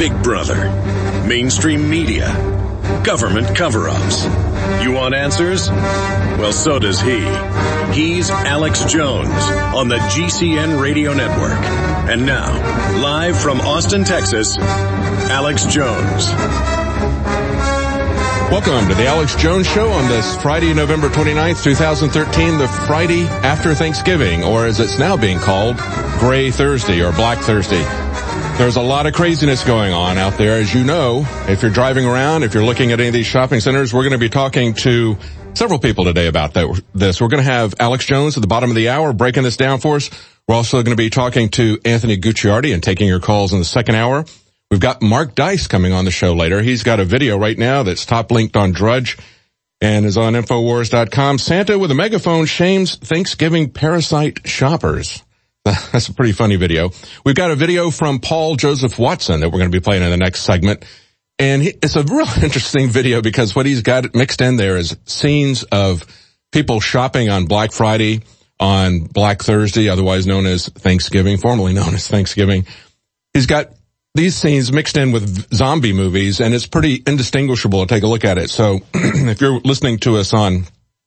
Big Brother, mainstream media, government cover-ups. You want answers? Well, so does he. He's Alex Jones on the GCN Radio Network. And now, live from Austin, Texas, Alex Jones. Welcome to the Alex Jones Show on this Friday, November 29th, 2013, the Friday after Thanksgiving, or as it's now being called, Gray Thursday or Black Thursday. There's a lot of craziness going on out there, as you know. If you're driving around, if you're looking at any of these shopping centers, we're going to be talking to several people today about this. We're going to have Alex Jones at the bottom of the hour breaking this down for us. We're also going to be talking to Anthony Gucciardi and taking your calls in the second hour. We've got Mark Dice coming on the show later. He's got a video right now that's top linked on Drudge and is on Infowars.com. Santa with a megaphone shames Thanksgiving parasite shoppers. That's a pretty funny video. We've got a video from Paul Joseph Watson that we're going to be playing in the next segment. And it's a real interesting video because what he's got mixed in there is scenes of people shopping on Black Friday, on Black Thursday, otherwise known as Thanksgiving, formerly known as Thanksgiving. He's got these scenes mixed in with zombie movies, and it's pretty indistinguishable to take a look at it. So if you're listening to us on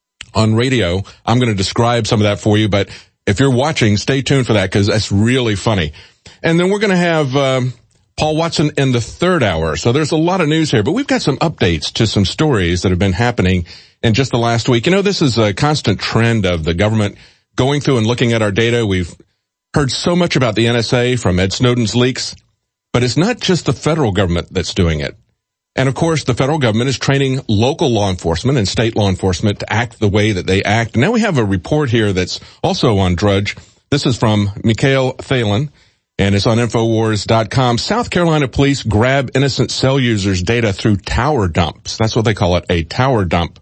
radio, I'm going to describe some of that for you, but if you're watching, stay tuned for that because that's really funny. And then we're going to have Paul Watson in the third hour. So there's a lot of news here, but we've got some updates to some stories that have been happening in just the last week. You know, this is a constant trend of the government going through and looking at our data. We've heard so much about the NSA from Ed Snowden's leaks. But it's not just the federal government that's doing it. And of course, the federal government is training local law enforcement and state law enforcement to act the way that they act. Now we have a report here that's also on Drudge. This is from Mikhail Thalen, and it's on Infowars.com. South Carolina police grab innocent cell users' data through tower dumps. That's what they call it, a tower dump.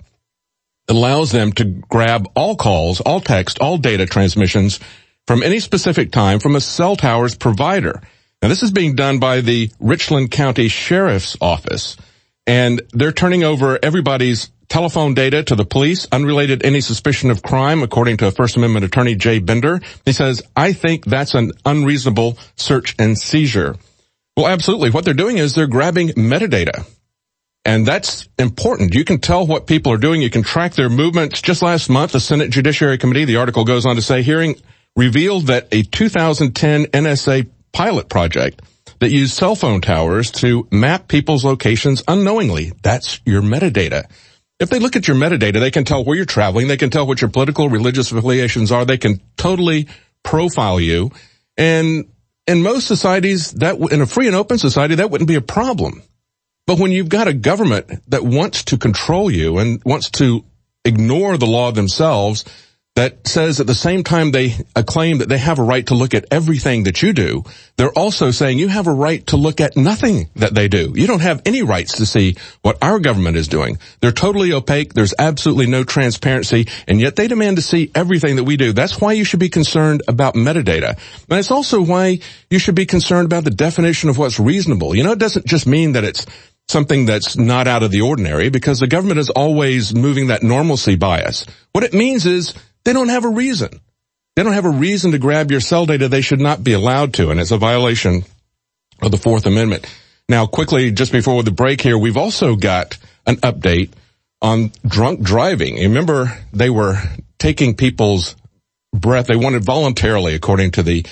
It allows them to grab all calls, all text, all data transmissions from any specific time from a cell tower's provider. Now, this is being done by the Richland County Sheriff's Office, and they're turning over everybody's telephone data to the police, unrelated to any suspicion of crime, according to First Amendment attorney Jay Bender. He says, I think that's an unreasonable search and seizure. Well, absolutely. What they're doing is they're grabbing metadata, and that's important. You can tell what people are doing. You can track their movements. Just last month, the Senate Judiciary Committee, the article goes on to say, hearing revealed that a 2010 NSA pilot project that used cell phone towers to map people's locations unknowingly. That's your metadata. If they look at your metadata, they can tell where you're traveling. They can tell what your political, religious affiliations are. They can totally profile you. And in most societies, in a free and open society, that wouldn't be a problem. But when you've got a government that wants to control you and wants to ignore the law themselves, that says at the same time they claim that they have a right to look at everything that you do, they're also saying you have a right to look at nothing that they do. You don't have any rights to see what our government is doing. They're totally opaque. There's absolutely no transparency, and yet they demand to see everything that we do. That's why you should be concerned about metadata. And it's also why you should be concerned about the definition of what's reasonable. You know, it doesn't just mean that it's something that's not out of the ordinary, because the government is always moving that normalcy bias. What it means is they don't have a reason. They don't have a reason to grab your cell data. They should not be allowed to, and it's a violation of the Fourth Amendment. Now, quickly, just before the break here, we've also got an update on drunk driving. You remember they were taking people's breath. They wanted voluntarily, according to the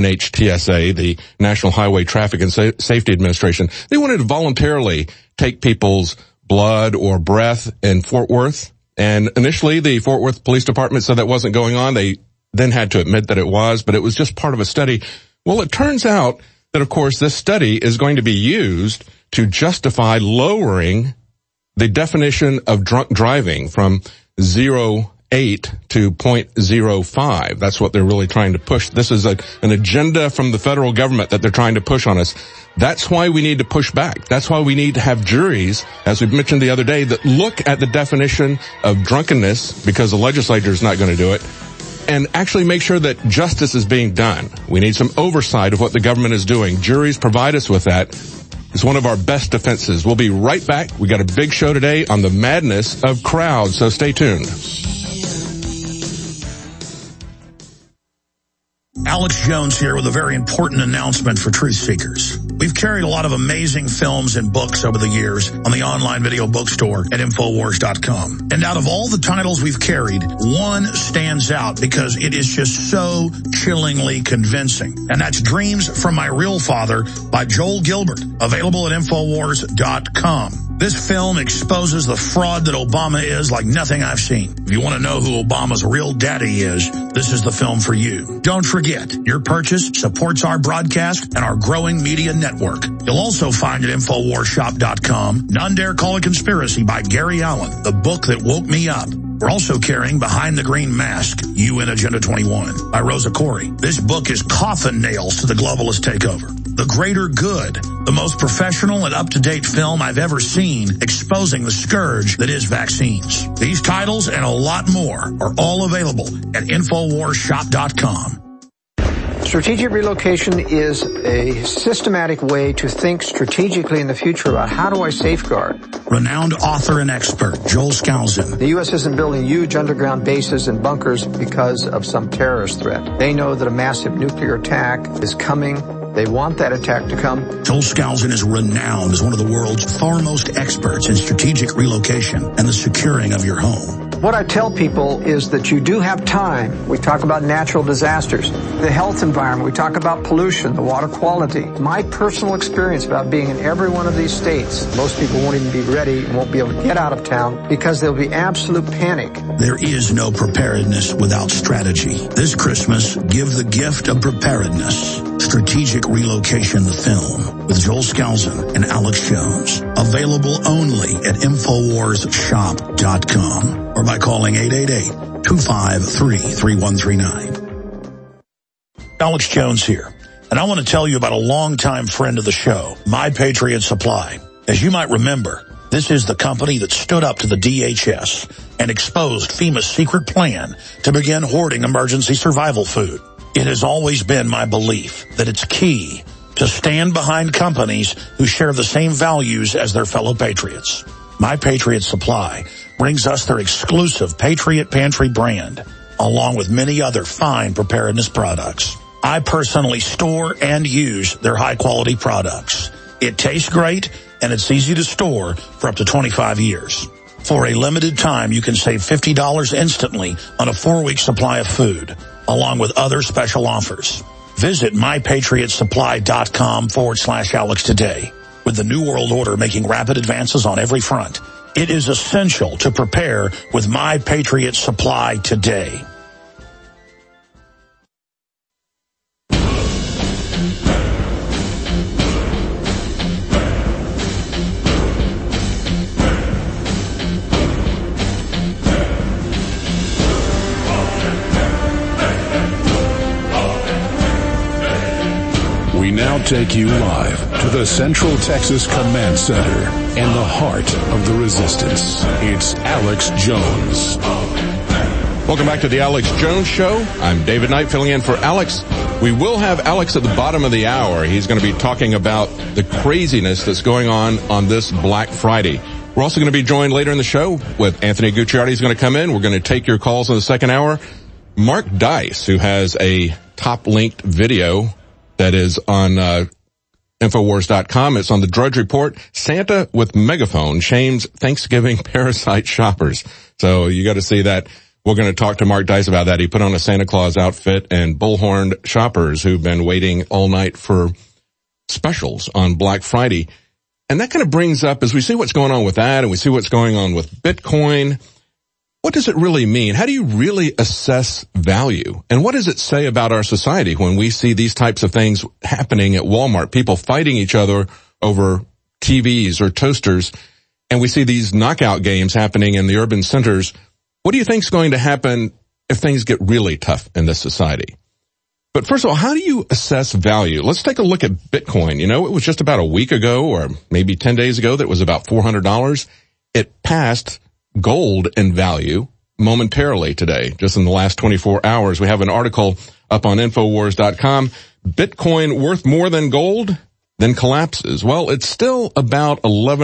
NHTSA, the National Highway Traffic and Safety Administration, they wanted to voluntarily take people's blood or breath in Fort Worth. And initially, the Fort Worth Police Department said that wasn't going on. They then had to admit that it was, but it was just part of a study. Well, it turns out that, of course, this study is going to be used to justify lowering the definition of drunk driving from 0.8 to 0.05. That's what they're really trying to push. This is an agenda from the federal government that they're trying to push on us. That's why we need to push back. That's why we need to have juries, as we mentioned the other day, that look at the definition of drunkenness, because the legislature is not going to do it, and actually make sure that justice is being done. We need some oversight of what the government is doing. Juries provide us with that. It's one of our best defenses. We'll be right back. We got a big show today on the madness of crowds, so stay tuned. Alex Jones here with a very important announcement for truth seekers. We've carried a lot of amazing films and books over the years on the online video bookstore at Infowars.com. And out of all the titles we've carried, one stands out because it is just so chillingly convincing. And that's Dreams from My Real Father by Joel Gilbert, available at Infowars.com. This film exposes the fraud that Obama is like nothing I've seen. If you want to know who Obama's real daddy is, this is the film for you. Don't forget, your purchase supports our broadcast and our growing media network. You'll also find at InfoWarsShop.com None Dare Call It Conspiracy by Gary Allen, the book that woke me up. We're also carrying Behind the Green Mask, UN Agenda 21 by Rosa Corey. This book is coffin nails to the globalist takeover. The Greater Good, the most professional and up-to-date film I've ever seen exposing the scourge that is vaccines. These titles and a lot more are all available at InfoWarsShop.com. Strategic relocation is a systematic way to think strategically in the future about how do I safeguard. Renowned author and expert Joel Skousen. The U.S. isn't building huge underground bases and bunkers because of some terrorist threat. They know that a massive nuclear attack is coming. They want that attack to come. Joel Skousen is renowned as one of the world's foremost experts in strategic relocation and the securing of your home. What I tell people is that you do have time. We talk about natural disasters, the health environment. We talk about pollution, the water quality. My personal experience about being in every one of these states, most people won't even be ready and won't be able to get out of town because there'll be absolute panic. There is no preparedness without strategy. This Christmas, give the gift of preparedness. Strategic Relocation, the film, with Joel Skousen and Alex Jones. Available only at InfoWarsShop.com or by calling 888-253-3139. Alex Jones here, and I want to tell you about a longtime friend of the show, My Patriot Supply. As you might remember, this is the company that stood up to the DHS and exposed FEMA's secret plan to begin hoarding emergency survival food. It has always been my belief that it's key to stand behind companies who share the same values as their fellow patriots. My Patriot Supply brings us their exclusive Patriot Pantry brand, along with many other fine preparedness products. I personally store and use their high-quality products. It tastes great, and it's easy to store for up to 25 years. For a limited time, you can save $50 instantly on a 4-week supply of food, along with other special offers. Visit mypatriotsupply.com/Alex today. With the New World Order making rapid advances on every front, it is essential to prepare with My Patriot Supply today. We now take you live to the Central Texas Command Center in the heart of the resistance. It's Alex Jones. Welcome back to the Alex Jones Show. I'm David Knight filling in for Alex. We will have Alex at the bottom of the hour. He's going to be talking about the craziness that's going on this Black Friday. We're also going to be joined later in the show with Anthony Gucciardi. He's going to come in. We're going to take your calls in the second hour. Mark Dice, who has a top-linked video that is on Infowars.com. It's on the Drudge Report. Santa with megaphone shames Thanksgiving parasite shoppers. So you got to see that. We're going to talk to Mark Dice about that. He put on a Santa Claus outfit and bullhorned shoppers who've been waiting all night for specials on Black Friday. And that kind of brings up, as we see what's going on with that and we see what's going on with Bitcoin, what does it really mean? How do you really assess value? And what does it say about our society when we see these types of things happening at Walmart, people fighting each other over TVs or toasters, and we see these knockout games happening in the urban centers? What do you think is going to happen if things get really tough in this society? But first of all, how do you assess value? Let's take a look at Bitcoin. You know, it was just about a week ago or maybe 10 days ago that it was about $400. It passed gold in value momentarily today, just in the last 24 hours. We have an article up on Infowars.com. Bitcoin worth more than gold, then collapses. Well, it's still about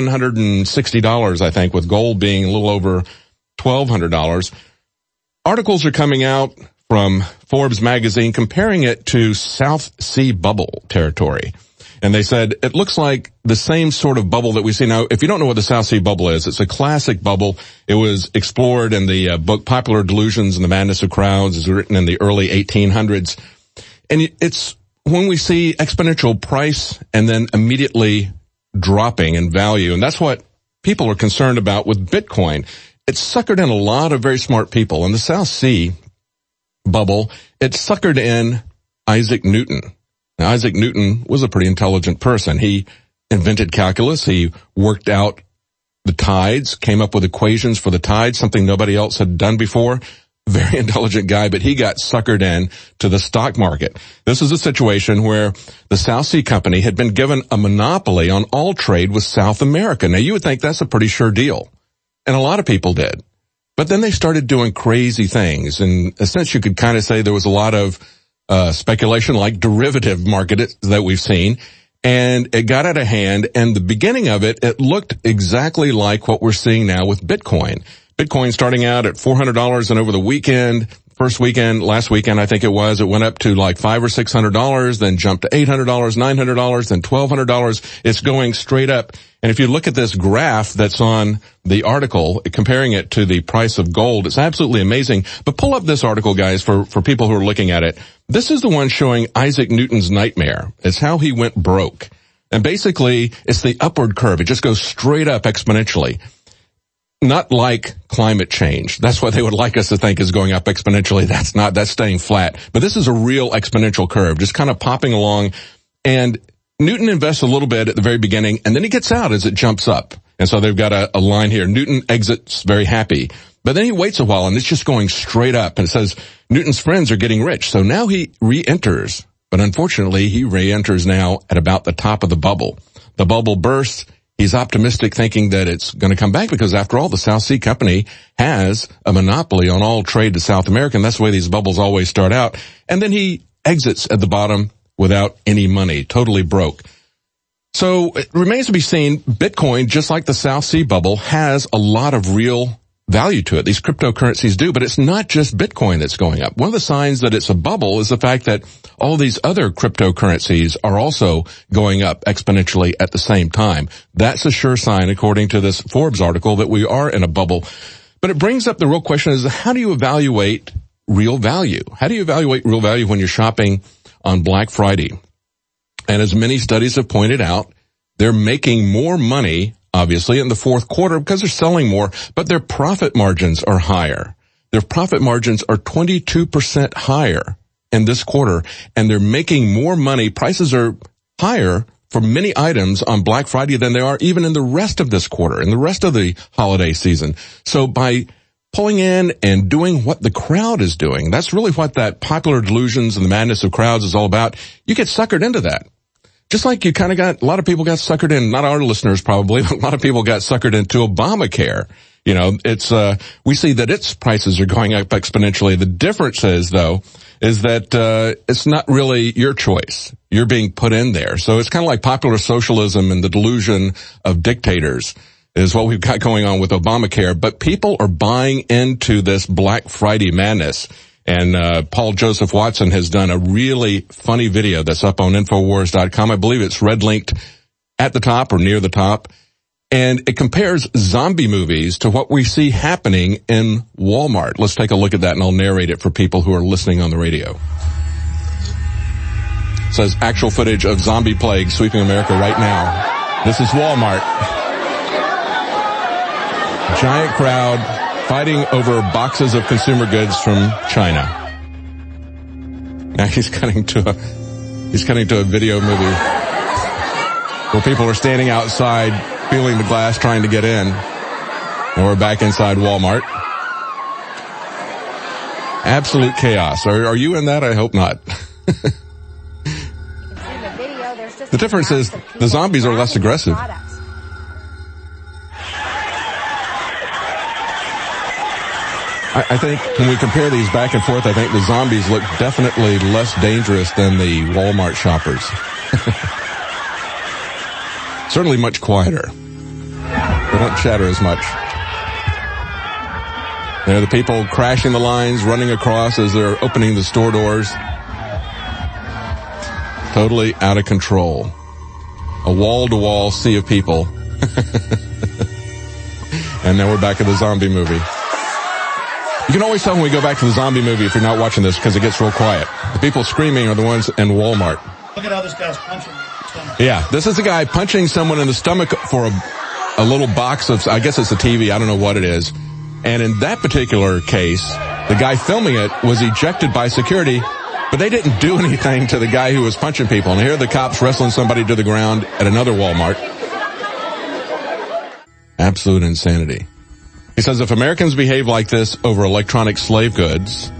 $1,160, I think, with gold being a little over $1,200. Articles are coming out from Forbes magazine comparing it to South Sea bubble territory. And they said it looks like the same sort of bubble that we see now. If you don't know what the South Sea bubble is, it's a classic bubble. It was explored in the book Popular Delusions and the Madness of Crowds. It was written in the early 1800s. And it's when we see exponential price and then immediately dropping in value. And that's what people are concerned about with Bitcoin. It's suckered in a lot of very smart people. In the South Sea bubble, it suckered in Isaac Newton. Now, Isaac Newton was a pretty intelligent person. He invented calculus. He worked out the tides, came up with equations for the tides, something nobody else had done before. Very intelligent guy, but he got suckered in to the stock market. This is a situation where the South Sea Company had been given a monopoly on all trade with South America. Now, you would think that's a pretty sure deal, and a lot of people did. But then they started doing crazy things. In a sense, you could kind of say there was a lot of speculation like derivative market that we've seen, and it got out of hand. And the beginning of it looked exactly like what we're seeing now with Bitcoin. Bitcoin starting out at $400, and over the weekend, last weekend, I think it went up to like $500 or $600, then jumped to $800, $900, then $1,200. It's going straight up. And if you look at this graph that's on the article, comparing it to the price of gold, it's absolutely amazing. But pull up this article, guys, for people who are looking at it. This is the one showing Isaac Newton's nightmare. It's how he went broke. And basically, it's the upward curve. It just goes straight up exponentially. Not like climate change. That's what they would like us to think is going up exponentially. That's staying flat. But this is a real exponential curve, just kind of popping along. And Newton invests a little bit at the very beginning, and then he gets out as it jumps up. And so they've got a line here. Newton exits very happy. But then he waits a while, and it's just going straight up. And it says Newton's friends are getting rich. So now he re-enters. But unfortunately, he re-enters now at about the top of the bubble. The bubble bursts. He's optimistic, thinking that it's going to come back because, after all, the South Sea Company has a monopoly on all trade to South America, and that's the way these bubbles always start out. And then he exits at the bottom without any money, totally broke. So it remains to be seen. Bitcoin, just like the South Sea bubble, has a lot of real value to it. These cryptocurrencies do, but it's not just Bitcoin that's going up. One of the signs that it's a bubble is the fact that all these other cryptocurrencies are also going up exponentially at the same time. That's a sure sign, according to this Forbes article, that we are in a bubble. But it brings up the real question is, how do you evaluate real value? How do you evaluate real value when you're shopping on Black Friday? And as many studies have pointed out, they're making more money, obviously, in the fourth quarter because they're selling more, but their profit margins are higher. Their profit margins are 22% higher in this quarter, and they're making more money. Prices are higher for many items on Black Friday than they are even in the rest of this quarter, in the rest of the holiday season. So by pulling in and doing what the crowd is doing, that's really what that Popular Delusions and the Madness of Crowds is all about. You get suckered into that. Just like you kind of a lot of people got suckered in, not our listeners probably, but a lot of people got suckered into Obamacare. You know, we see that its prices are going up exponentially. The difference is that it's not really your choice. You're being put in there. So it's kind of like popular socialism and the delusion of dictators is what we've got going on with Obamacare. But people are buying into this Black Friday madness. And Paul Joseph Watson has done a really funny video that's up on Infowars.com. I believe it's red linked at the top or near the top. And it compares zombie movies to what we see happening in Walmart. Let's take a look at that, and I'll narrate it for people who are listening on the radio. It says actual footage of zombie plague sweeping America right now. This is Walmart. Giant crowd fighting over boxes of consumer goods from China. Now he's cutting to a video movie where people are standing outside, feeling the glass, trying to get in. And we're back inside Walmart. Absolute chaos. Are you in that? I hope not. The difference is the zombies are less aggressive. I think when we compare these back and forth, I think the zombies look definitely less dangerous than the Walmart shoppers. Certainly much quieter. They don't chatter as much. There are the people crashing the lines, running across as they're opening the store doors. Totally out of control. a wall-to-wall sea of people. And now we're back at the zombie movie. You can always tell when we go back to the zombie movie if you're not watching this because it gets real quiet. The people screaming are the ones in Walmart. Look at how this guy's punching. Yeah, this is the guy punching someone in the stomach for a little box of, I guess it's a TV, I don't know what it is. And in that particular case, the guy filming it was ejected by security, but they didn't do anything to the guy who was punching people. And here are the cops wrestling somebody to the ground at another Walmart. Absolute insanity. He says if Americans behave like this over electronic slave goods,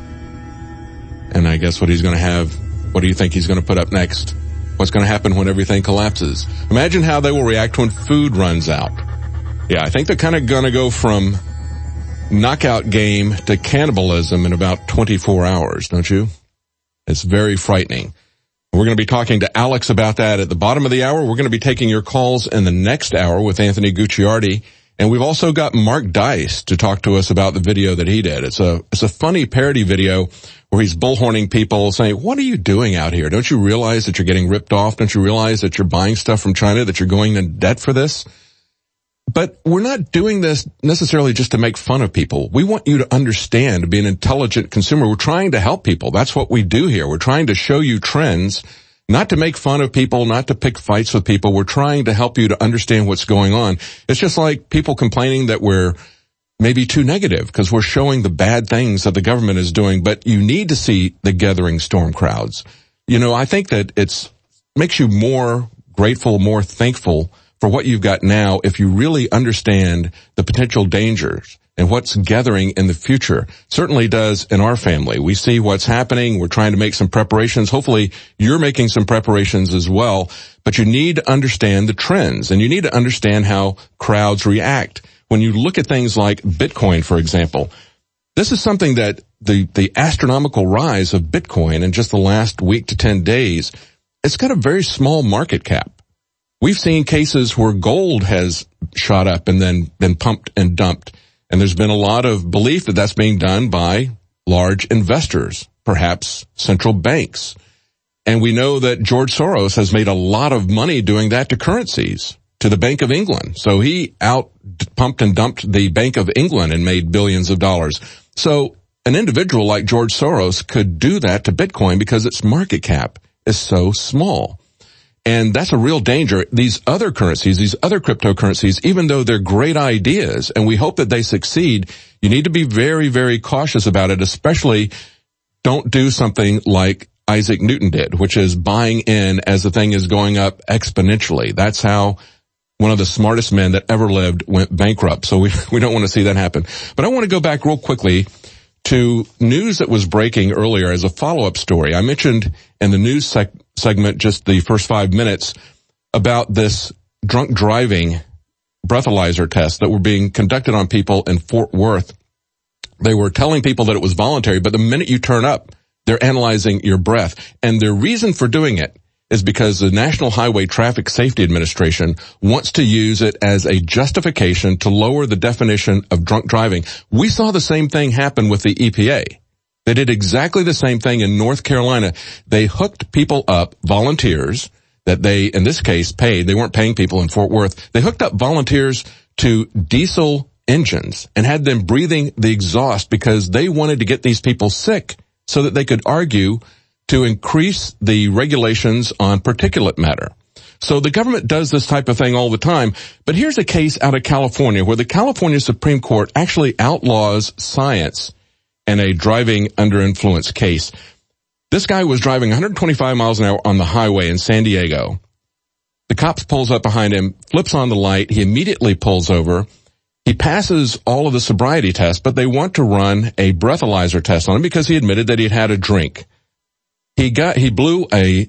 and I guess what do you think he's going to put up next? What's going to happen when everything collapses? Imagine how they will react when food runs out. Yeah, I think they're kind of going to go from knockout game to cannibalism in about 24 hours, don't you? It's very frightening. We're going to be talking to Alex about that at the bottom of the hour. We're going to be taking your calls in the next hour with Anthony Gucciardi. And we've also got Mark Dice to talk to us about the video that he did. It's a funny parody video where he's bullhorning people saying, what are you doing out here? Don't you realize that you're getting ripped off? Don't you realize that you're buying stuff from China, that you're going into debt for this? But we're not doing this necessarily just to make fun of people. We want you to understand, to be an intelligent consumer. We're trying to help people. That's what we do here. We're trying to show you trends, not to make fun of people, not to pick fights with people. We're trying to help you to understand what's going on. It's just like people complaining that we're maybe too negative because we're showing the bad things that the government is doing, but you need to see the gathering storm crowds. You know, I think that makes you more grateful, more thankful for what you've got now if you really understand the potential dangers and what's gathering in the future. Certainly does in our family. We see what's happening. We're trying to make some preparations. Hopefully you're making some preparations as well, but you need to understand the trends and you need to understand how crowds react. When you look at things like Bitcoin, for example, this is something that the astronomical rise of Bitcoin in just the last week to 10 days, it's got a very small market cap. We've seen cases where gold has shot up and then been pumped and dumped. And there's been a lot of belief that that's being done by large investors, perhaps central banks. And we know that George Soros has made a lot of money doing that to currencies, to the Bank of England. So he pumped and dumped the Bank of England and made billions of dollars. So an individual like George Soros could do that to Bitcoin because its market cap is so small. And that's a real danger. These other currencies, these other cryptocurrencies, even though they're great ideas and we hope that they succeed, you need to be very, very cautious about it, especially don't do something like Isaac Newton did, which is buying in as the thing is going up exponentially. That's how one of the smartest men that ever lived went bankrupt. So we don't want to see that happen. But I want to go back real quickly to news that was breaking earlier as a follow-up story. I mentioned in the news segment just the first 5 minutes about this drunk driving breathalyzer test that were being conducted on people in Fort Worth. They were telling people that it was voluntary, but the minute you turn up, they're analyzing your breath. And their reason for doing it is because the National Highway Traffic Safety Administration wants to use it as a justification to lower the definition of drunk driving. We saw the same thing happen with the EPA. They did exactly the same thing in North Carolina. They hooked people up, volunteers, that they, in this case, paid. They weren't paying people in Fort Worth. They hooked up volunteers to diesel engines and had them breathing the exhaust because they wanted to get these people sick so that they could argue to increase the regulations on particulate matter. So the government does this type of thing all the time. But here's a case out of California where the California Supreme Court actually outlaws science in a driving under influence case. This guy was driving 125 miles an hour on the highway in San Diego. The cops pulls up behind him, flips on the light. He immediately pulls over. He passes all of the sobriety tests, but they want to run a breathalyzer test on him because he admitted that he'd had a drink. He blew a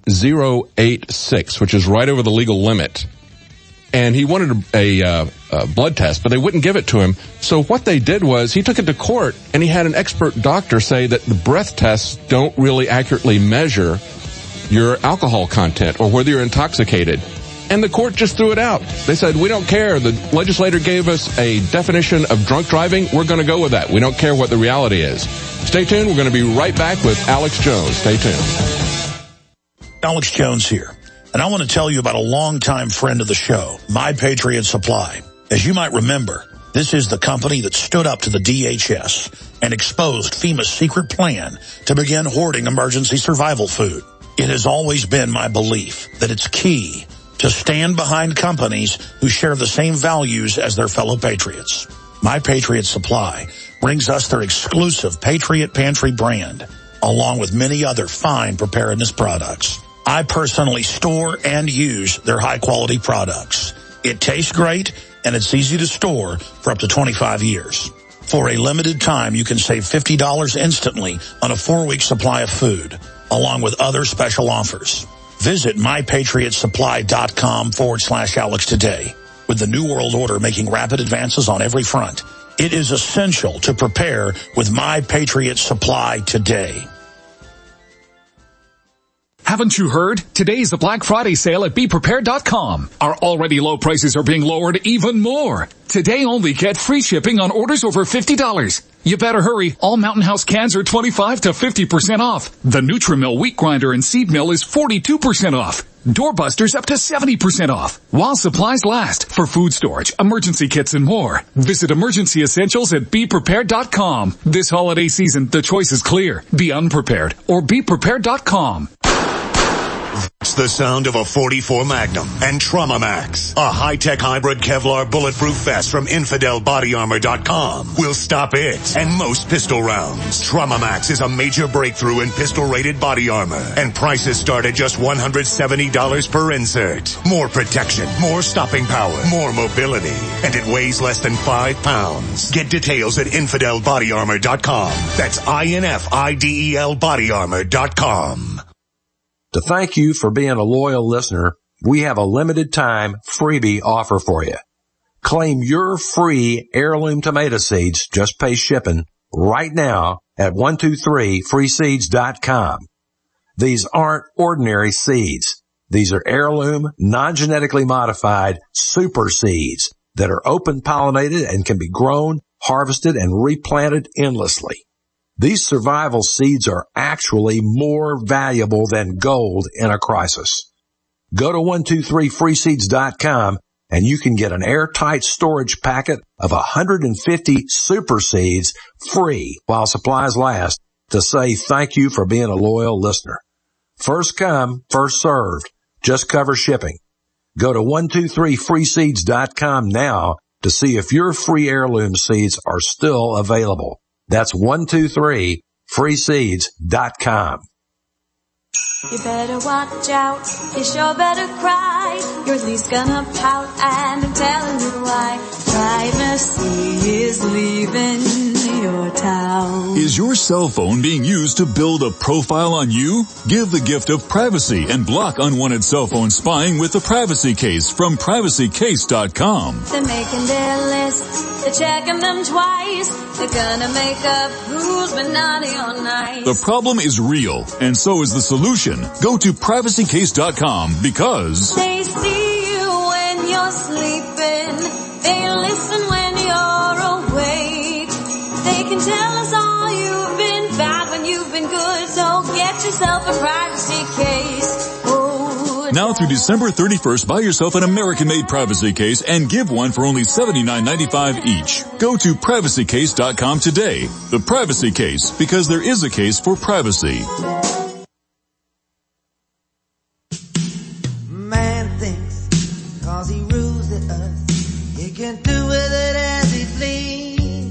0.86, which is right over the legal limit. And he wanted a blood test, but they wouldn't give it to him. So what they did was he took it to court and he had an expert doctor say that the breath tests don't really accurately measure your alcohol content or whether you're intoxicated. And the court just threw it out. They said, we don't care. The legislator gave us a definition of drunk driving. We're going to go with that. We don't care what the reality is. Stay tuned. We're going to be right back with Alex Jones. Stay tuned. Alex Jones here. And I want to tell you about a longtime friend of the show, My Patriot Supply. As you might remember, this is the company that stood up to the DHS and exposed FEMA's secret plan to begin hoarding emergency survival food. It has always been my belief that it's key to stand behind companies who share the same values as their fellow patriots. My Patriot Supply brings us their exclusive Patriot Pantry brand, along with many other fine preparedness products. I personally store and use their high-quality products. It tastes great, and it's easy to store for up to 25 years. For a limited time, you can save $50 instantly on a 4-week supply of food, along with other special offers. Visit mypatriotsupply.com/Alex today. With the New World Order making rapid advances on every front, it is essential to prepare with My Patriot Supply today. Haven't you heard? Today is the Black Friday sale at BePrepared.com. Our already low prices are being lowered even more. Today only get free shipping on orders over $50. You better hurry. All Mountain House cans are 25 to 50% off. The Nutri-Mill wheat grinder and seed mill is 42% off. Doorbusters up to 70% off. While supplies last for food storage, emergency kits, and more. Visit Emergency Essentials at BePrepared.com. This holiday season, the choice is clear. Be unprepared or BePrepared.com. It's the sound of a .44 Magnum and Trauma Max, a high-tech hybrid Kevlar bulletproof vest from InfidelBodyArmor.com. will stop it and most pistol rounds. Trauma Max is a major breakthrough in pistol-rated body armor, and prices start at just $170 per insert. More protection, more stopping power, more mobility, and it weighs less than 5 pounds. Get details at InfidelBodyArmor.com. That's INFIDELBodyArmor.com. To thank you for being a loyal listener, we have a limited time freebie offer for you. Claim your free heirloom tomato seeds, just pay shipping, right now at 123freeseeds.com. These aren't ordinary seeds. These are heirloom, non-genetically modified super seeds that are open pollinated and can be grown, harvested, and replanted endlessly. These survival seeds are actually more valuable than gold in a crisis. Go to 123freeseeds.com and you can get an airtight storage packet of 150 super seeds free while supplies last to say thank you for being a loyal listener. First come, first served. Just cover shipping. Go to 123freeseeds.com now to see if your free heirloom seeds are still available. That's 123freeseeds.com. You better watch out, you sure better cry. You're at least gonna pout, and I'm telling you why. Privacy is leaving your town. Is your cell phone being used to build a profile on you? Give the gift of privacy and block unwanted cell phone spying with the Privacy Case from PrivacyCase.com. They're making their lists, they're checking them twice. They're gonna make up who's been naughty all night. The problem is real, and so is the solution. Go to PrivacyCase.com because they see you when you're sleeping. They listen when you're awake. They can tell us all you've been bad when you've been good. So get yourself a privacy case. Now through December 31st, buy yourself an American-made Privacy Case and give one for only $79.95 each. Go to PrivacyCase.com today. The Privacy Case, because there is a case for privacy. Man thinks, 'cause he rules the earth, he can do with it as he please.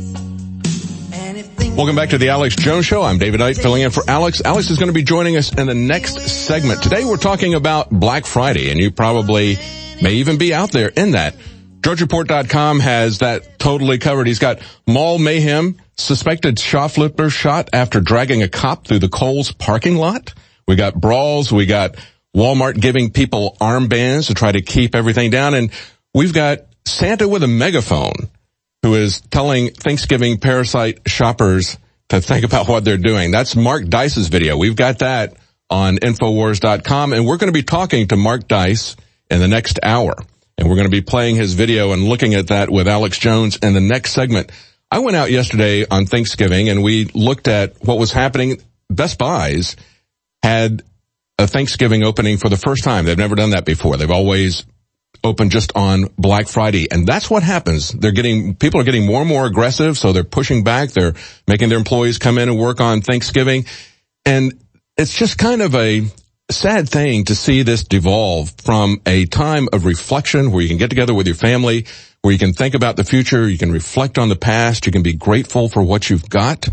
Welcome back to the Alex Jones Show. I'm David Knight filling in for Alex. Alex is going to be joining us in the next segment. Today we're talking about Black Friday, and you probably may even be out there in that. DrudgeReport.com has that totally covered. He's got mall mayhem, suspected shoplifter shot after dragging a cop through the Kohl's parking lot. We got brawls. We got Walmart giving people armbands to try to keep everything down. And we've got Santa with a megaphone who is telling Thanksgiving parasite shoppers to think about what they're doing. That's Mark Dice's video. We've got that on Infowars.com, and we're going to be talking to Mark Dice in the next hour. And we're going to be playing his video and looking at that with Alex Jones in the next segment. I went out yesterday on Thanksgiving, and we looked at what was happening. Best Buys had a Thanksgiving opening for the first time. They've never done that before. They've always opened just on Black Friday. And that's what happens. People are getting more and more aggressive, so they're pushing back. They're making their employees come in and work on Thanksgiving. And it's just kind of a sad thing to see this devolve from a time of reflection where you can get together with your family, where you can think about the future, you can reflect on the past, you can be grateful for what you've got,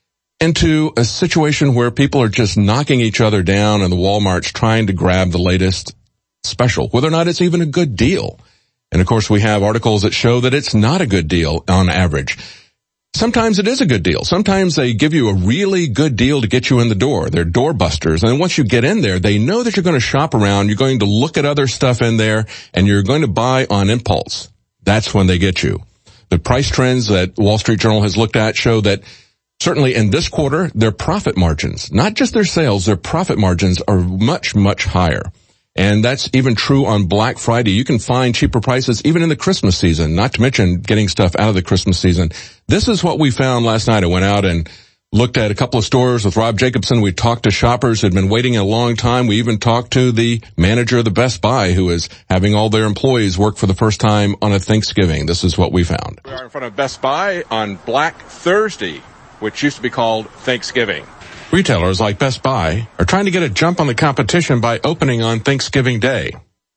into a situation where people are just knocking each other down in the Walmarts trying to grab the latest special, whether or not it's even a good deal. And of course we have articles that show that it's not a good deal on average. Sometimes it is a good deal. Sometimes they give you a really good deal to get you in the door. They're door busters. And then once you get in there, they know that you're going to shop around, you're going to look at other stuff in there, and you're going to buy on impulse. That's when they get you. The price trends that Wall Street Journal has looked at show that certainly in this quarter, their profit margins, not just their sales, their profit margins are much, much higher. And that's even true on Black Friday. You can find cheaper prices even in the Christmas season, not to mention getting stuff out of the Christmas season. This is what we found last night. I went out and looked at a couple of stores with Rob Jacobson. We talked to shoppers who had been waiting a long time. We even talked to the manager of the Best Buy who is having all their employees work for the first time on a Thanksgiving. This is what we found. We are in front of Best Buy on Black Thursday, which used to be called Thanksgiving. Retailers like Best Buy are trying to get a jump on the competition by opening on Thanksgiving Day.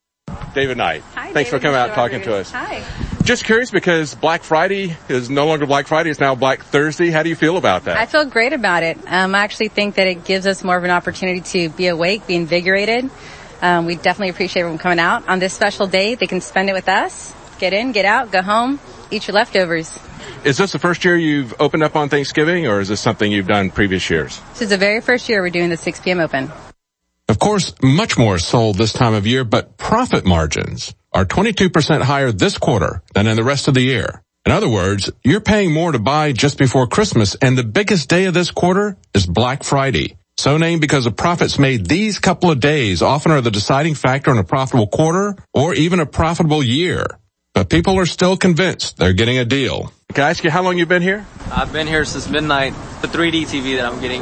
David Knight. Hi, thanks for coming out and talking to us. Hi. Just curious because Black Friday is no longer Black Friday, it's now Black Thursday. How do you feel about that? I feel great about it. I actually think that it gives us more of an opportunity to be awake, be invigorated. We definitely appreciate everyone coming out on this special day. They can spend it with us, get in, get out, go home, eat your leftovers. Is this the first year you've opened up on Thanksgiving, or is this something you've done previous years? This is the very first year we're doing the 6 p.m. open. Of course, much more is sold this time of year, but profit margins are 22% higher this quarter than in the rest of the year. In other words, you're paying more to buy just before Christmas, and the biggest day of this quarter is Black Friday. So named because the profits made these couple of days often are the deciding factor in a profitable quarter or even a profitable year. But people are still convinced they're getting a deal. Can I ask you how long you've been here? I've been here since midnight. The 3D TV that I'm getting.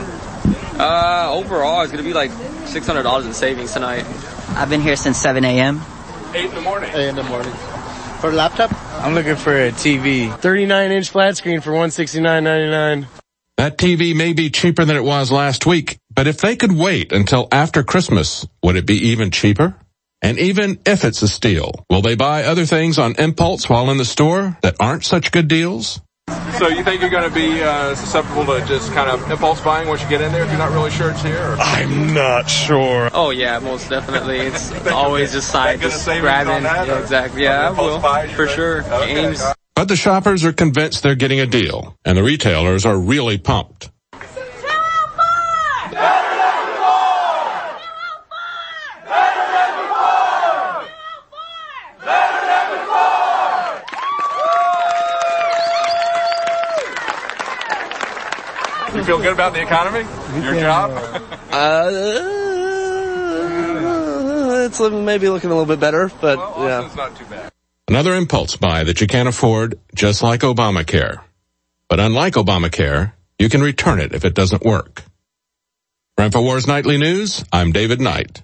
Overall, it's going to be like $600 in savings tonight. I've been here since 7 a.m. 8 in the morning. 8 in the morning. For a laptop? I'm looking for a TV. 39-inch flat screen for $169.99. That TV may be cheaper than it was last week, but if they could wait until after Christmas, would it be even cheaper? And even if it's a steal, will they buy other things on impulse while in the store that aren't such good deals? So you think you're going to be susceptible to just kind of impulse buying once you get in there if you're not really sure it's here? Or? I'm not sure. Oh, yeah, most definitely. It's always just side, just grabbing. Yeah, exactly. Yeah, I will, for sure. Okay. Games. But the shoppers are convinced they're getting a deal, and the retailers are really pumped. You feel good about the economy? Your job? It's maybe looking a little bit better, but yeah. It's not too bad. Another impulse buy that you can't afford, just like Obamacare. But unlike Obamacare, you can return it if it doesn't work. For InfoWars Nightly News, I'm David Knight.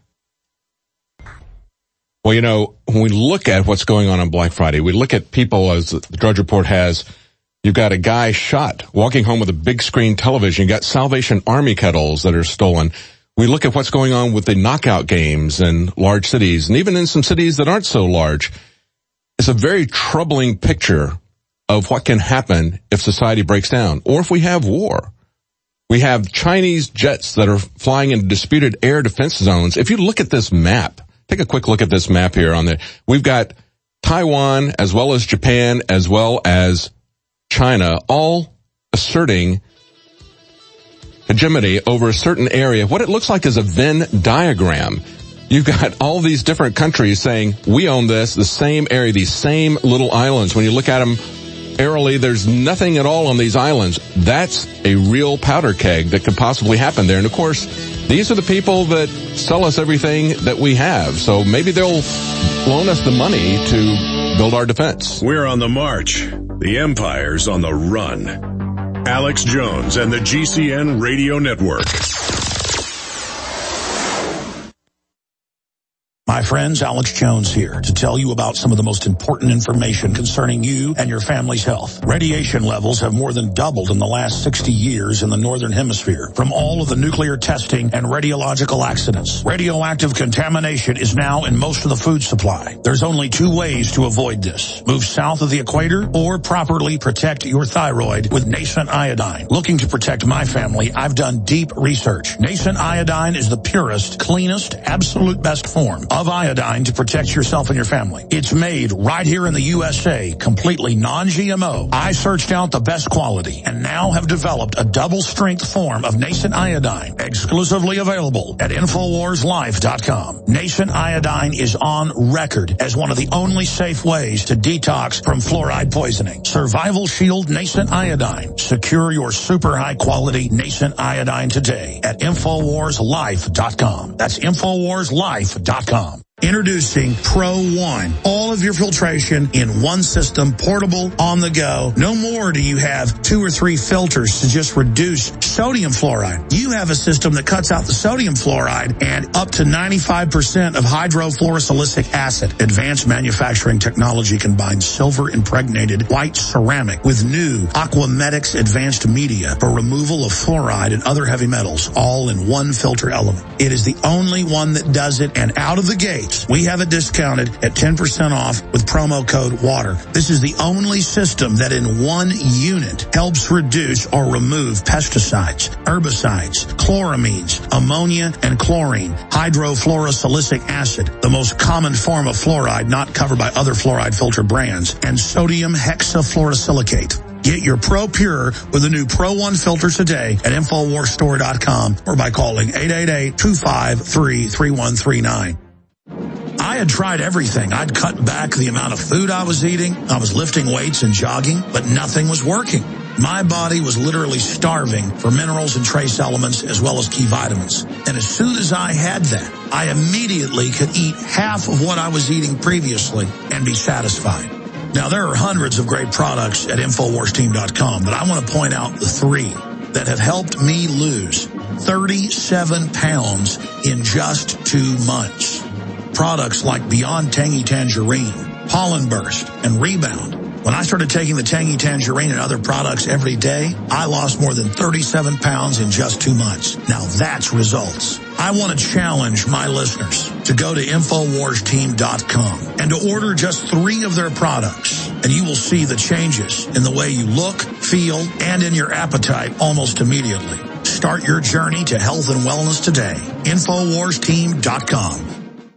Well, you know, when we look at what's going on Black Friday, we look at people, as the Drudge Report has, you've got a guy shot walking home with a big screen television. You've got Salvation Army kettles that are stolen. We look at what's going on with the knockout games in large cities, and even in some cities that aren't so large. It's a very troubling picture of what can happen if society breaks down, or if we have war. We have Chinese jets that are flying in disputed air defense zones. If you look at this map, take a quick look at this map here on we've got Taiwan as well as Japan as well as China all asserting hegemony over a certain area. What it looks like is a Venn diagram. You've got all these different countries saying, we own this, the same area, these same little islands. When you look at them aerially, there's nothing at all on these islands. That's a real powder keg that could possibly happen there. And of course, these are the people that sell us everything that we have. So maybe they'll loan us the money to build our defense. We're on the march. The empire's on the run. Alex Jones and the GCN Radio Network. My friends, Alex Jones here to tell you about some of the most important information concerning you and your family's health. Radiation levels have more than doubled in the last 60 years in the Northern Hemisphere from all of the nuclear testing and radiological accidents. Radioactive contamination is now in most of the food supply. There's only two ways to avoid this. Move south of the equator or properly protect your thyroid with Nascent Iodine. Looking to protect my family, I've done deep research. Nascent Iodine is the purest, cleanest, absolute best form of iodine to protect yourself and your family. It's made right here in the USA, completely non-GMO. I searched out the best quality and now have developed a double-strength form of Nascent Iodine, exclusively available at InfoWarsLife.com. Nascent Iodine is on record as one of the only safe ways to detox from fluoride poisoning. Survival Shield Nascent Iodine. Secure your super high-quality Nascent Iodine today at InfoWarsLife.com. That's InfoWarsLife.com. Introducing Pro One. All of your filtration in one system, portable, on the go. No more do you have 2 or 3 filters to just reduce sodium fluoride. You have a system that cuts out the sodium fluoride and up to 95% of hydrofluorosilicic acid. Advanced manufacturing technology combines silver-impregnated white ceramic with new Aquamedics advanced media for removal of fluoride and other heavy metals, all in one filter element. It is the only one that does it, and out of the gate, we have it discounted at 10% off with promo code WATER. This is the only system that in one unit helps reduce or remove pesticides, herbicides, chloramines, ammonia, and chlorine, hydrofluorosilicic acid, the most common form of fluoride not covered by other fluoride filter brands, and sodium hexafluorosilicate. Get your Pro Pure with the new Pro One filter today at InfoWarsStore.com or by calling 888-253-3139. I had tried everything. I'd cut back the amount of food I was eating. I was lifting weights and jogging, but nothing was working. My body was literally starving for minerals and trace elements as well as key vitamins. And as soon as I had that, I immediately could eat half of what I was eating previously and be satisfied. Now, there are hundreds of great products at InfoWarsTeam.com, but I want to point out the 3 that have helped me lose 37 pounds in just 2 months. Products like Beyond Tangy Tangerine, Pollen Burst, and Rebound. When I started taking the Tangy Tangerine and other products every day, I lost more than 37 pounds in just 2 months. Now that's results. I want to challenge my listeners to go to InfoWarsTeam.com and to order just 3 of their products, and you will see the changes in the way you look, feel, and in your appetite almost immediately. Start your journey to health and wellness today. InfoWarsTeam.com.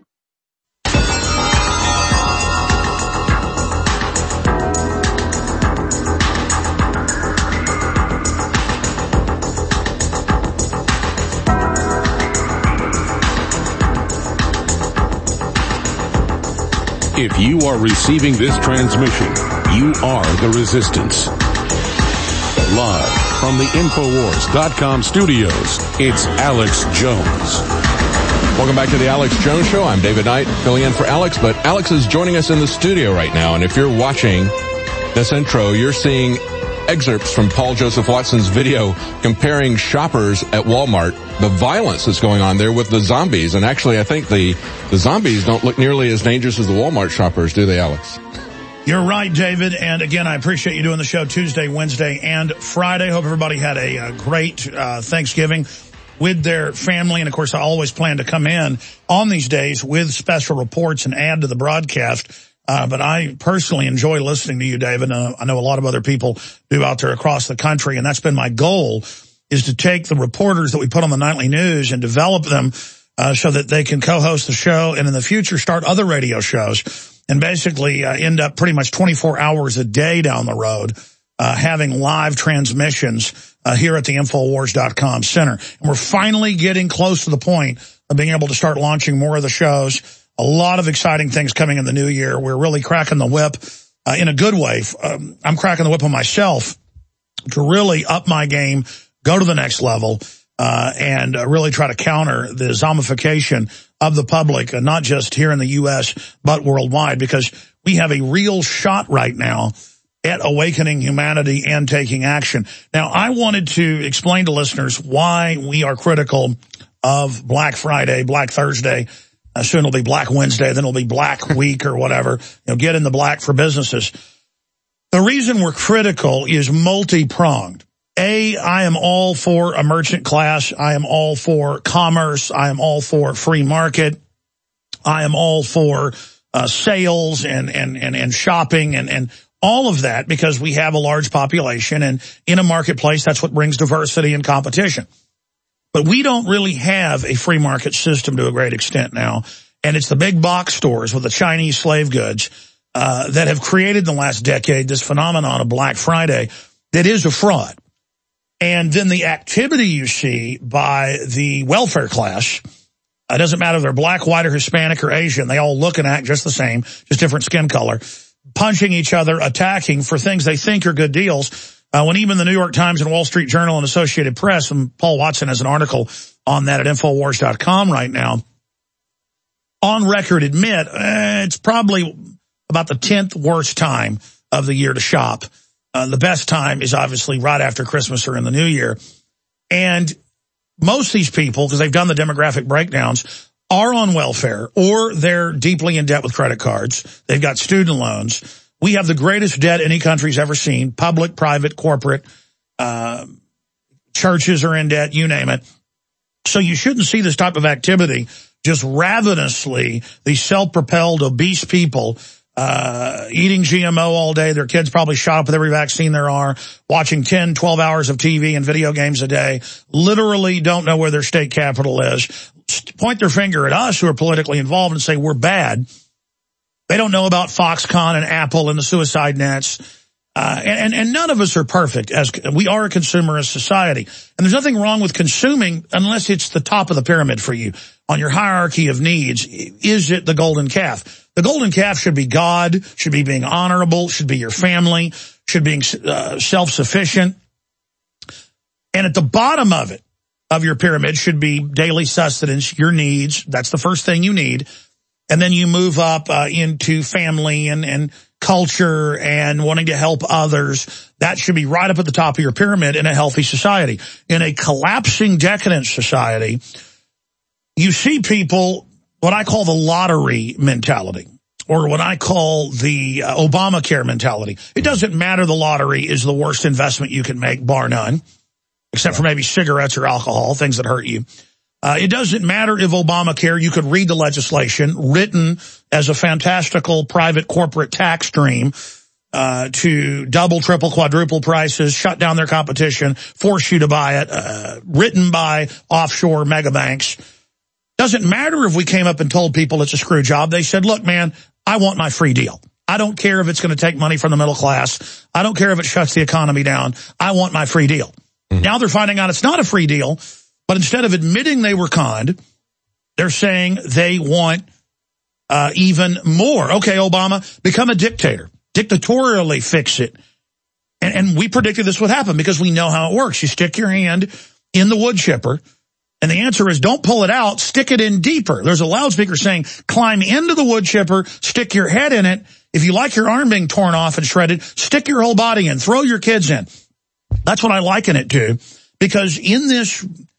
If you are receiving this transmission, you are the resistance. Live from the Infowars.com studios, it's Alex Jones. Welcome back to the Alex Jones Show. I'm David Knight, filling in for Alex, but Alex is joining us in the studio right now, and if you're watching this intro, you're seeing excerpts from Paul Joseph Watson's video comparing shoppers at Walmart, the violence that's going on there with the zombies. And actually, I think the zombies don't look nearly as dangerous as the Walmart shoppers, do they, Alex? You're right, David. And again, I appreciate you doing the show Tuesday, Wednesday, and Friday. Hope everybody had a great Thanksgiving with their family. And of course, I always plan to come in on these days with special reports and add to the broadcast. But I personally enjoy listening to you, David. I know a lot of other people do out there across the country, and that's been my goal, is to take the reporters that we put on the nightly news and develop them so that they can co-host the show and in the future start other radio shows and basically end up pretty much 24 hours a day down the road having live transmissions here at the Infowars.com Center. And we're finally getting close to the point of being able to start launching more of the shows. A lot of exciting things coming in the new year. We're really cracking the whip in a good way. I'm cracking the whip on myself to really up my game, go to the next level, and really try to counter the zombification of the public, not just here in the U.S., but worldwide, because we have a real shot right now at awakening humanity and taking action. Now, I wanted to explain to listeners why we are critical of Black Friday, Black Thursday, Soon it'll be Black Wednesday, then it'll be Black Week or whatever. Get in the black for businesses. The reason we're critical is multi-pronged. I am all for a merchant class. I am all for commerce. I am all for free market. I am all for sales and shopping and all of that, because we have a large population, and in a marketplace, that's what brings diversity and competition. But we don't really have a free market system to a great extent now, and it's the big box stores with the Chinese slave goods that have created in the last decade this phenomenon of Black Friday that is a fraud. And then the activity you see by the welfare class, it doesn't matter if they're black, white, or Hispanic, or Asian, they all look and act just the same, just different skin color, punching each other, attacking for things they think are good deals, when even the New York Times and Wall Street Journal and Associated Press, and Paul Watson has an article on that at Infowars.com right now, on record admit it's probably about the 10th worst time of the year to shop. The best time is obviously right after Christmas or in the New Year. And most of these people, because they've done the demographic breakdowns, are on welfare, or they're deeply in debt with credit cards. They've got student loans. We have the greatest debt any country's ever seen, public, private, corporate. Churches are in debt, you name it. So you shouldn't see this type of activity, just ravenously, these self-propelled, obese people eating GMO all day. Their kids probably shot up with every vaccine there are, watching 10, 12 hours of TV and video games a day, literally don't know where their state capital is, point their finger at us who are politically involved and say we're bad. They don't know about Foxconn and Apple and the suicide nets. And none of us are perfect, as we are a consumerist society. And there's nothing wrong with consuming unless it's the top of the pyramid for you. On your hierarchy of needs, is it the golden calf? The golden calf should be God, should be being honorable, should be your family, should be self-sufficient. And at the bottom of it, of your pyramid, should be daily sustenance, your needs. That's the first thing you need. And then you move up into family and culture and wanting to help others. That should be right up at the top of your pyramid in a healthy society. In a collapsing, decadent society, you see people, what I call the lottery mentality, or what I call the Obamacare mentality. It doesn't matter, the lottery is the worst investment you can make, bar none, except for maybe cigarettes or alcohol, things that hurt you. It doesn't matter if Obamacare, you could read the legislation, written as a fantastical private corporate tax stream to double, triple, quadruple prices, shut down their competition, force you to buy it, written by offshore mega banks. Doesn't matter if we came up and told people it's a screw job. They said, look, man, I want my free deal. I don't care if it's going to take money from the middle class. I don't care if it shuts the economy down. I want my free deal. Now they're finding out it's not a free deal. But instead of admitting they were conned, they're saying they want even more. Okay, Obama, become a dictator. Dictatorially fix it. And we predicted this would happen because we know how it works. You stick your hand in the wood chipper, and the answer is don't pull it out, stick it in deeper. There's a loudspeaker saying climb into the wood chipper, stick your head in it. If you like your arm being torn off and shredded, stick your whole body in, throw your kids in. That's what I liken it to, because in this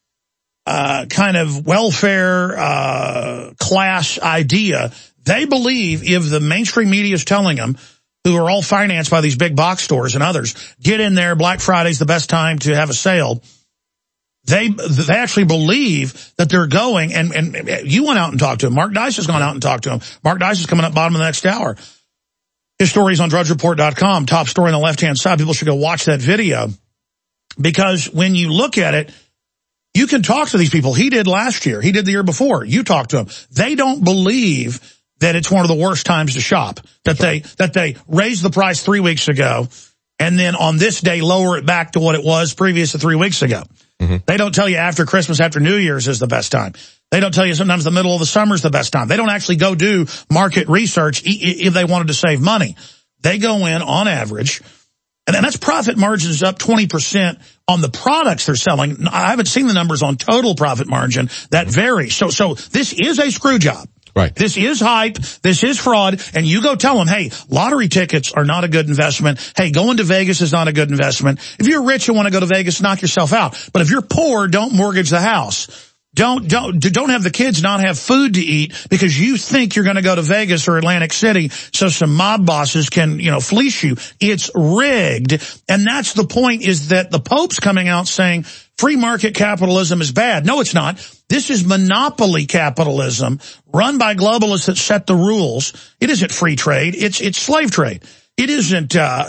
kind of welfare class idea, they believe if the mainstream media is telling them, who are all financed by these big box stores and others, get in there, Black Friday's the best time to have a sale, they actually believe that they're going, and you went out and talked to him. Mark Dice has gone out and talked to him. Mark Dice is coming up bottom of the next hour. His story is on DrudgeReport.com, top story on the left-hand side. People should go watch that video, because when you look at it, you can talk to these people. He did last year. He did the year before. You talked to them. They don't believe that it's one of the worst times to shop, that they raised the price 3 weeks ago and then on this day lower it back to what it was previous to 3 weeks ago. They don't tell you after Christmas, after New Year's is the best time. They don't tell you sometimes the middle of the summer is the best time. They don't actually go do market research if they wanted to save money. They go in on average, and then that's profit margins up 20% on the products they're selling. I haven't seen the numbers on total profit margin. That varies. So this is a screw job. Right. This is hype. This is fraud. And you go tell them, hey, lottery tickets are not a good investment. Hey, going to Vegas is not a good investment. If you're rich and want to go to Vegas, knock yourself out. But if you're poor, don't mortgage the house. Don't have the kids not have food to eat because you think you're going to go to Vegas or Atlantic City so some mob bosses can, fleece you. It's rigged. And that's the point, is that the Pope's coming out saying free market capitalism is bad. No, it's not. This is monopoly capitalism run by globalists that set the rules. It isn't free trade. It's slave trade. It isn't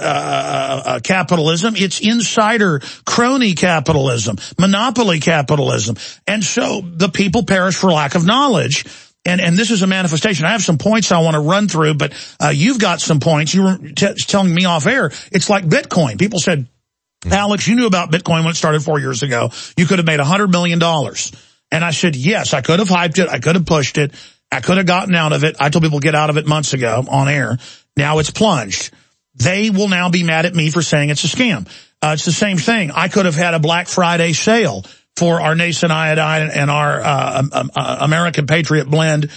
capitalism. It's insider crony capitalism, monopoly capitalism. And so the people perish for lack of knowledge. And this is a manifestation. I have some points I want to run through, but you've got some points. You were telling me off air. It's like Bitcoin. People said, Alex, you knew about Bitcoin when it started 4 years ago. You could have made $100 million. And I said, yes, I could have hyped it. I could have pushed it. I could have gotten out of it. I told people get out of it months ago on air. Now it's plunged. They will now be mad at me for saying it's a scam. It's the same thing. I could have had a Black Friday sale for our Nason iodine and our American Patriot blend,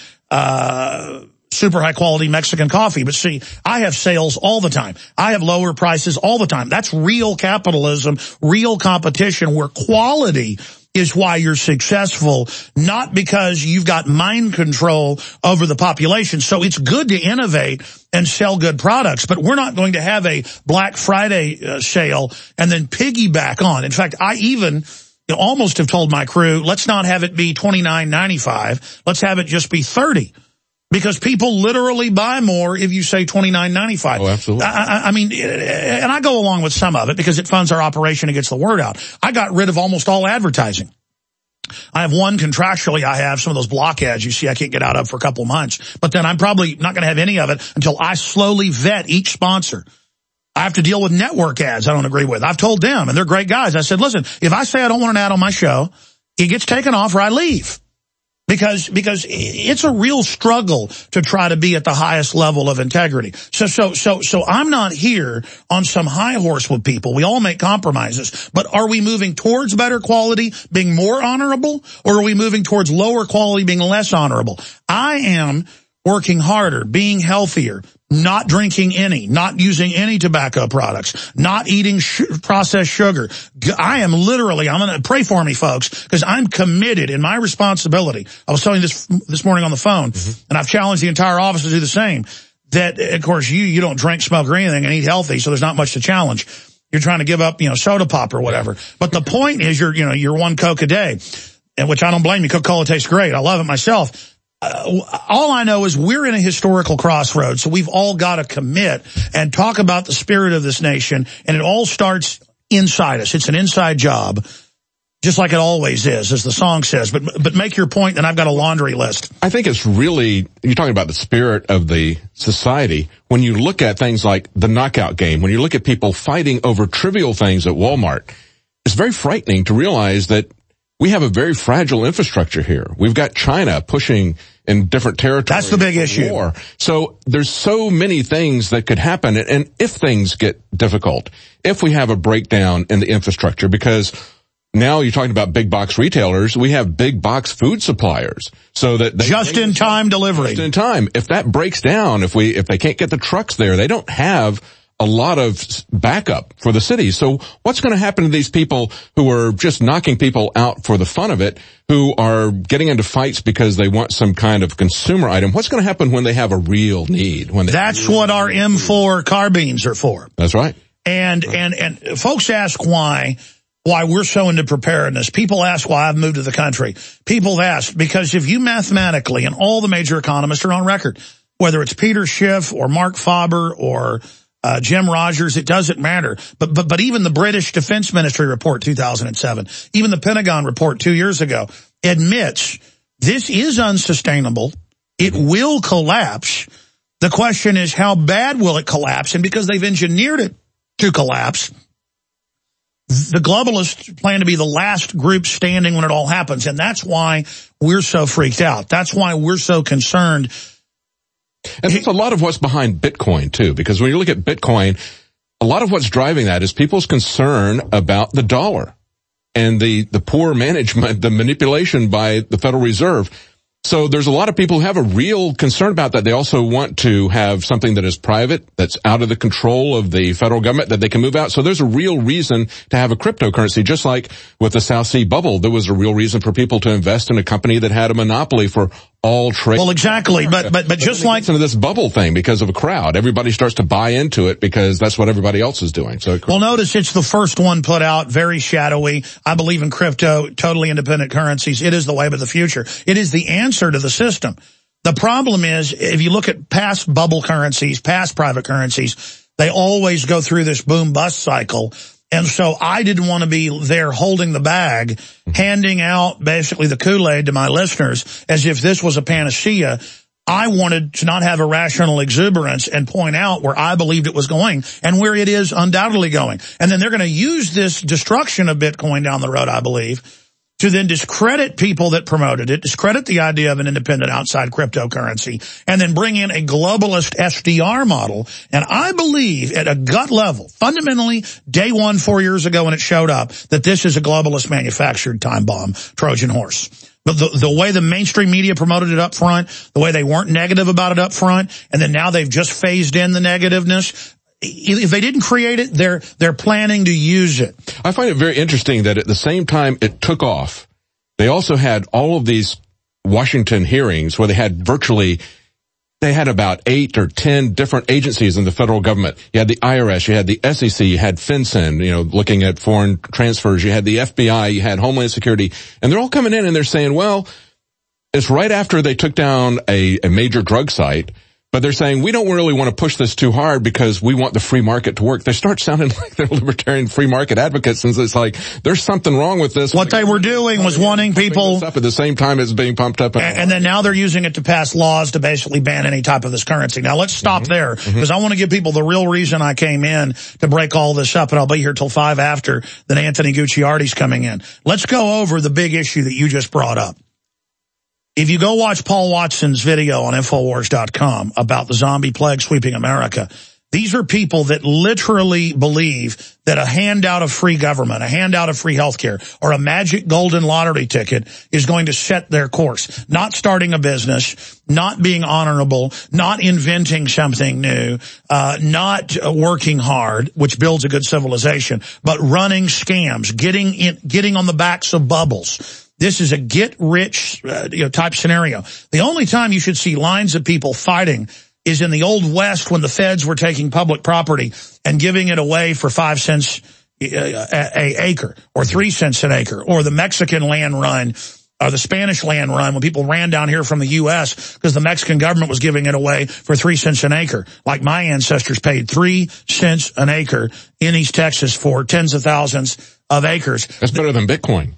super high quality Mexican coffee. But see, I have sales all the time. I have lower prices all the time. That's real capitalism, real competition, where quality is why you're successful, not because you've got mind control over the population. So it's good to innovate and sell good products, but we're not going to have a Black Friday sale and then piggyback on. In fact, I even almost have told my crew, let's not have it be $29.95. Let's have it just be $30. Because people literally buy more if you say $29.95. Oh, absolutely. I mean, and I go along with some of it because it funds our operation and gets the word out. I got rid of almost all advertising. I have one contractually. I have some of those block ads you see I can't get out of for a couple of months. But then I'm probably not going to have any of it until I slowly vet each sponsor. I have to deal with network ads I don't agree with. I've told them, and they're great guys. I said, listen, if I say I don't want an ad on my show, it gets taken off or I leave. Because it's a real struggle to try to be at the highest level of integrity. So I'm not here on some high horse with people. We all make compromises. But are we moving towards better quality, being more honorable, or are we moving towards lower quality, being less honorable? I am working harder, being healthier, not drinking any, not using any tobacco products, not eating processed sugar. I am literally, I'm going to pray for me, folks, because I'm committed in my responsibility. I was telling you this morning on the phone, and I've challenged the entire office to do the same, that, of course, you don't drink, smoke, or anything and eat healthy, so there's not much to challenge. You're trying to give up, soda pop or whatever. But the point is you're one Coke a day, and which I don't blame you. Coca-Cola tastes great. I love it myself. All I know is we're in a historical crossroads, so we've all got to commit and talk about the spirit of this nation, and it all starts inside us. It's an inside job, just like it always is, as the song says. But make your point, and I've got a laundry list. I think it's really, you're talking about the spirit of the society. When you look at things like the knockout game, when you look at people fighting over trivial things at Walmart, it's very frightening to realize that we have a very fragile infrastructure here. We've got China pushing in different territories. That's the big issue. War. So there's so many things that could happen. And if things get difficult, if we have a breakdown in the infrastructure, because now you're talking about big box retailers, we have big box food suppliers. So that they just in time delivery. Just in time. If that breaks down, if they can't get the trucks there, they don't have a lot of backup for the city. So what's going to happen to these people who are just knocking people out for the fun of it, who are getting into fights because they want some kind of consumer item? What's going to happen when they have a real need? That's what our M4 carbines are for. That's right. And folks ask why we're so into preparedness. People ask why I've moved to the country. People ask because if you mathematically, and all the major economists are on record, whether it's Peter Schiff or Mark Faber or Jim Rogers, it doesn't matter. But even the British Defense Ministry report 2007, even the Pentagon report 2 years ago admits this is unsustainable. It will collapse. The question is, how bad will it collapse? And because they've engineered it to collapse, the globalists plan to be the last group standing when it all happens. And that's why we're so freaked out. That's why we're so concerned. And that's a lot of what's behind Bitcoin, too, because when you look at Bitcoin, a lot of what's driving that is people's concern about the dollar and the poor management, the manipulation by the Federal Reserve. So there's a lot of people who have a real concern about that. They also want to have something that is private, that's out of the control of the federal government, that they can move out. So there's a real reason to have a cryptocurrency, just like with the South Sea bubble. There was a real reason for people to invest in a company that had a monopoly for all trade. Well, exactly. But just like into this bubble thing because of a crowd, everybody starts to buy into it because that's what everybody else is doing. So well, notice it's the first one put out, very shadowy. I believe in crypto, totally independent currencies. It is the wave of the future. It is the answer to the system. The problem is, if you look at past bubble currencies, past private currencies, they always go through this boom-bust cycle. And so I didn't want to be there holding the bag, handing out basically the Kool-Aid to my listeners as if this was a panacea. I wanted to not have irrational exuberance and point out where I believed it was going and where it is undoubtedly going. And then they're going to use this destruction of Bitcoin down the road, I believe, to then discredit people that promoted it, discredit the idea of an independent outside cryptocurrency, and then bring in a globalist SDR model. And I believe at a gut level, fundamentally, day one, 4 years ago when it showed up, that this is a globalist manufactured time bomb, Trojan horse. But the way the mainstream media promoted it up front, the way they weren't negative about it up front, and then now they've just phased in the negativeness. If they didn't create it, they're planning to use it. I find it very interesting that at the same time it took off, they also had all of these Washington hearings where they had about 8 or 10 different agencies in the federal government. You had the IRS, you had the SEC, you had FinCEN, looking at foreign transfers, you had the FBI, you had Homeland Security, and they're all coming in and they're saying, well, it's right after they took down a major drug site. But they're saying, we don't really want to push this too hard because we want the free market to work. They start sounding like they're libertarian free market advocates, and it's like, there's something wrong with this. What they were doing was wanting people up at the same time as being pumped up. And then now they're using it to pass laws to basically ban any type of this currency. Now let's stop there, because I want to give people the real reason I came in to break all this up, and I'll be here till 5 after, then Anthony Gucciardi's coming in. Let's go over the big issue that you just brought up. If you go watch Paul Watson's video on Infowars.com about the zombie plague sweeping America, these are people that literally believe that a handout of free government, a handout of free healthcare, or a magic golden lottery ticket is going to set their course. Not starting a business, not being honorable, not inventing something new, not working hard, which builds a good civilization, but running scams, getting on the backs of bubbles. This is a get-rich type scenario. The only time you should see lines of people fighting is in the Old West when the feds were taking public property and giving it away for 5 cents an acre or 3 cents an acre, or the Mexican land run or the Spanish land run when people ran down here from the U.S. because the Mexican government was giving it away for 3 cents an acre. Like my ancestors paid 3 cents an acre in East Texas for tens of thousands of acres. That's better than Bitcoin.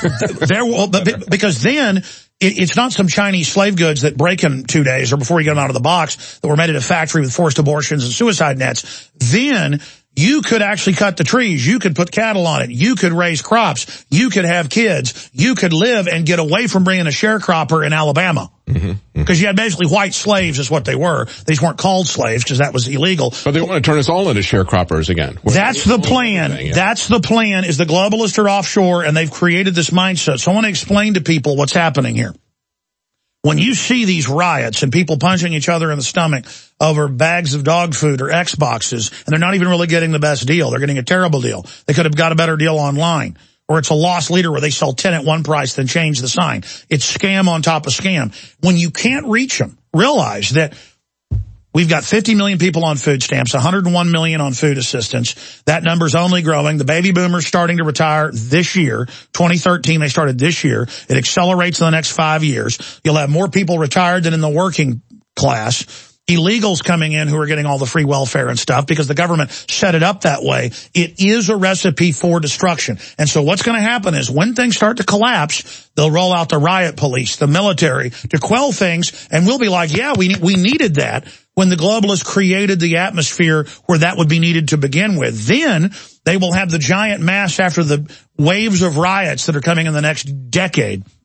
Because then it's not some Chinese slave goods that break in 2 days or before you get them out of the box that were made at a factory with forced abortions and suicide nets. Then you could actually cut the trees. You could put cattle on it. You could raise crops. You could have kids. You could live and get away from being a sharecropper in Alabama. Because you had basically white slaves is what they were. They just weren't called slaves because that was illegal. But they want to turn us all into sharecroppers again. That's the plan. That's the plan, is the globalists are offshore and they've created this mindset. So I want to explain to people what's happening here. When you see these riots and people punching each other in the stomach over bags of dog food or Xboxes, and they're not even really getting the best deal. They're getting a terrible deal. They could have got a better deal online. Or it's a loss leader where they sell 10 at one price, then change the sign. It's scam on top of scam. When you can't reach them, realize that we've got 50 million people on food stamps, 101 million on food assistance. That number's only growing. The baby boomers starting to retire this year. 2013, they started this year. It accelerates in the next 5 years. You'll have more people retired than in the working class. Illegals coming in who are getting all the free welfare and stuff because the government set it up that way. It is a recipe for destruction. And so what's going to happen is when things start to collapse, they'll roll out the riot police, the military to quell things. And we'll be like, yeah, we needed that when the globalists created the atmosphere where that would be needed to begin with. Then they will have the giant mass after the waves of riots that are coming in the next decade.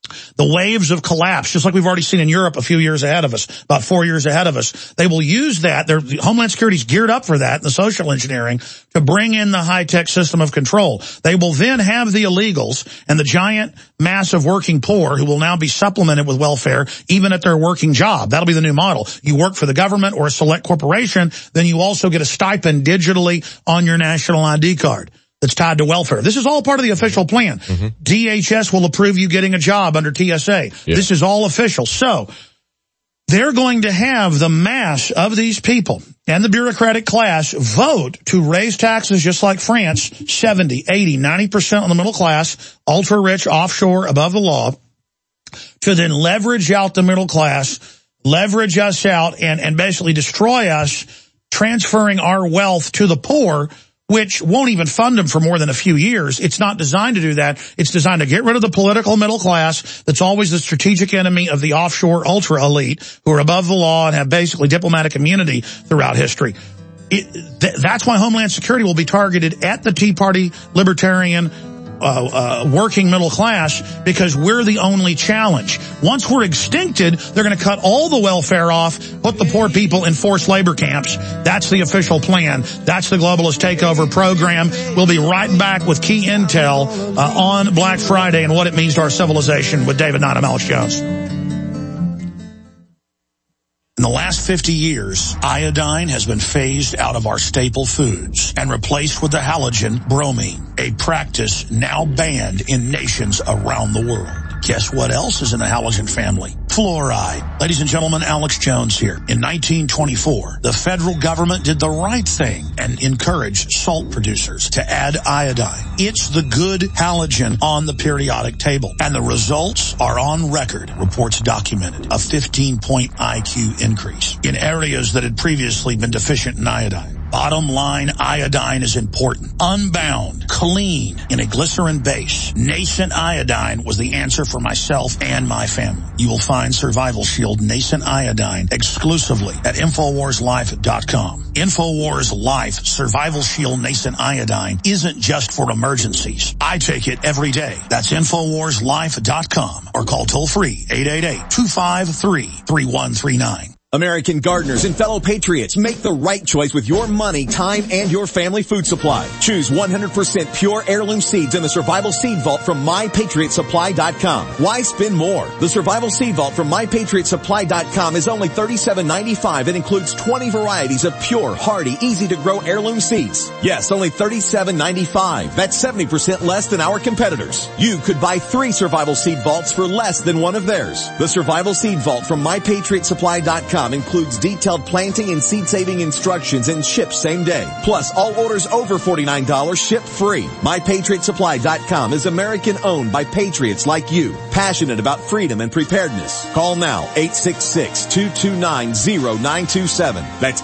The waves of collapse, just like we've already seen in Europe a few years ahead of us, about 4 years ahead of us, they will use that. Homeland Security's geared up for that, the social engineering, to bring in the high-tech system of control. They will then have the illegals and the giant mass of working poor who will now be supplemented with welfare, even at their working job. That'll be the new model. You work for the government or a select corporation, then you also get a stipend digitally on your national ID card that's tied to welfare. This is all part of the official plan. DHS will approve you getting a job under TSA. This is all official. So they're going to have the mass of these people and the bureaucratic class vote to raise taxes just like France, 70, 80, 90% on the middle class, ultra-rich, offshore, above the law, to then leverage out the middle class, leverage us out, and basically destroy us, transferring our wealth to the poor, which won't even fund them for more than a few years. It's not designed to do that. It's designed to get rid of the political middle class that's always the strategic enemy of the offshore ultra elite who are above the law and have basically diplomatic immunity throughout history. That's why Homeland Security will be targeted at the Tea Party, libertarian, working middle class, because we're the only challenge. Once we're extincted, they're going to cut all the welfare off, put the poor people in forced labor camps. That's the official plan. That's the globalist takeover program. We'll be right back with key intel on Black Friday and what it means to our civilization with David Knight. I'm Alex Jones. In the last 50 years, iodine has been phased out of our staple foods and replaced with the halogen bromine, a practice now banned in nations around the world. Guess what else is in the halogen family? Fluoride. Ladies and gentlemen, Alex Jones here. In 1924, the federal government did the right thing and encouraged salt producers to add iodine. It's the good halogen on the periodic table, and the results are on record. Reports documented a 15-point IQ increase in areas that had previously been deficient in iodine. Bottom line, iodine is important. Unbound, clean, in a glycerin base. Nascent iodine was the answer for myself and my family. You will find Survival Shield Nascent Iodine exclusively at InfoWarsLife.com. InfoWars Life Survival Shield Nascent Iodine isn't just for emergencies. I take it every day. That's InfoWarsLife.com or call toll-free 888-253-3139. American gardeners and fellow patriots, make the right choice with your money, time, and your family food supply. Choose 100% pure heirloom seeds in the Survival Seed Vault from MyPatriotSupply.com. Why spend more? The Survival Seed Vault from MyPatriotSupply.com is only $37.95 and includes 20 varieties of pure, hardy, easy-to-grow heirloom seeds. Yes, only $37.95. That's 70% less than our competitors. You could buy 3 Survival Seed Vaults for less than one of theirs. The Survival Seed Vault from MyPatriotSupply.com includes detailed planting and seed-saving instructions and ships same day. Plus, all orders over $49 ship free. MyPatriotSupply.com is American-owned by patriots like you, passionate about freedom and preparedness. Call now, 866-229-0927. That's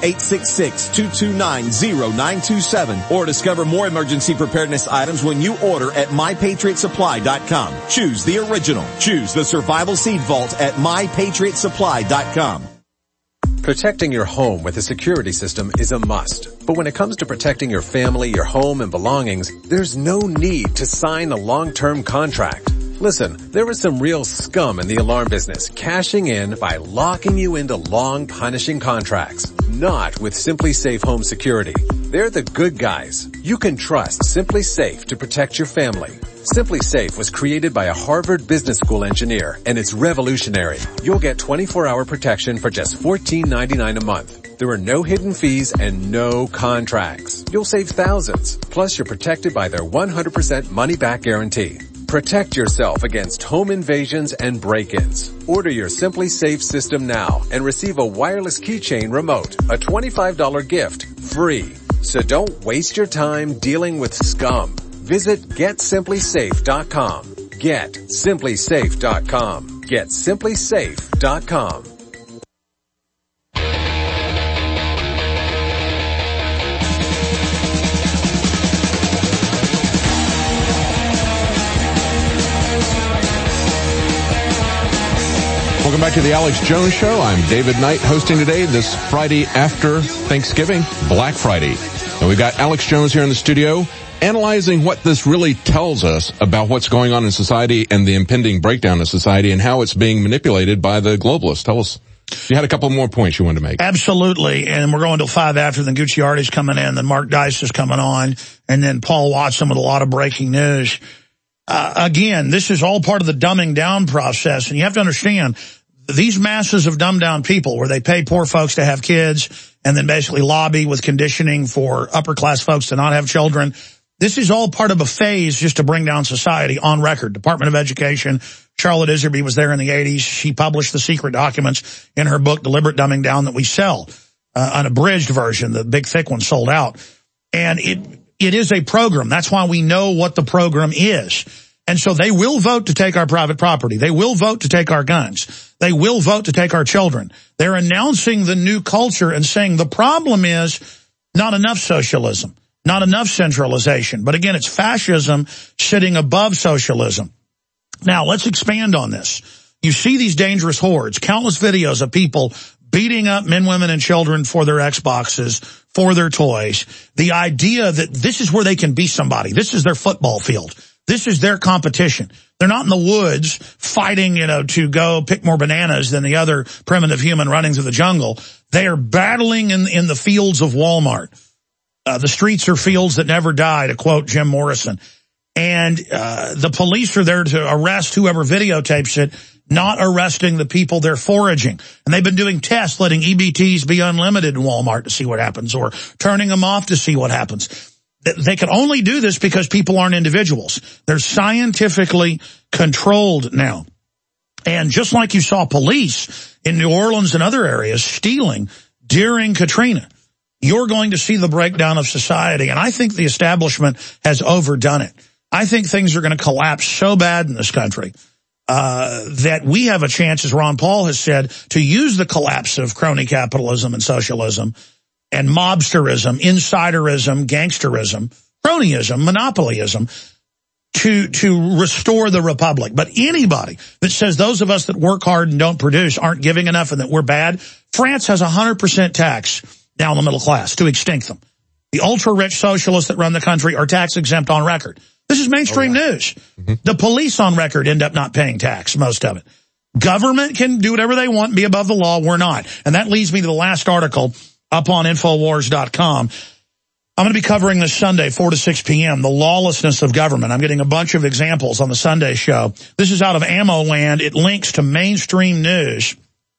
866-229-0927. Or discover more emergency preparedness items when you order at MyPatriotSupply.com. Choose the original. Choose the Survival Seed Vault at MyPatriotSupply.com. Protecting your home with a security system is a must. But when it comes to protecting your family, your home, and belongings, there's no need to sign a long-term contract. Listen, there is some real scum in the alarm business, cashing in by locking you into long, punishing contracts. Not with Simply Safe Home Security. They're the good guys. You can trust Simply Safe to protect your family. Simply Safe was created by a Harvard Business School engineer, and it's revolutionary. You'll get 24-hour protection for just $14.99 a month. There are no hidden fees and no contracts. You'll save thousands. Plus, you're protected by their 100% money-back guarantee. Protect yourself against home invasions and break-ins. Order your Simply Safe system now and receive a wireless keychain remote, a $25 gift, free. So don't waste your time dealing with scum. Visit GetSimplySafe.com. GetSimplySafe.com. GetSimplySafe.com. Welcome back to the Alex Jones Show. I'm David Knight hosting today, this Friday after Thanksgiving, Black Friday. And we got Alex Jones here in the studio analyzing what this really tells us about what's going on in society and the impending breakdown of society and how it's being manipulated by the globalists. Tell us. You had a couple more points you wanted to make. Absolutely. And we're going till 5 after. Then Gucciardi's coming in. Then Mark Dice is coming on. And then Paul Watson with a lot of breaking news. Again, this is all part of the dumbing down process. And you have to understand, these masses of dumbed down people where they pay poor folks to have kids and then basically lobby with conditioning for upper class folks to not have children. This is all part of a phase just to bring down society on record. Department of Education, Charlotte Iserby was there in the 80s. She published the secret documents in her book, Deliberate Dumbing Down, that we sell, an abridged version. The big thick one sold out. And it is a program. That's why we know what the program is. And so they will vote to take our private property. They will vote to take our guns. They will vote to take our children. They're announcing the new culture and saying the problem is not enough socialism, not enough centralization. But again, it's fascism sitting above socialism. Now, let's expand on this. You see these dangerous hordes, countless videos of people beating up men, women, and children for their Xboxes, for their toys. The idea that this is where they can be somebody. This is their football field. This is their competition. They're not in the woods fighting, to go pick more bananas than the other primitive human running through the jungle. They are battling in the fields of Walmart. The streets are fields that never die, to quote Jim Morrison. And the police are there to arrest whoever videotapes it, not arresting the people they're foraging. And they've been doing tests, letting EBTs be unlimited in Walmart to see what happens, or turning them off to see what happens. They can only do this because people aren't individuals. They're scientifically controlled now. And just like you saw police in New Orleans and other areas stealing during Katrina, you're going to see the breakdown of society. And I think the establishment has overdone it. I think things are going to collapse so bad in this country that we have a chance, as Ron Paul has said, to use the collapse of crony capitalism and socialism and mobsterism, insiderism, gangsterism, cronyism, monopolyism, to restore the republic. But anybody that says those of us that work hard and don't produce aren't giving enough and that we're bad, France has 100% tax down the middle class to extinct them. The ultra-rich socialists that run the country are tax exempt on record. This is mainstream news. Mm-hmm. The police on record end up not paying tax, most of it. Government can do whatever they want, be above the law. We're not. And that leads me to the last article up on Infowars.com. I'm going to be covering this Sunday, 4 to 6 p.m., the lawlessness of government. I'm getting a bunch of examples on the Sunday show. This is out of Ammo Land. It links to mainstream news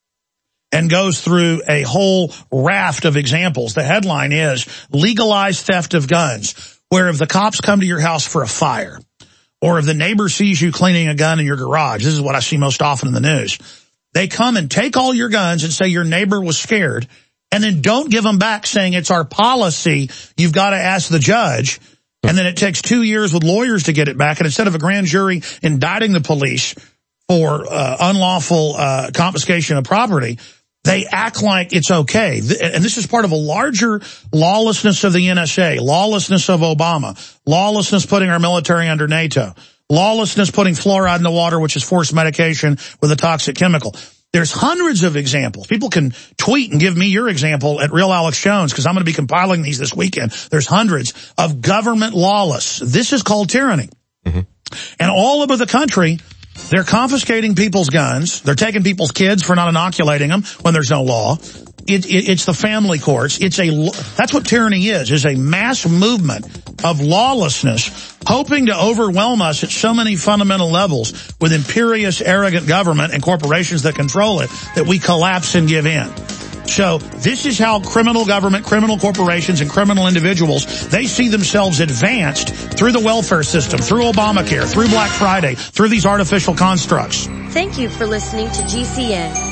and goes through a whole raft of examples. The headline is Legalize Theft of Guns, where if the cops come to your house for a fire, or if the neighbor sees you cleaning a gun in your garage, this is what I see most often in the news, they come and take all your guns and say your neighbor was scared, and then don't give them back saying it's our policy, you've got to ask the judge. And then it takes 2 years with lawyers to get it back. And instead of a grand jury indicting the police for unlawful confiscation of property, they act like it's okay. And this is part of a larger lawlessness of the NSA, lawlessness of Obama, lawlessness putting our military under NATO, lawlessness putting fluoride in the water, which is forced medication with a toxic chemical. There's hundreds of examples. People can tweet and give me your example at Real Alex Jones, because I'm going to be compiling these this weekend. There's hundreds of government lawless. This is called tyranny. Mm-hmm. And all over the country, they're confiscating people's guns. They're taking people's kids for not inoculating them when there's no law. It's the family courts. That's what tyranny is a mass movement of lawlessness, hoping to overwhelm us at so many fundamental levels with imperious, arrogant government and corporations that control it that we collapse and give in. So this is how criminal government, criminal corporations, and criminal individuals, they see themselves advanced through the welfare system, through Obamacare, through Black Friday, through these artificial constructs. Thank you for listening to GCN.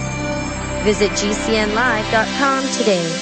Visit GCNlive.com today.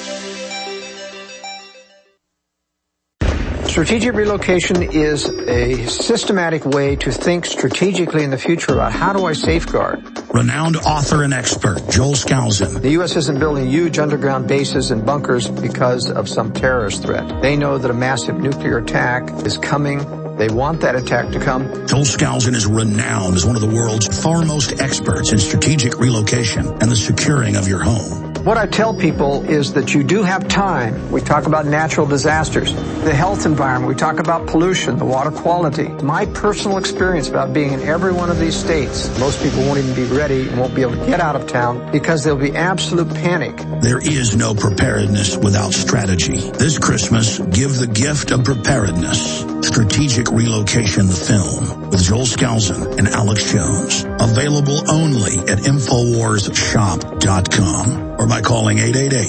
Strategic relocation is a systematic way to think strategically in the future about how do I safeguard. Renowned author and expert, Joel Skousen. The U.S. isn't building huge underground bases and bunkers because of some terrorist threat. They know that a massive nuclear attack is coming. They want that attack to come. Joel Skousen is renowned as one of the world's foremost experts in strategic relocation and the securing of your home. What I tell people is that you do have time. We talk about natural disasters, the health environment. We talk about pollution, the water quality. My personal experience about being in every one of these states, most people won't even be ready and won't be able to get out of town because there'll be absolute panic. There is no preparedness without strategy. This Christmas, give the gift of preparedness. Strategic Relocation, the film, with Joel Skousen and Alex Jones. Available only at InfoWarsShop.com or by calling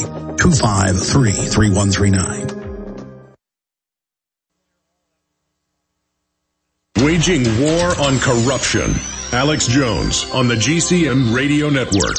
888-253-3139. Waging war on corruption. Alex Jones on the GCN Radio Network.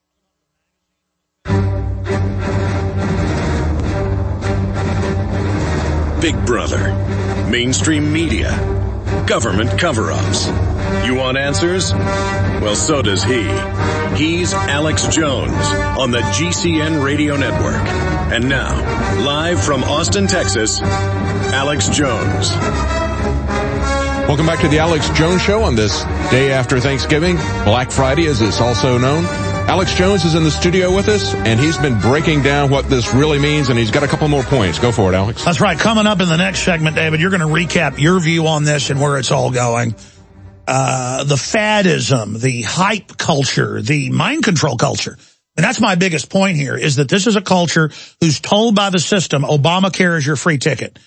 Big Brother, mainstream media, government cover-ups. You want answers? Well, so does he. He's Alex Jones on the GCN Radio Network. And now, live from Austin, Texas, Alex Jones. Welcome back to the Alex Jones Show on this day after Thanksgiving, Black Friday as it's also known. Alex Jones is in the studio with us, and he's been breaking down what this really means, and he's got a couple more points. Go for it, Alex. That's right. Coming up in the next segment, David, you're going to recap your view on this and where it's all going. The faddism, the hype culture, the mind control culture. And that's my biggest point here, is that this is a culture who's told by the system, Obamacare is your free ticket,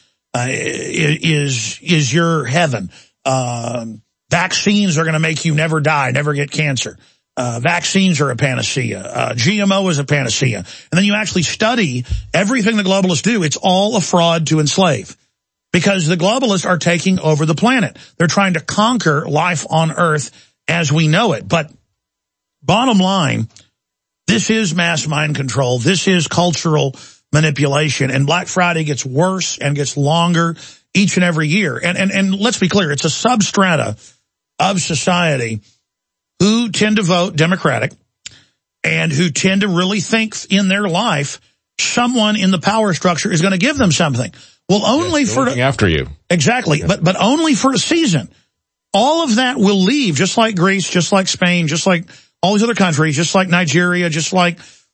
is your heaven. Vaccines are going to make you never die, never get cancer. Vaccines are a panacea. GMO is a panacea. And then you actually study everything the globalists do. It's all a fraud to enslave, because the globalists are taking over the planet. They're trying to conquer life on Earth as we know it. But bottom line, this is mass mind control. This is cultural manipulation. And Black Friday gets worse and gets longer each and every year. And let's be clear, it's a substrata of society who tend to vote Democratic and who tend to really think in their life someone in the power structure is going to give them something. Well, only for after you. Exactly, yes. but only for a season. All of that will leave, just like Greece, just like Spain, just like all these other countries, just like Nigeria, just like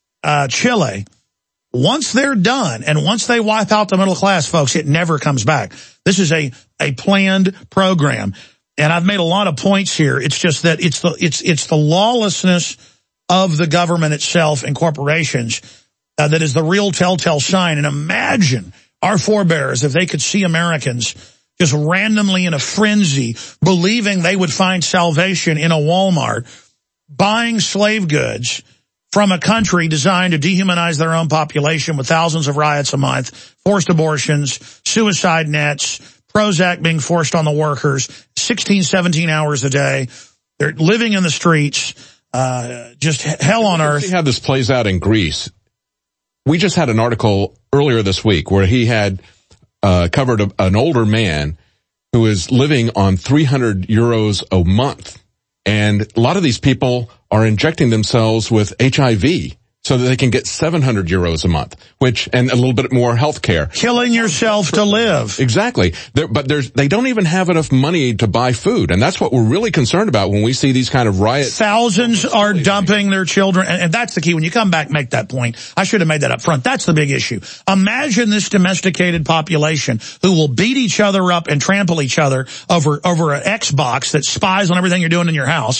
Chile. Once they're done and once they wipe out the middle class, folks, it never comes back. This is a planned program. And I've made a lot of points here. It's just that it's the lawlessness of the government itself and corporations that is the real telltale sign. And imagine our forebears, if they could see Americans just randomly in a frenzy, believing they would find salvation in a Walmart, buying slave goods from a country designed to dehumanize their own population with thousands of riots a month, forced abortions, suicide nets, Prozac being forced on the workers, 16, 17 hours a day. They're living in the streets, just hell on earth. See how this plays out in Greece. We just had an article earlier this week where he had covered an older man who is living on 300 euros a month. And a lot of these people are injecting themselves with HIV so that they can get 700 euros a month, and a little bit more health care. Killing yourself to live. Exactly. But they don't even have enough money to buy food. And that's what we're really concerned about when we see these kind of riots. Thousands are dumping their children. And that's the key. When you come back, make that point. I should have made that up front. That's the big issue. Imagine this domesticated population who will beat each other up and trample each other over an Xbox that spies on everything you're doing in your house.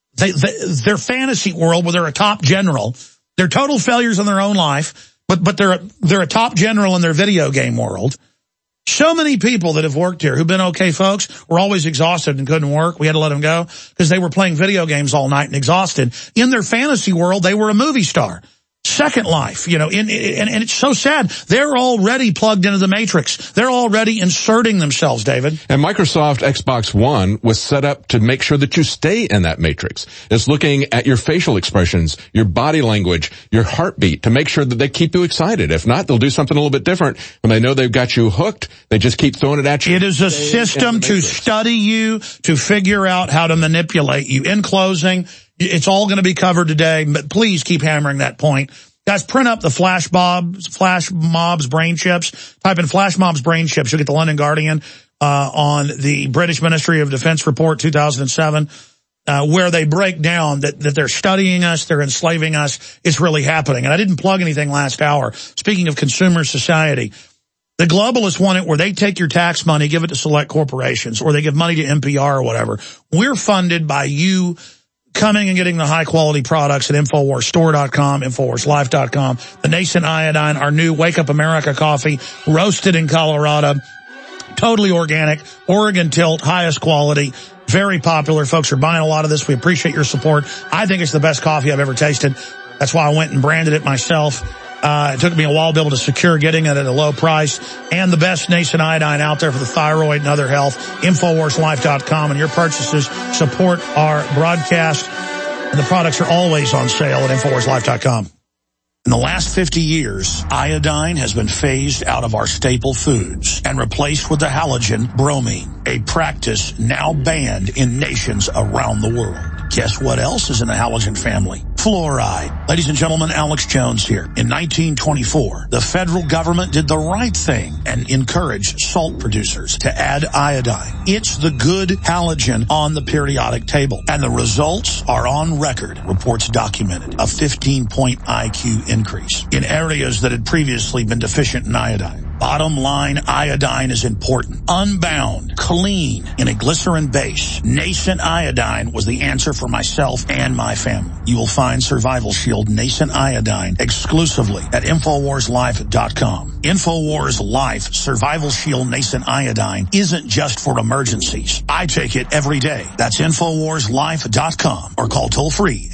Their fantasy world where they're a top general. They're total failures in their own life, but they're a top general in their video game world. So many people that have worked here who've been okay folks were always exhausted and couldn't work. We had to let them go because they were playing video games all night and exhausted. In their fantasy world, they were a movie star. Second Life, and it's so sad. They're already plugged into the Matrix. They're already inserting themselves, David. And Microsoft Xbox One was set up to make sure that you stay in that Matrix. It's looking at your facial expressions, your body language, your heartbeat to make sure that they keep you excited. If not, they'll do something a little bit different. When they know they've got you hooked, they just keep throwing it at you. It is a system to study you, to figure out how to manipulate you. In closing, it's all going to be covered today, but please keep hammering that point. Guys, print up the Flash Mobs brain chips. Type in Flash Mobs brain chips. You'll get the London Guardian on the British Ministry of Defense report 2007. where they break down that they're studying us, they're enslaving us. It's really happening. And I didn't plug anything last hour. Speaking of consumer society, the globalists want it where they take your tax money, give it to select corporations, or they give money to NPR or whatever. We're funded by you coming and getting the high-quality products at InfoWarsStore.com, InfoWarsLife.com, the Nascent Iodine, our new Wake Up America coffee, roasted in Colorado, totally organic, Oregon Tilt, highest quality, very popular. Folks are buying a lot of this. We appreciate your support. I think it's the best coffee I've ever tasted. That's why I went and branded it myself. It took me a while to be able to secure getting it at a low price, and the best Nascent Iodine out there for the thyroid and other health, InfoWarsLife.com, and your purchases support our broadcast, and the products are always on sale at InfoWarsLife.com. In the last 50 years, iodine has been phased out of our staple foods and replaced with the halogen bromine, a practice now banned in nations around the world. Guess what else is in the halogen family? Fluoride. Ladies and gentlemen, Alex Jones here. In 1924, the federal government did the right thing and encouraged salt producers to add iodine. It's the good halogen on the periodic table, and the results are on record. Reports documented a 15-point IQ increase in areas that had previously been deficient in iodine. Bottom line, iodine is important. Unbound, clean, in a glycerin base. Nascent Iodine was the answer for myself and my family. You will find Survival Shield Nascent Iodine exclusively at InfoWarsLife.com. InfoWars Life Survival Shield Nascent Iodine isn't just for emergencies. I take it every day. That's InfoWarsLife.com, or call toll-free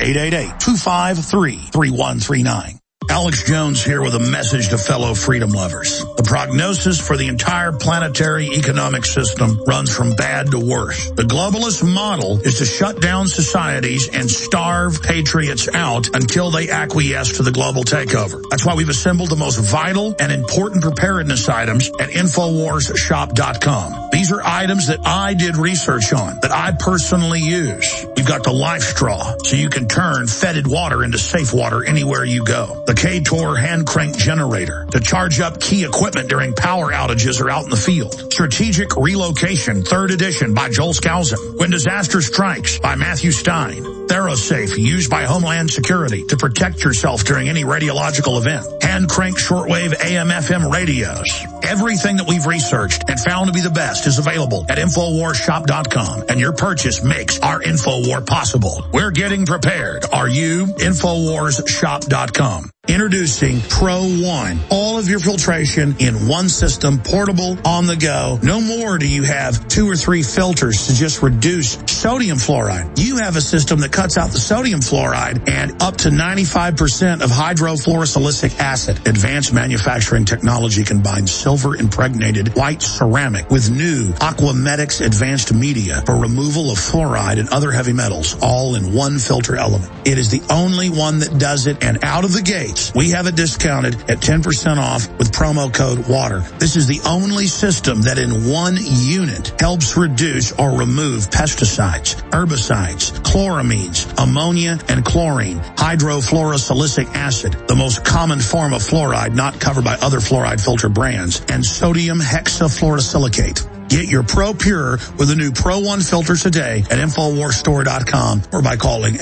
888-253-3139. Alex Jones here with a message to fellow freedom lovers. The prognosis for the entire planetary economic system runs from bad to worse. The globalist model is to shut down societies and starve patriots out until they acquiesce to the global takeover. That's why we've assembled the most vital and important preparedness items at InfoWarsShop.com. These are items that I did research on, that I personally use. We've got the Life Straw, so you can turn fetid water into safe water anywhere you go. The K-Tor hand crank generator to charge up key equipment during power outages or out in the field. Strategic Relocation, 3rd edition by Joel Skousen. When Disaster Strikes by Matthew Stein. ThyroSafe, used by Homeland Security to protect yourself during any radiological event. Hand crank shortwave AM/FM radios. Everything that we've researched and found to be the best is available at InfoWarsShop.com, and your purchase makes our InfoWar possible. We're getting prepared. Are you? InfoWarsShop.com. Introducing Pro One. All of your filtration in one system, portable, on the go. No more do you have 2 or 3 filters to just reduce sodium fluoride. You have a system that cuts out the sodium fluoride and up to 95% of hydrofluorosilicic acid. Advanced manufacturing technology combines silver-impregnated white ceramic with new Aquamedics advanced media for removal of fluoride and other heavy metals, all in one filter element. It is the only one that does it, and out of the gate, we have it discounted at 10% off with promo code WATER. This is the only system that in one unit helps reduce or remove pesticides, herbicides, chloramines, ammonia, and chlorine, hydrofluorosilicic acid, the most common form of fluoride not covered by other fluoride filter brands, and sodium hexafluorosilicate. Get your Pro Pure with the new Pro One filter today at InfoWarsStore.com or by calling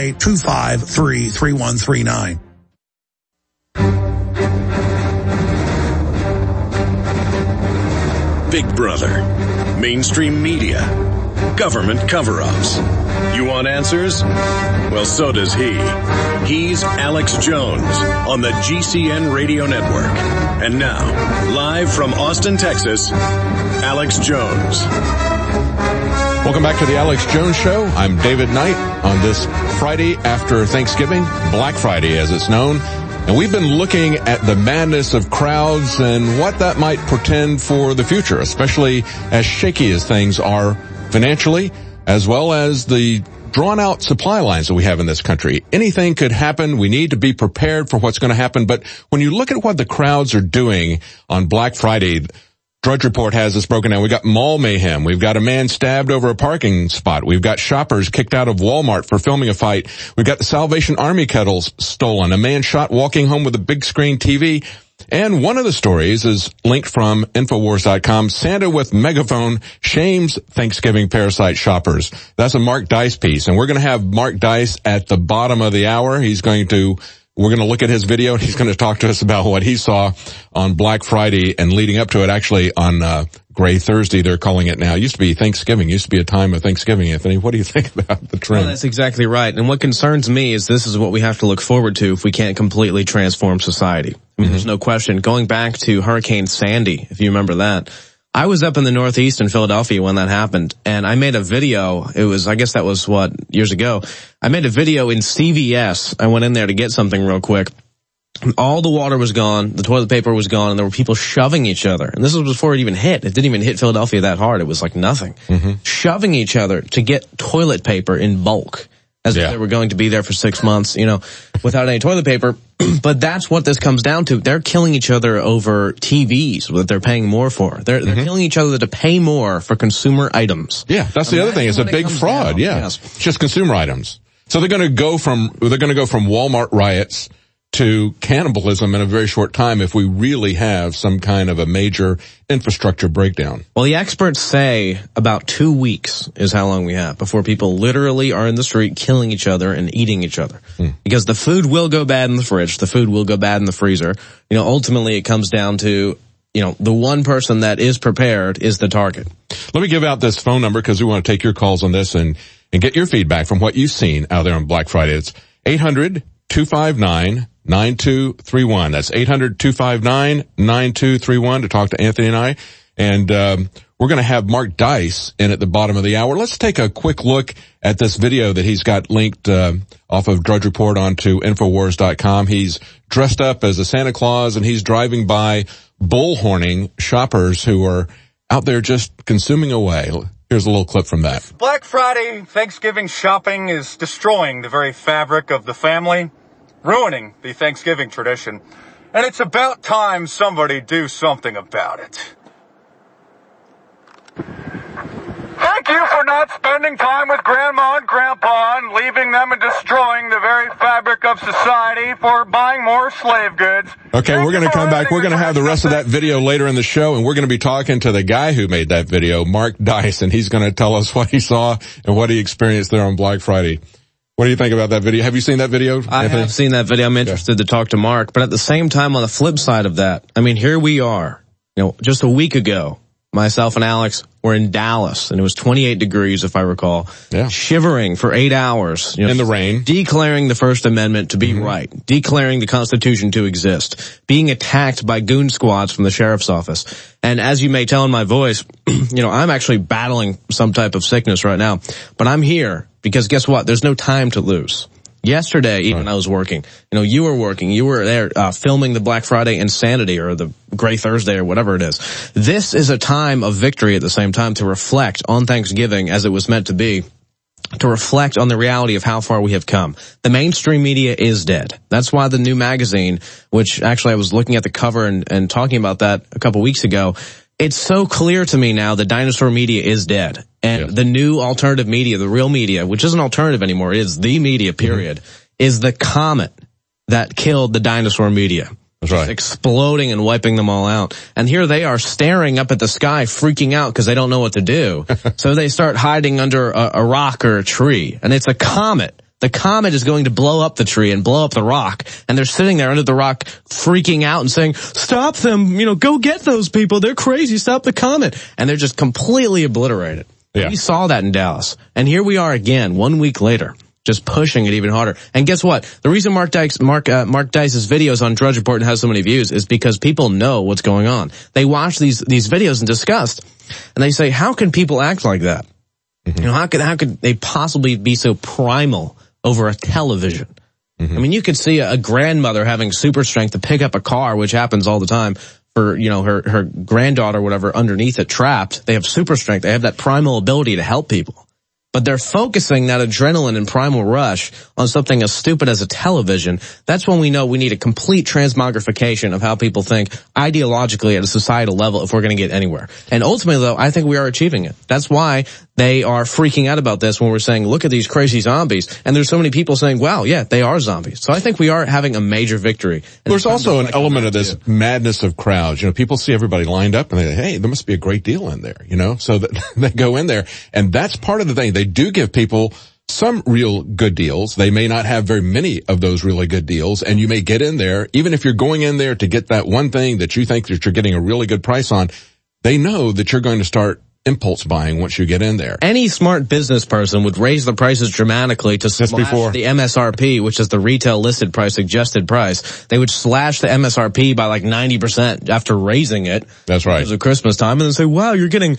888-253-3139. Big Brother, mainstream media, government cover-ups. You want answers? Well, so does he. He's Alex Jones on the GCN Radio Network. And now, live from Austin, Texas, Alex Jones. Welcome back to the Alex Jones Show. I'm David Knight on this Friday after Thanksgiving, Black Friday as it's known. And we've been looking at the madness of crowds and what that might portend for the future, especially as shaky as things are financially, as well as the drawn-out supply lines that we have in this country. Anything could happen. We need to be prepared for what's going to happen. But when you look at what the crowds are doing on Black Friday, Drudge Report has this broken down. We've got mall mayhem. We've got a man stabbed over a parking spot. We've got shoppers kicked out of Walmart for filming a fight. We've got the Salvation Army kettles stolen. A man shot walking home with a big screen TV. And one of the stories is linked from Infowars.com. Santa with megaphone shames Thanksgiving parasite shoppers. That's a Mark Dice piece. And we're going to have Mark Dice at the bottom of the hour. We're going to look at his video, and he's going to talk to us about what he saw on Black Friday and leading up to it, actually on Gray Thursday, they're calling it now. It used to be Thanksgiving. It used to be a time of Thanksgiving, Anthony. What do you think about the trend? Well, that's exactly right. And what concerns me is this is what we have to look forward to if we can't completely transform society. I mean, there's no question. Going back to Hurricane Sandy, if you remember that, I was up in the Northeast in Philadelphia when that happened, and I made a video. Years ago. I made a video in CVS. I went in there to get something real quick. All the water was gone, the toilet paper was gone, and there were people shoving each other. And this was before it even hit. It didn't even hit Philadelphia that hard. It was like nothing. Shoving each other to get toilet paper in bulk, as if they were going to be there for 6 months, without any toilet paper. But that's what this comes down to. They're killing each other over TVs that they're paying more for. They're killing each other to pay more for consumer items. Yeah, that's the other thing. It's a big fraud. It's just consumer items. So they're going to go from Walmart riots to cannibalism in a very short time if we really have some kind of a major infrastructure breakdown. Well, the experts say about 2 weeks is how long we have before people literally are in the street killing each other and eating each other. Because the food will go bad in the fridge, the food will go bad in the freezer. Ultimately it comes down to, the one person that is prepared is the target. Let me give out this phone number because we want to take your calls on this and get your feedback from what you've seen out there on Black Friday. It's 800-259-9231. That's 800-259-9231 to talk to Anthony and I. And we're going to have Mark Dice in at the bottom of the hour. Let's take a quick look at this video that he's got linked off of Drudge Report onto Infowars.com. He's dressed up as a Santa Claus, and he's driving by bullhorning shoppers who are out there just consuming away. Here's a little clip from that. Black Friday Thanksgiving shopping is destroying the very fabric of the family, ruining the Thanksgiving tradition, and it's about time somebody do something about it. Thank you for not spending time with Grandma and Grandpa and leaving them and destroying the very fabric of society for buying more slave goods. Okay, we're going to come back. We're going to have the rest of that video later in the show, and we're going to be talking to the guy who made that video, Mark Dice, and he's going to tell us what he saw and what he experienced there on Black Friday. What do you think about that video? Have you seen that video, Anthony? I have seen that video. I'm interested to talk to Mark. But at the same time, on the flip side of that, here we are. Just a week ago, myself and Alex were in Dallas, and it was 28 degrees, if I recall. Shivering for 8 hours. In the rain. Declaring the First Amendment to be right. Declaring the Constitution to exist. Being attacked by goon squads from the sheriff's office. And as you may tell in my voice, I'm actually battling some type of sickness right now. But I'm here because guess what? There's no time to lose. Yesterday, even I was working. You were working. You were there filming the Black Friday Insanity or the Gray Thursday or whatever it is. This is a time of victory at the same time to reflect on Thanksgiving as it was meant to be, to reflect on the reality of how far we have come. The mainstream media is dead. That's why the new magazine, which actually I was looking at the cover and talking about that a couple weeks ago, it's so clear to me now that dinosaur media is dead. And the new alternative media, the real media, which isn't alternative anymore, it is the media, period, is the comet that killed the dinosaur media. That's right. Exploding and wiping them all out. And here they are staring up at the sky, freaking out because they don't know what to do. So they start hiding under a rock or a tree. And it's a comet. The comet is going to blow up the tree and blow up the rock. And they're sitting there under the rock freaking out and saying, stop them, go get those people. They're crazy. Stop the comet. And they're just completely obliterated. Yeah. We saw that in Dallas. And here we are again, 1 week later, just pushing it even harder. And guess what? The reason Mark Dice's videos on Drudge Report has so many views is because people know what's going on. They watch these videos in disgust and they say, how can people act like that? How could they possibly be so primal over a television? You could see a grandmother having super strength to pick up a car, which happens all the time, for, her granddaughter or whatever underneath it trapped. They have super strength. They have that primal ability to help people. but they're focusing that adrenaline and primal rush on something as stupid as a television. That's when we know we need a complete transmogrification of how people think ideologically at a societal level if we're going to get anywhere. And ultimately, though, I think we are achieving it. That's why they are freaking out about this when we're saying, look at these crazy zombies. And there's so many people saying, wow, yeah, they are zombies. So I think we are having a major victory. And there's also an element of this madness of crowds. You know, people see everybody lined up and they say, hey, there must be a great deal in there, you know, so that they go in there. And that's part of the thing. They do give people some real good deals. They may not have very many of those really good deals, and you may get in there, even if you're going in there to get that one thing that you think that you're getting a really good price on, they know that you're going to start impulse buying once you get in there. Any smart business person would raise the prices dramatically to slash the MSRP, which is the retail listed price, suggested price. They would slash the MSRP by like 90% after raising it. That's right. Because of Christmas time, and then say, wow, you're getting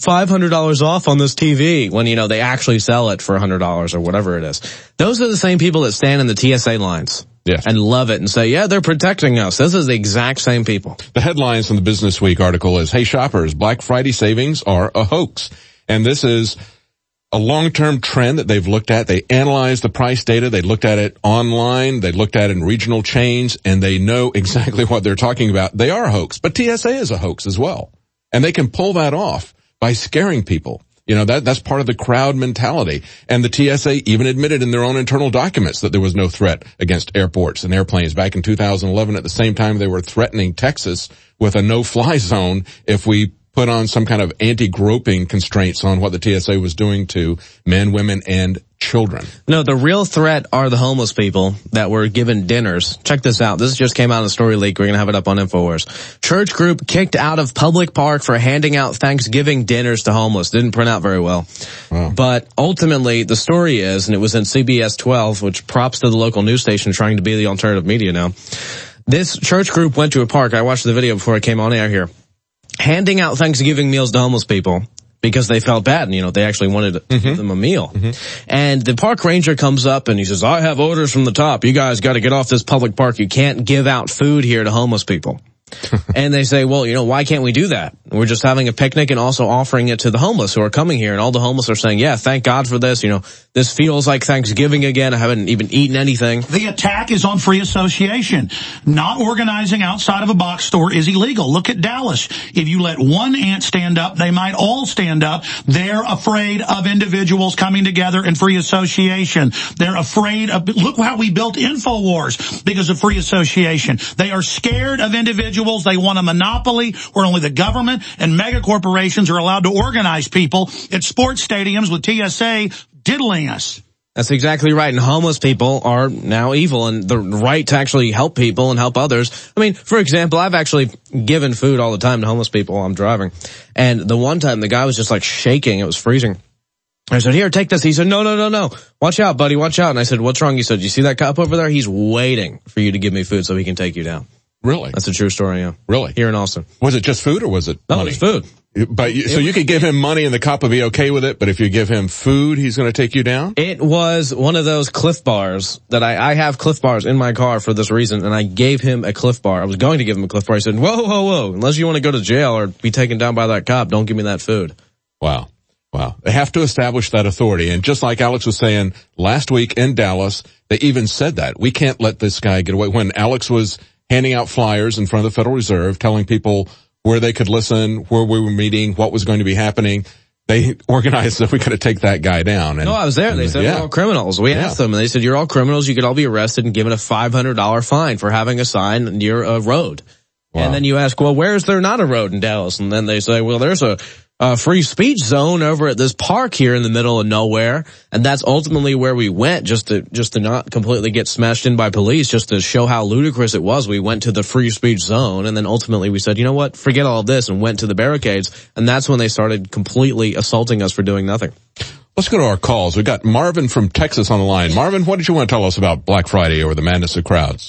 $500 off on this TV, when, you know, they actually sell it for $100 or whatever it is. Those are the same people that stand in the TSA lines. Yes. And love it and say, yeah, they're protecting us. This is the exact same people. The headlines from the Business Week article is, hey shoppers, Black Friday savings are a hoax. And this is a long-term trend that they've looked at. They analyzed the price data. They looked at it online. They looked at it in regional chains, and they know exactly what they're talking about. They are a hoax, but TSA is a hoax as well. And they can pull that off by scaring people. You know, that's part of the crowd mentality. And the TSA even admitted in their own internal documents that there was no threat against airports and airplanes. Back in 2011, at the same time, they were threatening Texas with a no-fly zone if we put on some kind of anti-groping constraints on what the TSA was doing to men, women, and children. No, the real threat are the homeless people that were given dinners. Check this out. This just came out in a story leak. We're going to have it up on InfoWars. Church group kicked out of public park for handing out Thanksgiving dinners to homeless. Didn't print out very well. Wow. But ultimately, the story is, and it was in CBS 12, which props to the local news station trying to be the alternative media now. This church group went to a park. I watched the video before I came on air here. Handing out Thanksgiving meals to homeless people because they felt bad, and, you know, they actually wanted to give them a meal. And the park ranger comes up and he says, I have orders from the top. You guys got to get off this public park. You can't give out food here to homeless people. And they say, well, you know, why can't we do that? We're just having a picnic and also offering it to the homeless who are coming here. And all the homeless are saying, yeah, thank God for this. You know, this feels like Thanksgiving again. I haven't even eaten anything. The attack is on free association. Not organizing outside of a box store is illegal. Look at Dallas. If you let one ant stand up, they might all stand up. They're afraid of individuals coming together in free association. They're afraid of, look how we built InfoWars because of free association. They are scared of individuals. They want a monopoly where only the government and mega corporations are allowed to organize people at sports stadiums with TSA diddling us. That's exactly right. And homeless people are now evil, and the right to actually help people and help others. I mean, for example, I've actually given food all the time to homeless people while I'm driving. And the one time the guy was just like shaking. It was freezing. I said, here, take this. He said, no. Watch out, buddy. Watch out. And I said, what's wrong? He said, you see that cop over there? He's waiting for you to give me food so he can take you down. Really? That's a true story, yeah. Really? Here in Austin. Was it just food or was it money? No, it was food. But you could give him money and the cop would be okay with it, but if you give him food, he's going to take you down? It was one of those Cliff Bars that I have Cliff Bars in my car for this reason, and I gave him a Cliff Bar. I was going to give him a Cliff Bar. He said, whoa, unless you want to go to jail or be taken down by that cop, don't give me that food. Wow. They have to establish that authority. And just like Alex was saying last week in Dallas, they even said that. We can't let this guy get away. When Alex was handing out flyers in front of the Federal Reserve, telling people where they could listen, where we were meeting, what was going to be happening, they organized that we could take that guy down. And, no, I was there. They said we're all criminals. We asked them, and they said, you're all criminals. You could all be arrested and given a $500 fine for having a sign near a road. Wow. And then you ask, well, where is there not a road in Dallas? And then they say, well, there's a free speech zone over at this park here in the middle of nowhere. And that's ultimately where we went, just to not completely get smashed in by police, just to show how ludicrous it was. We went to the free speech zone, and then ultimately we said, you know what, forget all of this, and went to the barricades. And that's when they started completely assaulting us for doing nothing. Let's go to our calls. We've got Marvin from Texas on the line. Marvin, what did you want to tell us about Black Friday or the madness of crowds?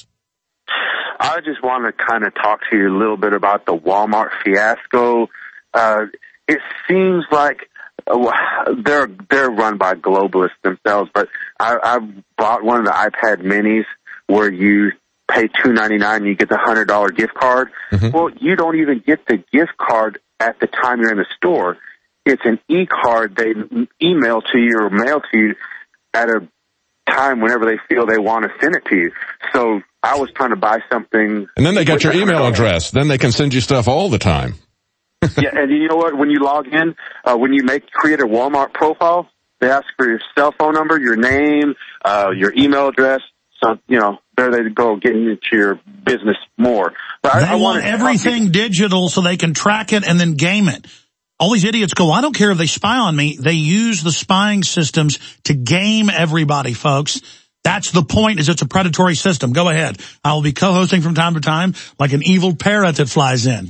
I just want to kind of talk to you a little bit about the Walmart fiasco. It seems like they're run by globalists themselves, but I bought one of the iPad minis where you pay $2.99 and you get the $100 gift card. Mm-hmm. Well, you don't even get the gift card at the time you're in the store. it's an e-card they email to you or mail to you at a time whenever they feel they want to send it to you. So I was trying to buy something. And then they got your email address. Then they can send you stuff all the time. Yeah, and you know what? When you log in, when you create a Walmart profile, they ask for your cell phone number, your name, your email address. So, there they go, getting into your business more. But I want everything digital so they can track it and then game it. All these idiots go, I don't care if they spy on me. They use the spying systems to game everybody, folks. That's the point, is it's a predatory system. Go ahead. I will be co-hosting from time to time like an evil parrot that flies in.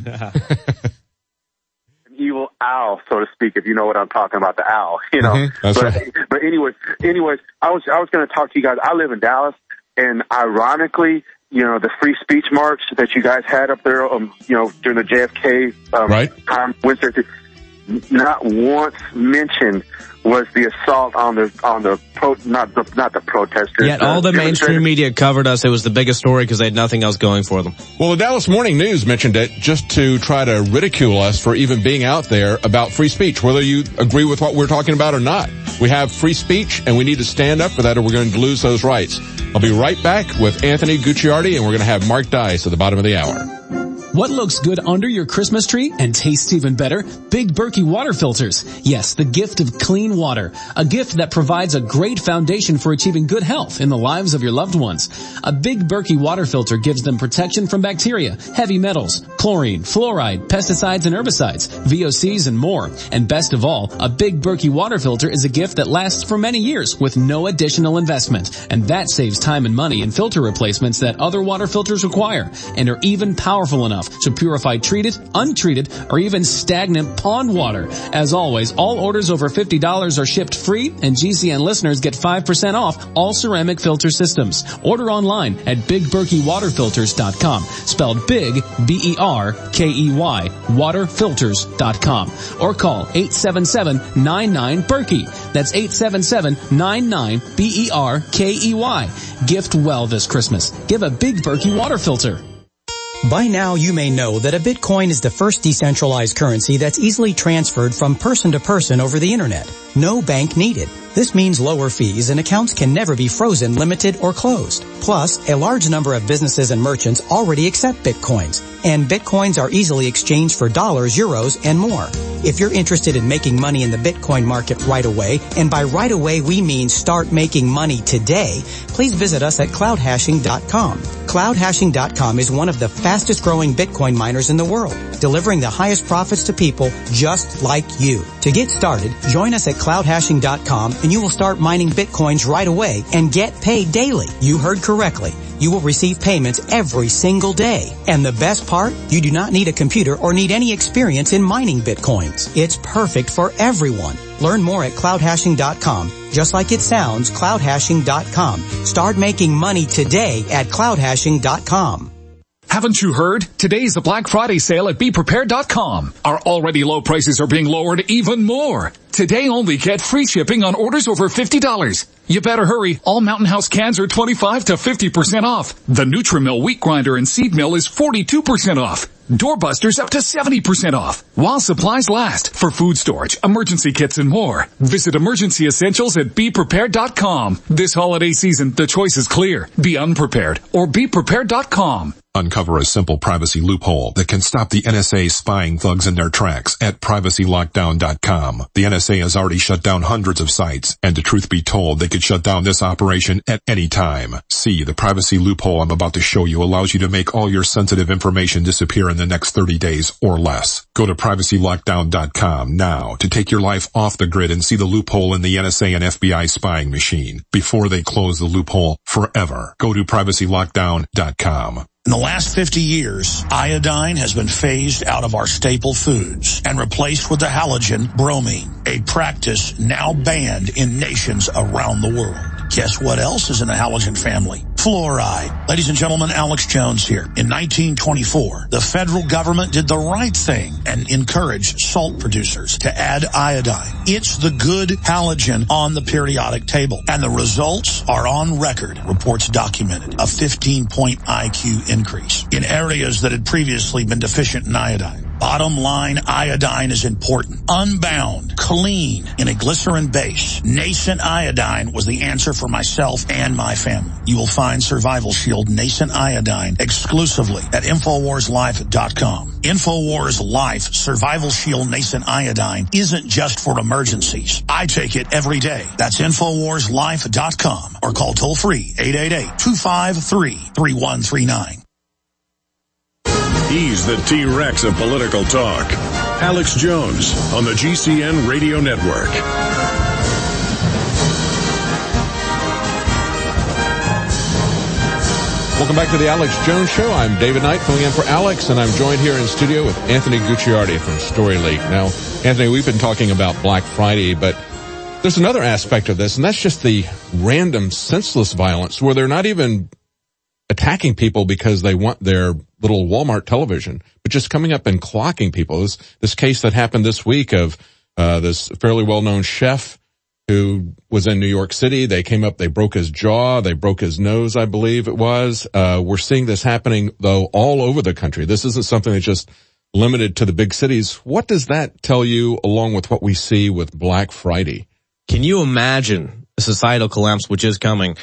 Evil owl, so to speak, if you know what I'm talking about, the owl, That's right. But anyways, I was going to talk to you guys. I live in Dallas, and ironically, the free speech march that you guys had up there, during the JFK time, Wednesday, not once mentioned was the assault on the not the protesters. Yet all the mainstream media covered us. It was the biggest story because they had nothing else going for them. Well, the Dallas Morning News mentioned it just to try to ridicule us for even being out there about free speech, whether you agree with what we're talking about or not. We have free speech, and we need to stand up for that or we're going to lose those rights. I'll be right back with Anthony Gucciardi, and we're going to have Mark Dice at the bottom of the hour. What looks good under your Christmas tree and tastes even better? Big Berkey water filters. Yes, the gift of clean water. A gift that provides a great foundation for achieving good health in the lives of your loved ones. A Big Berkey water filter gives them protection from bacteria, heavy metals, chlorine, fluoride, pesticides and herbicides, VOCs and more. And best of all, a Big Berkey water filter is a gift that lasts for many years with no additional investment. And that saves time and money in filter replacements that other water filters require and are even powerful enough to purify treated, untreated, or even stagnant pond water. As always, all orders over $50 are shipped free, and GCN listeners get 5% off all ceramic filter systems. Order online at BigBerkeyWaterFilters.com, spelled Big, B-E-R-K-E-Y, waterfilters.com, or call 877-99-BERKEY. That's 877-99-B-E-R-K-E-Y. Gift well this Christmas. Give a Big Berkey water filter. By now, you may know that a Bitcoin is the first decentralized currency that's easily transferred from person to person over the internet. No bank needed. This means lower fees and accounts can never be frozen, limited, or closed. Plus, a large number of businesses and merchants already accept Bitcoins, and Bitcoins are easily exchanged for dollars, euros, and more. If you're interested in making money in the Bitcoin market right away, and by right away we mean start making money today, please visit us at cloudhashing.com. Cloudhashing.com is one of the fastest growing Bitcoin miners in the world, delivering the highest profits to people just like you. To get started, join us at cloudhashing.com and you will start mining Bitcoins right away and get paid daily. You heard correctly. You will receive payments every single day. And the best part, you do not need a computer or need any experience in mining Bitcoins. It's perfect for everyone. Learn more at cloudhashing.com. Just like it sounds, cloudhashing.com. Start making money today at cloudhashing.com. Haven't you heard? Today's the Black Friday sale at BePrepared.com. Our already low prices are being lowered even more. Today only get free shipping on orders over $50. You better hurry. All Mountain House cans are 25 to 50% off. The Nutrimil wheat grinder and seed mill is 42% off. Doorbusters up to 70% off. While supplies last for food storage, emergency kits, and more. Visit Emergency Essentials at BePrepared.com. This holiday season, the choice is clear. Be unprepared or BePrepared.com. Uncover a simple privacy loophole that can stop the NSA spying thugs in their tracks at privacylockdown.com. The NSA has already shut down hundreds of sites, and the truth be told, they could shut down this operation at any time. See, the privacy loophole I'm about to show you allows you to make all your sensitive information disappear in the next 30 days or less. Go to privacylockdown.com now to take your life off the grid and see the loophole in the NSA and FBI spying machine before they close the loophole forever. Go to privacylockdown.com. In the last 50 years, iodine has been phased out of our staple foods and replaced with the halogen bromine, a practice now banned in nations around the world. Guess what else is in the halogen family? Fluoride. Ladies and gentlemen, Alex Jones here. In 1924, the federal government did the right thing and encouraged salt producers to add iodine. It's the good halogen on the periodic table, and the results are on record. Reports documented a 15-point IQ increase in areas that had previously been deficient in iodine. Bottom line, iodine is important. Unbound, clean, in a glycerin base. Nascent iodine was the answer for myself and my family. You will find Survival Shield Nascent Iodine exclusively at InfoWarsLife.com. InfoWars Life Survival Shield Nascent Iodine isn't just for emergencies. I take it every day. That's InfoWarsLife.com or call toll-free 888-253-3139. He's the T-Rex of political talk. Alex Jones on the GCN Radio Network. Welcome back to the Alex Jones Show. I'm David Knight filling in for Alex, and I'm joined here in studio with Anthony Gucciardi from Story League. Now, Anthony, we've been talking about Black Friday, but there's another aspect of this, and that's just the random, senseless violence where they're not even attacking people because they want their little Walmart television, but just coming up and clocking people. This case that happened this week of this fairly well-known chef who was in New York City. They came up, they broke his jaw, they broke his nose, I believe it was. We're seeing this happening, though, all over the country. This isn't something that's just limited to the big cities. What does that tell you, along with what we see with Black Friday? Can you imagine a societal collapse which is coming,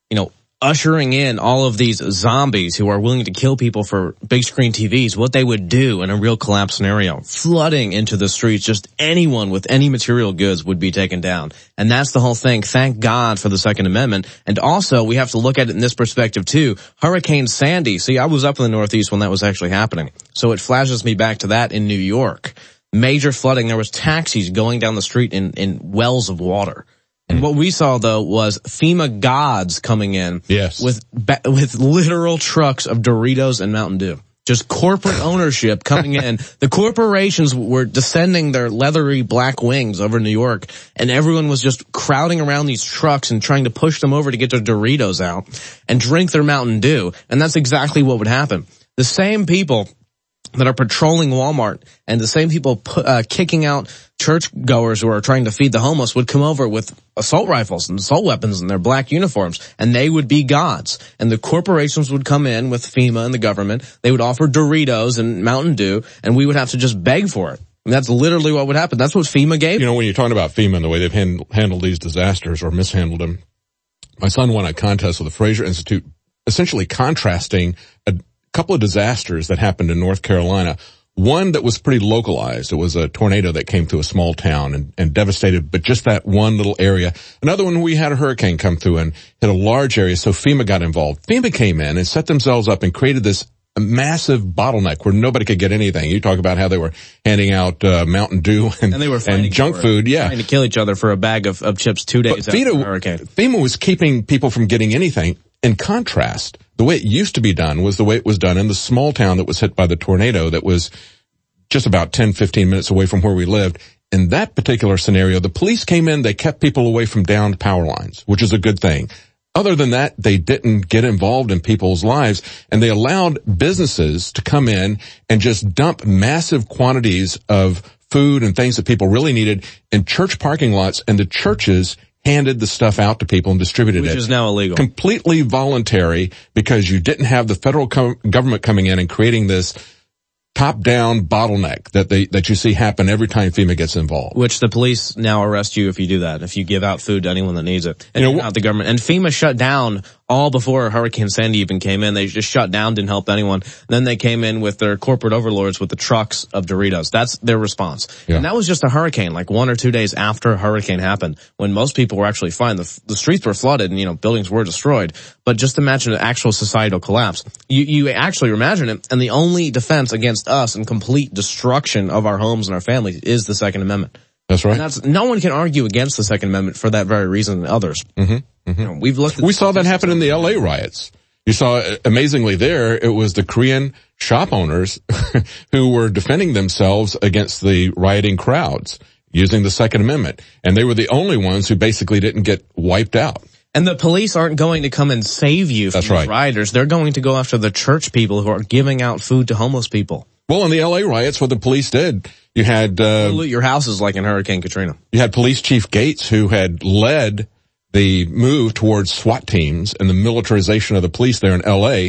ushering in all of these zombies who are willing to kill people for big screen TVs, what they would do in a real collapse scenario? Flooding into the streets, just anyone with any material goods would be taken down. And that's the whole thing. Thank God for the Second Amendment. And also, we have to look at it in this perspective too. Hurricane Sandy. See, I was up in the Northeast when that was actually happening. So it flashes me back to that in New York. Major flooding. There was taxis going down the street in wells of water. And what we saw, though, was FEMA gods coming in with literal trucks of Doritos and Mountain Dew. Just corporate ownership coming in. The corporations were descending their leathery black wings over New York, and everyone was just crowding around these trucks and trying to push them over to get their Doritos out and drink their Mountain Dew. And that's exactly what would happen. The same people that are patrolling Walmart and the same people kicking out churchgoers who are trying to feed the homeless would come over with assault rifles and assault weapons in their black uniforms, and they would be gods. And the corporations would come in with FEMA and the government. They would offer Doritos and Mountain Dew, and we would have to just beg for it. And that's literally what would happen. That's what FEMA gave. When you're talking about FEMA and the way they've handled these disasters or mishandled them, my son won a contest with the Fraser Institute, essentially contrasting a couple of disasters that happened in North Carolina. One that was pretty localized. It was a tornado that came through a small town and devastated, but just that one little area. Another one, we had a hurricane come through and hit a large area, so FEMA got involved. FEMA came in and set themselves up and created this massive bottleneck where nobody could get anything. You talk about how they were handing out Mountain Dew and they were and junk food. Yeah, trying to kill each other for a bag of chips 2 days after the hurricane. FEMA was keeping people from getting anything. In contrast, the way it used to be done was the way it was done in the small town that was hit by the tornado that was just about 10, 15 minutes away from where we lived. In that particular scenario, the police came in, they kept people away from downed power lines, which is a good thing. Other than that, they didn't get involved in people's lives, and they allowed businesses to come in and just dump massive quantities of food and things that people really needed in church parking lots, and the churches handed the stuff out to people and distributed it. Which is now illegal. Completely voluntary, because you didn't have the federal government coming in and creating this top-down bottleneck that you see happen every time FEMA gets involved. Which the police now arrest you if you do that, if you give out food to anyone that needs it. And not the government. And FEMA shut down all before Hurricane Sandy even came in. They just shut down, didn't help anyone. Then they came in with their corporate overlords with the trucks of Doritos. That's their response. Yeah. And that was just a hurricane, like 1 or 2 days after a hurricane happened, when most people were actually fine. The streets were flooded and, buildings were destroyed. But just imagine an actual societal collapse. You actually imagine it, and the only defense against us and complete destruction of our homes and our families is the Second Amendment. That's right. And no one can argue against the Second Amendment for that very reason and others. Mm-hmm. Mm-hmm. We saw that happen in the LA riots. You saw, amazingly there, it was the Korean shop owners who were defending themselves against the rioting crowds using the Second Amendment. And they were the only ones who basically didn't get wiped out. And the police aren't going to come and save you from the rioters. They're going to go after the church people who are giving out food to homeless people. Well, in the LA riots, what the police did, you had loot your houses like in Hurricane Katrina. You had Police Chief Gates, who had led the move towards SWAT teams and the militarization of the police there in LA.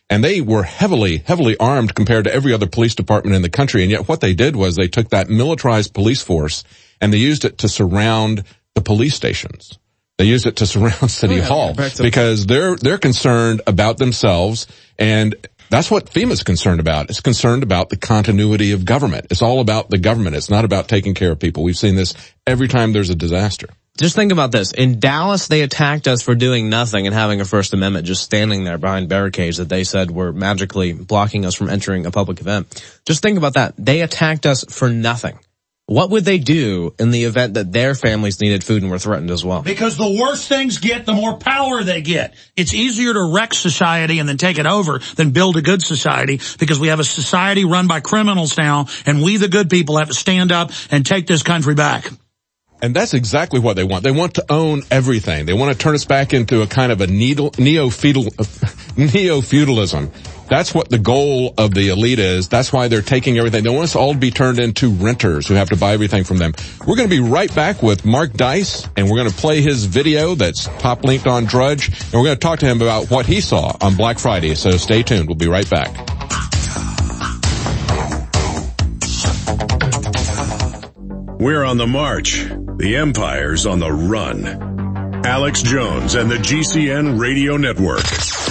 And they were heavily armed compared to every other police department in the country. And yet what they did was they took that militarized police force and they used it to surround the police stations. They used it to surround City Hall because they're concerned about themselves, and that's what FEMA's concerned about. It's concerned about the continuity of government. It's all about the government. It's not about taking care of people. We've seen this every time there's a disaster. Just think about this. In Dallas, they attacked us for doing nothing and having a First Amendment just standing there behind barricades that they said were magically blocking us from entering a public event. Just think about that. They attacked us for nothing. What would they do in the event that their families needed food and were threatened as well? Because the worse things get, the more power they get. It's easier to wreck society and then take it over than build a good society, because we have a society run by criminals now, and we, the good people, have to stand up and take this country back. And that's exactly what they want. They want to own everything. They want to turn us back into a kind of a neo-feudalism. That's what the goal of the elite is. That's why they're taking everything. They want us all to be turned into renters who have to buy everything from them. We're going to be right back with Mark Dice, and we're going to play his video that's top linked on Drudge, and we're going to talk to him about what he saw on Black Friday. So stay tuned. We'll be right back. We're on the march. The empire's on the run. Alex Jones and the GCN Radio Network.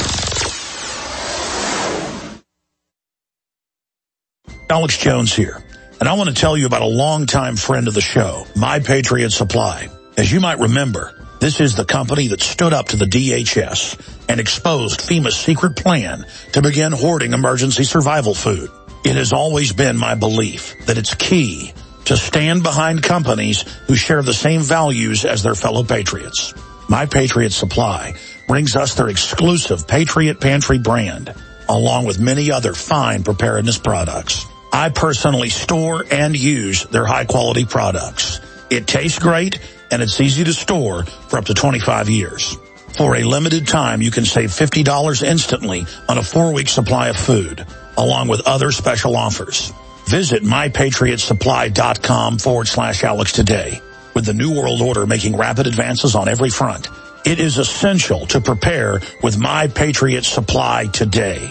Alex Jones here, and I want to tell you about a longtime friend of the show, My Patriot Supply. As you might remember, this is the company that stood up to the DHS and exposed FEMA's secret plan to begin hoarding emergency survival food. It has always been my belief that it's key to stand behind companies who share the same values as their fellow patriots. My Patriot Supply brings us their exclusive Patriot Pantry brand, along with many other fine preparedness products. I personally store and use their high-quality products. It tastes great, and it's easy to store for up to 25 years. For a limited time, you can save $50 instantly on a 4-week supply of food, along with other special offers. Visit mypatriotsupply.com/Alex today. With the New World Order making rapid advances on every front, it is essential to prepare with My Patriot Supply today.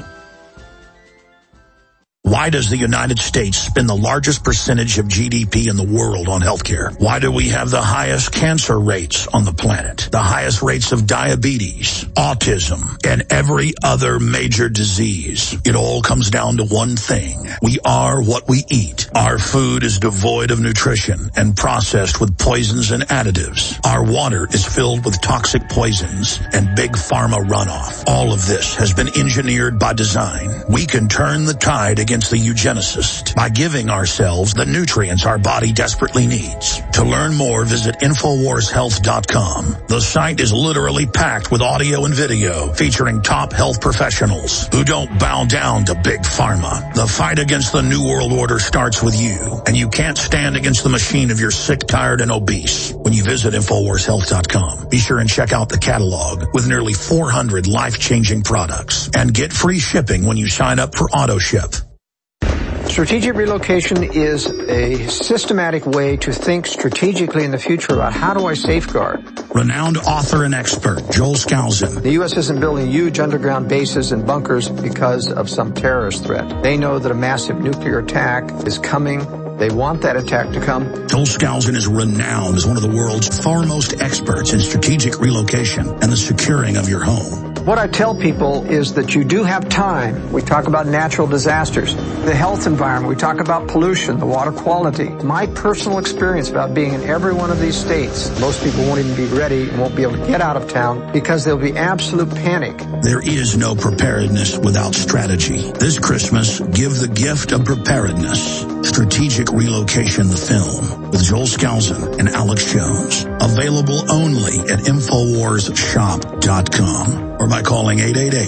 Why does the United States spend the largest percentage of GDP in the world on healthcare? Why do we have the highest cancer rates on the planet, the highest rates of diabetes, autism, and every other major disease? It all comes down to one thing. We are what we eat. Our food is devoid of nutrition and processed with poisons and additives. Our water is filled with toxic poisons and big pharma runoff. All of this has been engineered by design. We can turn the tide against the eugenicist by giving ourselves the nutrients our body desperately needs. To learn more, visit InfoWarsHealth.com. The site is literally packed with audio and video featuring top health professionals who don't bow down to big pharma. The fight against the New World Order starts with you, and you can't stand against the machine if you're sick, tired, and obese. When you visit InfoWarsHealth.com, be sure and check out the catalog with nearly 400 life-changing products, and get free shipping when you sign up for AutoShip. Strategic relocation is a systematic way to think strategically in the future about how do I safeguard. Renowned author and expert Joel Skousen. The U.S. isn't building huge underground bases and bunkers because of some terrorist threat. They know that a massive nuclear attack is coming. They want that attack to come. Joel Skousen is renowned as one of the world's foremost experts in strategic relocation and the securing of your home. What I tell people is that you do have time. We talk about natural disasters, the health environment. We talk about pollution, the water quality. My personal experience about being in every one of these states, most people won't even be ready and won't be able to get out of town because there'll be absolute panic. There is no preparedness without strategy. This Christmas, give the gift of preparedness. Strategic Relocation, the film, with Joel Skousen and Alex Jones. Available only at InfoWarsShop.com or by calling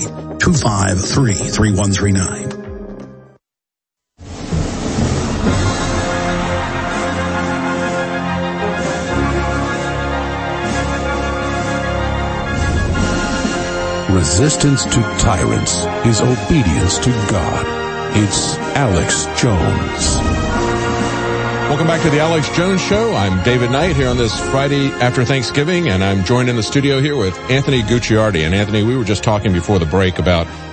888-253-3139. Resistance to tyrants is obedience to God. It's Alex Jones. Welcome back to the Alex Jones Show. I'm David Knight here on this Friday after Thanksgiving, and I'm joined in the studio here with Anthony Gucciardi. And Anthony, we were just talking before the break about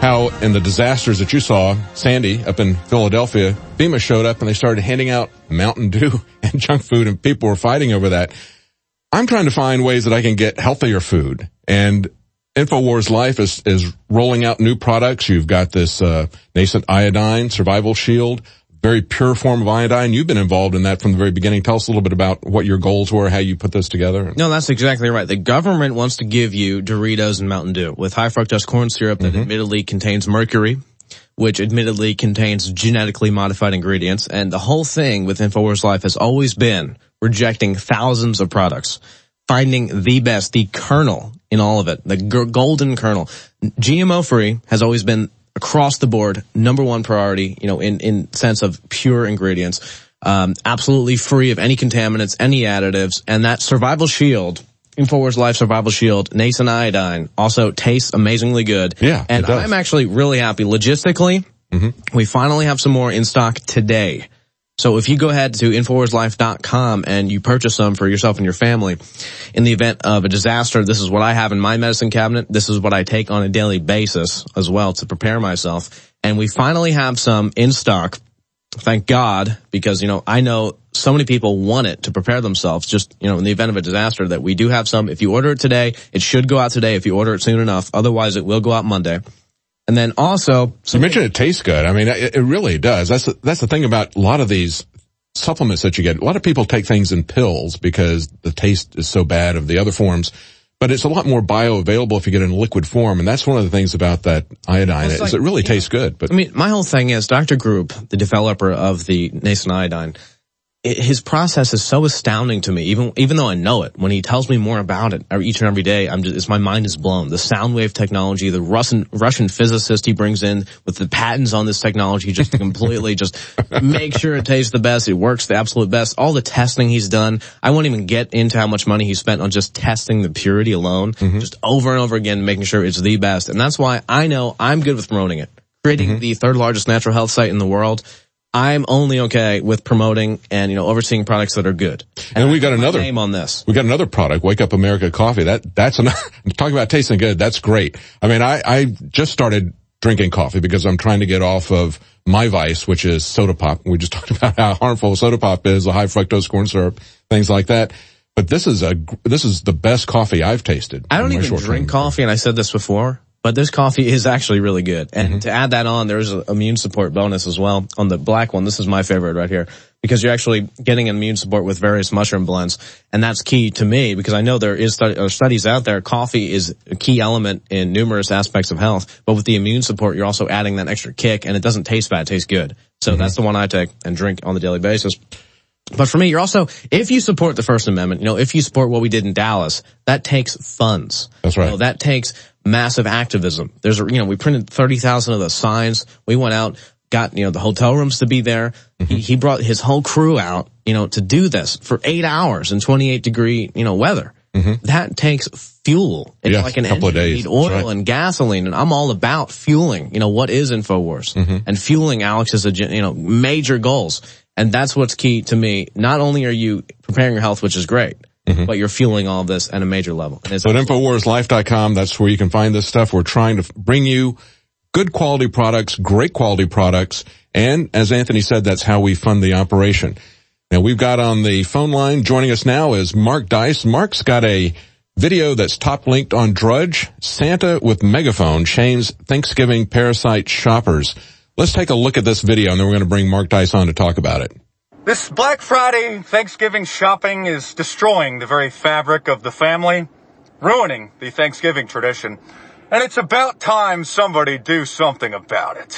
how in the disasters that you saw, Sandy up in Philadelphia, FEMA showed up and they started handing out Mountain Dew and junk food, and people were fighting over that. I'm trying to find ways that I can get healthier food, and InfoWars Life is rolling out new products. You've got this nascent iodine, Survival Shield, very pure form of iodine. You've been involved in that from the very beginning. Tell us a little bit about what your goals were, how you put this together. No, that's exactly right. The government wants to give you Doritos and Mountain Dew with high fructose corn syrup that admittedly contains mercury, which admittedly contains genetically modified ingredients. And the whole thing with InfoWars Life has always been rejecting thousands of products, finding the best, the kernel in all of it, the golden kernel. GMO free has always been across the board, number one priority, in sense of pure ingredients, absolutely free of any contaminants, any additives, and that Survival Shield, InfoWars Life Survival Shield, nascent iodine, also tastes amazingly good. Yeah, and I'm actually really happy. Logistically, we finally have some more in stock today. So if you go ahead to InfoWarsLife.com and you purchase some for yourself and your family, in the event of a disaster, this is what I have in my medicine cabinet. This is what I take on a daily basis as well to prepare myself. And we finally have some in stock. Thank God, because, I know so many people want it to prepare themselves just, in the event of a disaster, that we do have some. If you order it today, it should go out today if you order it soon enough. Otherwise, it will go out Monday. And then also, you mentioned it tastes good. I mean, it really does. That's the thing about a lot of these supplements that you get. A lot of people take things in pills because the taste is so bad of the other forms, but it's a lot more bioavailable if you get it in liquid form. And that's one of the things about that iodine is it really tastes good. But my whole thing is Dr. Group, the developer of the nascent iodine, his process is so astounding to me, even though I know it. When he tells me more about it each and every day, my mind is blown. The sound wave technology, the Russian physicist he brings in with the patents on this technology just to completely just make sure it tastes the best, it works the absolute best. All the testing he's done, I won't even get into how much money he spent on just testing the purity alone, just over and over again, making sure it's the best. And that's why I know I'm good with promoting it. Creating the third largest natural health site in the world, I'm only okay with promoting and, overseeing products that are good. And we got another name on this. We got another product, Wake Up America Coffee. That's talking about tasting good. That's great. I mean, I just started drinking coffee because I'm trying to get off of my vice, which is soda pop. We just talked about how harmful soda pop is, the high fructose corn syrup, things like that. But this is the best coffee I've tasted. I don't even drink coffee, and I said this before. But this coffee is actually really good. And to add that on, there's an immune support bonus as well on the black one. This is my favorite right here because you're actually getting immune support with various mushroom blends. And that's key to me because I know there is studies out there. Coffee is a key element in numerous aspects of health. But with the immune support, you're also adding that extra kick, and it doesn't taste bad. It tastes good. So that's the one I take and drink on the daily basis. But for me, you're also, if you support the First Amendment, if you support what we did in Dallas, that takes funds. That's right. That takes massive activism. We printed 30,000 of the signs. We went out, got, the hotel rooms to be there. He brought his whole crew out, to do this for 8 hours in 28 degree, weather. That takes fuel. It's like an couple engine. of days. You need oil and gasoline, and I'm all about fueling, what is InfoWars and fueling Alex's, major goals. And that's what's key to me. Not only are you preparing your health, which is great, but you're fueling all of this at a major level. So at InfoWarsLife.com, that's where you can find this stuff. We're trying to bring you good quality products, great quality products, and as Anthony said, that's how we fund the operation. Now, we've got on the phone line, joining us now is Mark Dice. Mark's got a video that's top linked on Drudge, Santa with Megaphone shames Thanksgiving parasite shoppers. Let's take a look at this video, and then we're going to bring Mark Dice on to talk about it. This Black Friday Thanksgiving shopping is destroying the very fabric of the family, ruining the Thanksgiving tradition, and it's about time somebody do something about it.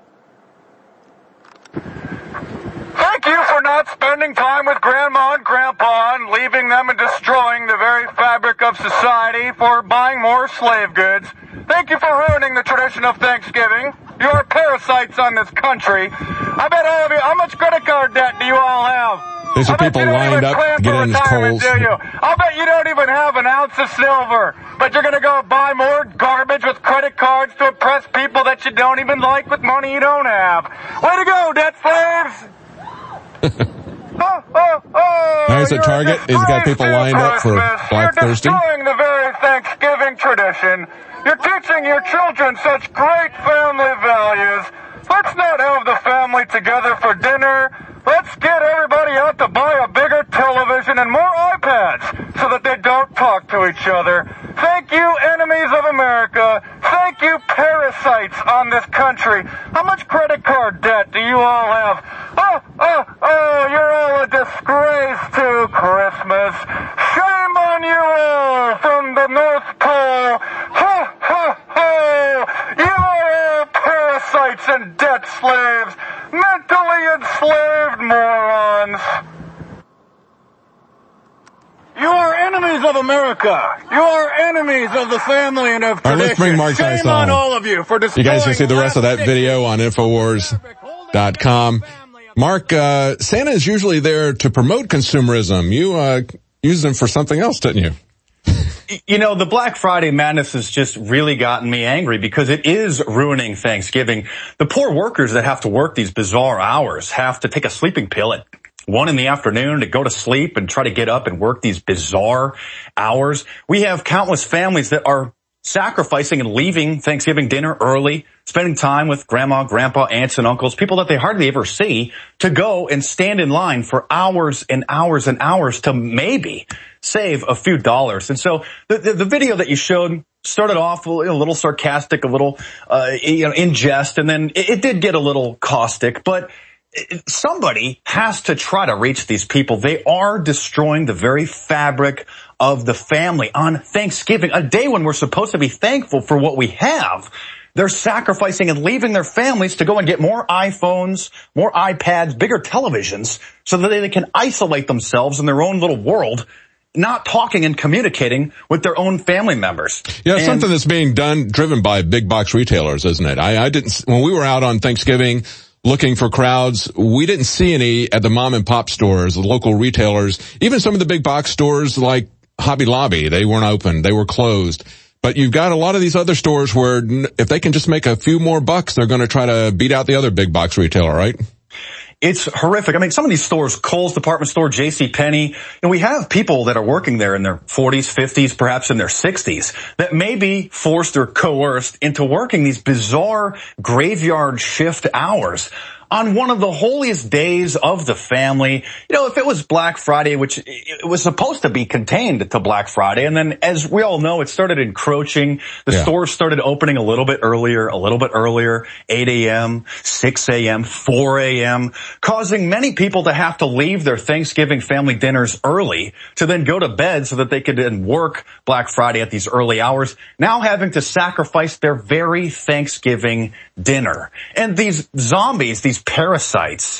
Thank you for not spending time with Grandma and Grandpa and leaving them and destroying the very fabric of society for buying more slave goods. Thank you for ruining the tradition of Thanksgiving. You are parasites on this country. I bet all of you, how much credit card debt do you all have? There's some people lined up to get in his Kohl's. I'll bet you don't even have an ounce of silver, but you're going to go buy more garbage with credit cards to impress people that you don't even like with money you don't have. Way to go, debt slaves! Now he's at Target. He's got people lined up for Black Thursday. You're destroying the very Thanksgiving tradition. You're teaching your children such great family values. Let's not have the family together for dinner. Let's get everybody out to buy a bigger television and more iPads so that they don't talk to each other. Thank you, enemies of America. Thank you, parasites on this country. How much credit card debt do you all have? Oh, you're all a disgrace to Christmas. Shame on you all from the North Pole. Ha, ha, ha. You are all parasites and debt slaves. Mentally enslaved morons. You are enemies of America. You are enemies of the family and of tradition. All right, let's bring Mark Tice Shame on all of you for destroying. You guys can see the rest of that video on Infowars.com. Mark, Santa is usually there to promote consumerism. You used him for something else, didn't you? You know, the Black Friday madness has just really gotten me angry because it is ruining Thanksgiving. The poor workers that have to work these bizarre hours have to take a sleeping pill at 1 PM to go to sleep and try to get up and work these bizarre hours. We have countless families that are sacrificing and leaving Thanksgiving dinner early, spending time with grandma, grandpa, aunts, and uncles, people that they hardly ever see, to go and stand in line for hours and hours and hours to maybe save a few dollars. And so the video that you showed started off a little sarcastic, a little, in jest, and then it did get a little caustic, but somebody has to try to reach these people. They are destroying the very fabric of the family on Thanksgiving, a day when we're supposed to be thankful for what we have. They're sacrificing and leaving their families to go and get more iPhones, more iPads, bigger televisions, so that they can isolate themselves in their own little world, not talking and communicating with their own family members. Yeah, it's something that's being driven by big box retailers, isn't it? When we were out on Thanksgiving looking for crowds, we didn't see any at the mom and pop stores, the local retailers, even some of the big box stores like Hobby Lobby. They weren't open. They were closed. But you've got a lot of these other stores where if they can just make a few more bucks, they're going to try to beat out the other big box retailer, right? It's horrific. I mean, some of these stores, Kohl's department store, JCPenney, and we have people that are working there in their 40s, 50s, perhaps in their 60s, that may be forced or coerced into working these bizarre graveyard shift hours on one of the holiest days of the family. You know, if it was Black Friday, which it was supposed to be contained to Black Friday, and then as we all know, it started encroaching. The stores started opening a little bit earlier, 8 a.m., 6 a.m., 4 a.m., causing many people to have to leave their Thanksgiving family dinners early to then go to bed so that they could then work Black Friday at these early hours, now having to sacrifice their very Thanksgiving dinner. And these zombies, these parasites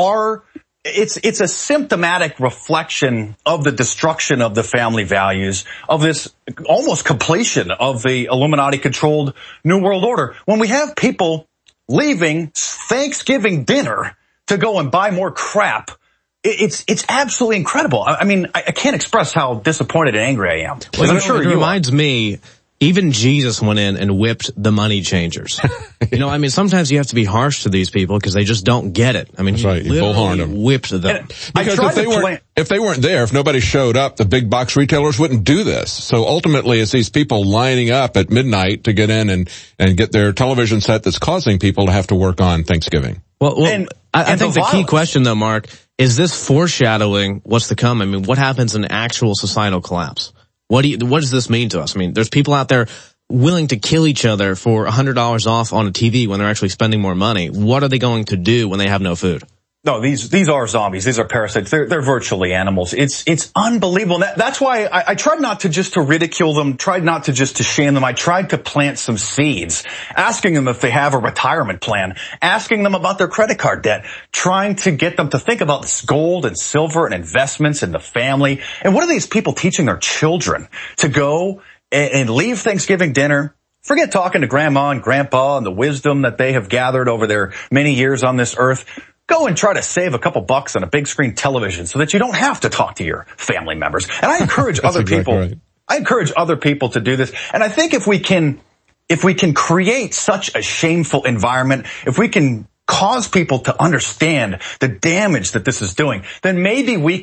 it's a symptomatic reflection of the destruction of the family values, of this almost completion of the Illuminati-controlled New World Order. When we have people leaving Thanksgiving dinner to go and buy more crap, it's absolutely incredible. I mean, I can't express how disappointed and angry I am. Well, I'm sure it reminds me, even Jesus went in and whipped the money changers. You know, I mean, sometimes you have to be harsh to these people because they just don't get it. I mean, he literally whipped them. Because if they weren't there, if nobody showed up, the big box retailers wouldn't do this. So ultimately, it's these people lining up at midnight to get in and get their television set that's causing people to have to work on Thanksgiving. Well, I think the key question, though, Mark, is this foreshadowing what's to come? I mean, what happens in actual societal collapse? What does this mean to us? I mean, there's people out there willing to kill each other for $100 off on a TV when they're actually spending more money. What are they going to do when they have no food? No, these are zombies. These are parasites. They're virtually animals. It's unbelievable. That's why I tried not to just to ridicule them, tried not to just to shame them. I tried to plant some seeds, asking them if they have a retirement plan, asking them about their credit card debt, trying to get them to think about this gold and silver and investments in the family. And what are these people teaching their children to go and leave Thanksgiving dinner? Forget talking to grandma and grandpa and the wisdom that they have gathered over their many years on this earth. Go and try to save a couple bucks on a big screen television so that you don't have to talk to your family members. And I encourage other people. Right. I encourage other people to do this. And I think if we can create such a shameful environment, if we can cause people to understand the damage that this is doing, then maybe we can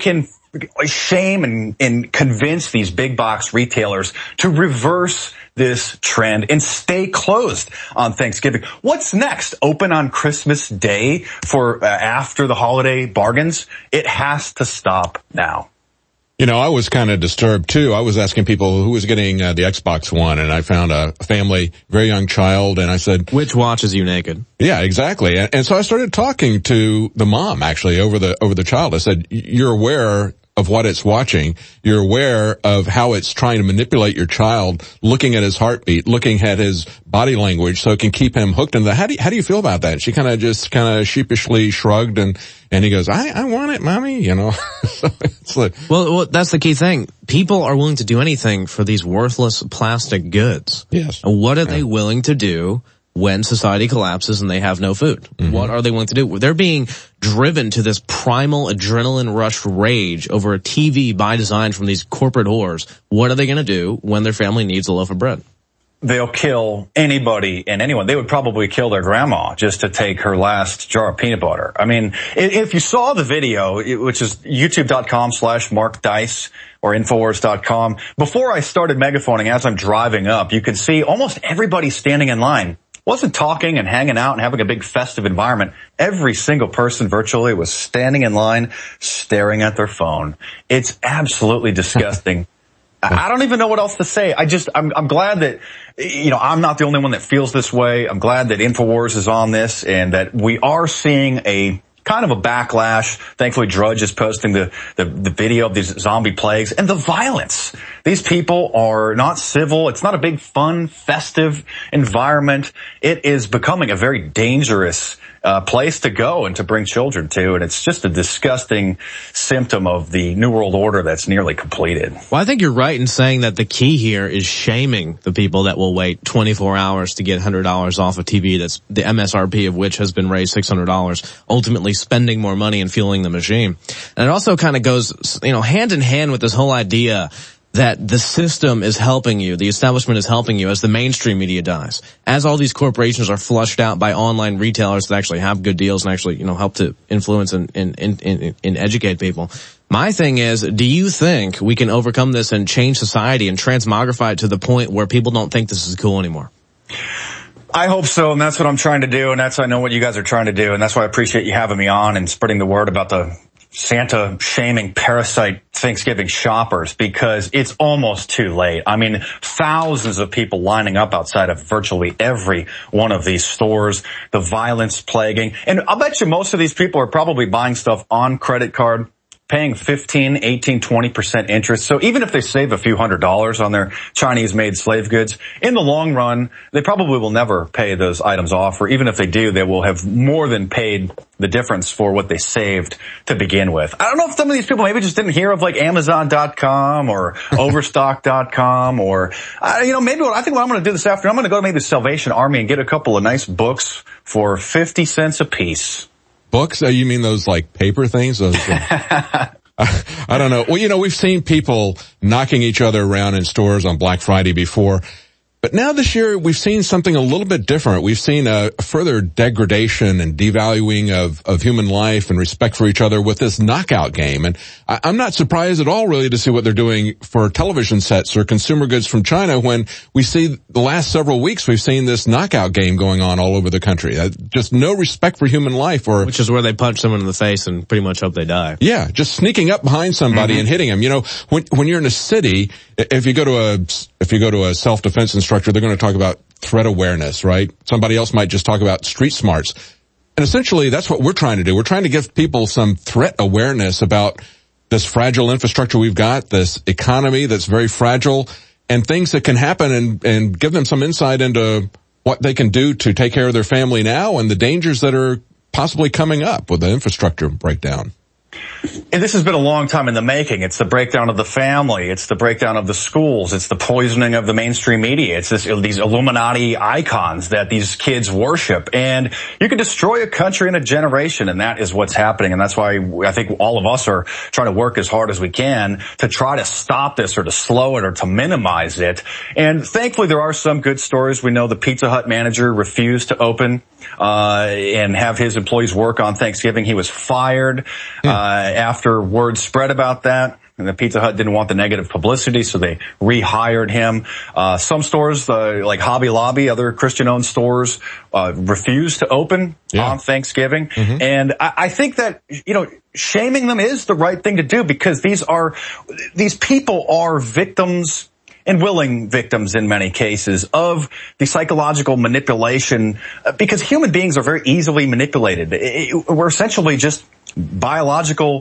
shame and convince these big box retailers to reverse this trend and stay closed on Thanksgiving. What's next? Open on Christmas Day for after the holiday bargains? It has to stop now. You know, I was kind of disturbed too. I was asking people who was getting the Xbox One, and I found a family, very young child, and I said, "Which watches you naked?" Yeah, exactly. And so I started talking to the mom actually over the child. I said, "You're aware of what it's watching. You're aware of how it's trying to manipulate your child, looking at his heartbeat, looking at hhis body language, so it can keep him hooked into that." How do you feel about that? And she kind of sheepishly shrugged, and he goes, I want it, mommy, you know. So it's like, well, that's the key thing. People are willing to do anything for these worthless plastic goods. Yes. What are they willing to do when society collapses and they have no food? Mm-hmm. What are they willing to do? They're being driven to this primal adrenaline rush rage over a TV by design from these corporate whores. What are they going to do when their family needs a loaf of bread? They'll kill anybody and anyone. They would probably kill their grandma just to take her last jar of peanut butter. I mean, if you saw the video, which is youtube.com/Mark Dice or Infowars.com, before I started megaphoning as I'm driving up, you could see almost everybody standing in line wasn't talking and hanging out and having a big festive environment. Every single person virtually was standing in line, staring at their phone. It's absolutely disgusting. I don't even know what else to say. I'm glad that, you know, I'm not the only one that feels this way. I'm glad that InfoWars is on this and that we are seeing a kind of a backlash. Thankfully, Drudge is posting the video of these zombie plagues and the violence. These people are not civil. It's not a big, fun, festive environment. It is becoming a very dangerous place to go and to bring children to, and it's just a disgusting symptom of the New World Order that's nearly completed. Well, I think you're right in saying that the key here is shaming the people that will wait 24 hours to get $100 off a TV that's the MSRP of which has been raised $600, ultimately spending more money and fueling the machine. And it also kind of goes, you know, hand in hand with this whole idea that the system is helping you, the establishment is helping you as the mainstream media dies. As all these corporations are flushed out by online retailers that actually have good deals and actually, you know, help to influence and educate people. My thing is, do you think we can overcome this and change society and transmogrify it to the point where people don't think this is cool anymore? I hope so, and that's what I'm trying to do, and I know what you guys are trying to do, and that's why I appreciate you having me on and spreading the word about the Santa shaming parasite Thanksgiving shoppers, because it's almost too late. I mean, thousands of people lining up outside of virtually every one of these stores, the violence plaguing. And I'll bet you most of these people are probably buying stuff on credit card, paying 15, 18, 20% interest. So even if they save a few $100s on their Chinese-made slave goods, in the long run, they probably will never pay those items off, or even if they do, they will have more than paid the difference for what they saved to begin with. I don't know if some of these people maybe just didn't hear of like Amazon.com or Overstock.com or, you know, maybe I think what I'm going to do this afternoon, I'm going to go to maybe the Salvation Army and get a couple of nice books for 50 cents a piece. Books? You mean those like paper things? Those, I don't know. Well, you know, we've seen people knocking each other around in stores on Black Friday before. But now this year, we've seen something a little bit different. We've seen a further degradation and devaluing of human life and respect for each other with this knockout game. And I'm not surprised at all, really, to see what they're doing for television sets or consumer goods from China when we see the last several weeks we've seen this knockout game going on all over the country. Just no respect for human life. Which is where they punch someone in the face and pretty much hope they die. Yeah, just sneaking up behind somebody and hitting them. You know, when you're in a city, if you go to a self-defense instructor, they're going to talk about threat awareness, right? Somebody else might just talk about street smarts. And essentially, that's what we're trying to do. We're trying to give people some threat awareness about this fragile infrastructure we've got, this economy that's very fragile, and things that can happen and give them some insight into what they can do to take care of their family now and the dangers that are possibly coming up with the infrastructure breakdown. And this has been a long time in the making. It's the breakdown of the family. It's the breakdown of the schools. It's the poisoning of the mainstream media. It's these Illuminati icons that these kids worship. And you can destroy a country in a generation, and that is what's happening. And that's why I think all of us are trying to work as hard as we can to try to stop this or to slow it or to minimize it. And thankfully, there are some good stories. We know the Pizza Hut manager refused to open and have his employees work on Thanksgiving. He was fired. after word spread about that. And the Pizza Hut didn't want the negative publicity, so they rehired him. Some stores, like Hobby Lobby, other Christian-owned stores, refused to open on Thanksgiving. Mm-hmm. And I think that, shaming them is the right thing to do, because these people are victims, and willing victims in many cases, of the psychological manipulation, because human beings are very easily manipulated. We're essentially just biological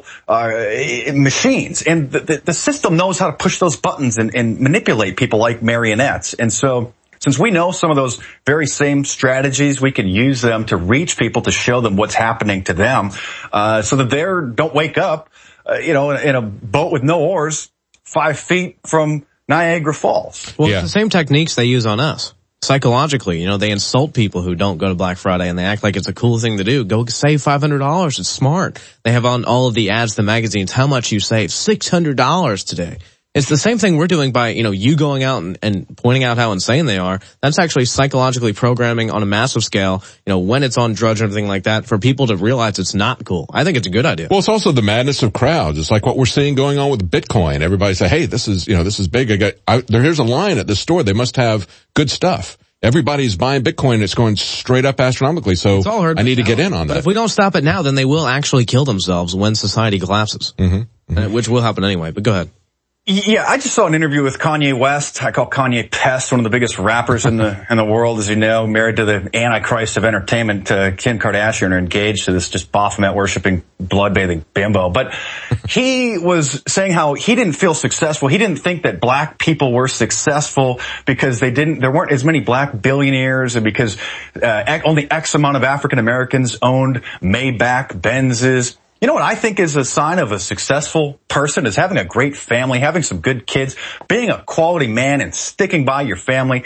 machines, and the system knows how to push those buttons and manipulate people like marionettes. And so, since we know some of those very same strategies, we can use them to reach people, to show them what's happening to them, so that they don't wake up, in a boat with no oars 5 feet from Niagara Falls. Well, it's the same techniques they use on us. Psychologically, they insult people who don't go to Black Friday, and they act like it's a cool thing to do. Go save $500. It's smart. They have on all of the ads, the magazines, how much you save. $600 today. It's the same thing we're doing by, you going out and pointing out how insane they are. That's actually psychologically programming on a massive scale, when it's on Drudge and everything like that, for people to realize it's not cool. I think it's a good idea. Well, it's also the madness of crowds. It's like what we're seeing going on with Bitcoin. Everybody say, hey, this is big. Here's a line at the store. They must have good stuff. Everybody's buying Bitcoin and it's going straight up astronomically. So I need to get in on that. But if we don't stop it now, then they will actually kill themselves when society collapses, which will happen anyway. But go ahead. Yeah, I just saw an interview with Kanye West. I call Kanye Pest, one of the biggest rappers in the world, as you know, married to the Antichrist of entertainment, Kim Kardashian, are engaged to this just Baphomet worshipping, blood-bathing bimbo. But he was saying how he didn't feel successful. He didn't think that black people were successful because there weren't as many black billionaires, and because only X amount of African Americans owned Maybach, Benzes. You know what I think is a sign of a successful person is having a great family, having some good kids, being a quality man, and sticking by your family.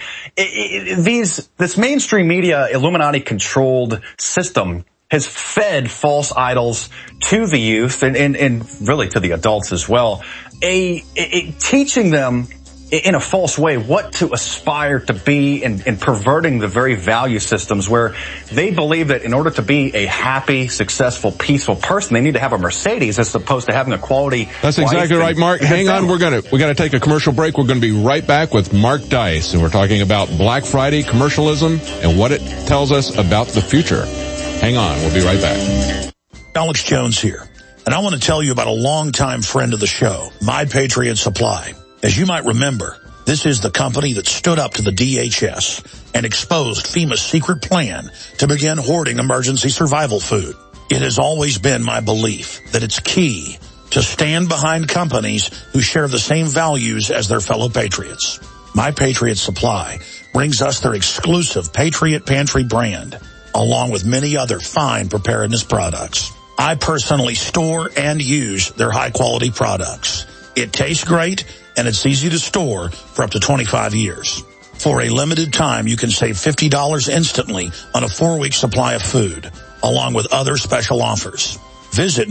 This mainstream media, Illuminati-controlled system has fed false idols to the youth and really to the adults as well, teaching them in a false way what to aspire to be, and perverting the very value systems where they believe that in order to be a happy, successful, peaceful person, they need to have a Mercedes as opposed to having a quality. That's exactly right, Mark. Hang on. We're going to take a commercial break. We're going to be right back with Mark Dice, and we're talking about Black Friday commercialism and what it tells us about the future. Hang on. We'll be right back. Alex Jones here, and I want to tell you about a longtime friend of the show, My Patriot Supply. As you might remember, this is the company that stood up to the DHS and exposed FEMA's secret plan to begin hoarding emergency survival food. It has always been my belief that it's key to stand behind companies who share the same values as their fellow patriots. My Patriot Supply brings us their exclusive Patriot Pantry brand, along with many other fine preparedness products. I personally store and use their high-quality products. It tastes great, and it's easy to store for up to 25 years. For a limited time, you can save $50 instantly on a 4-week supply of food, along with other special offers. Visit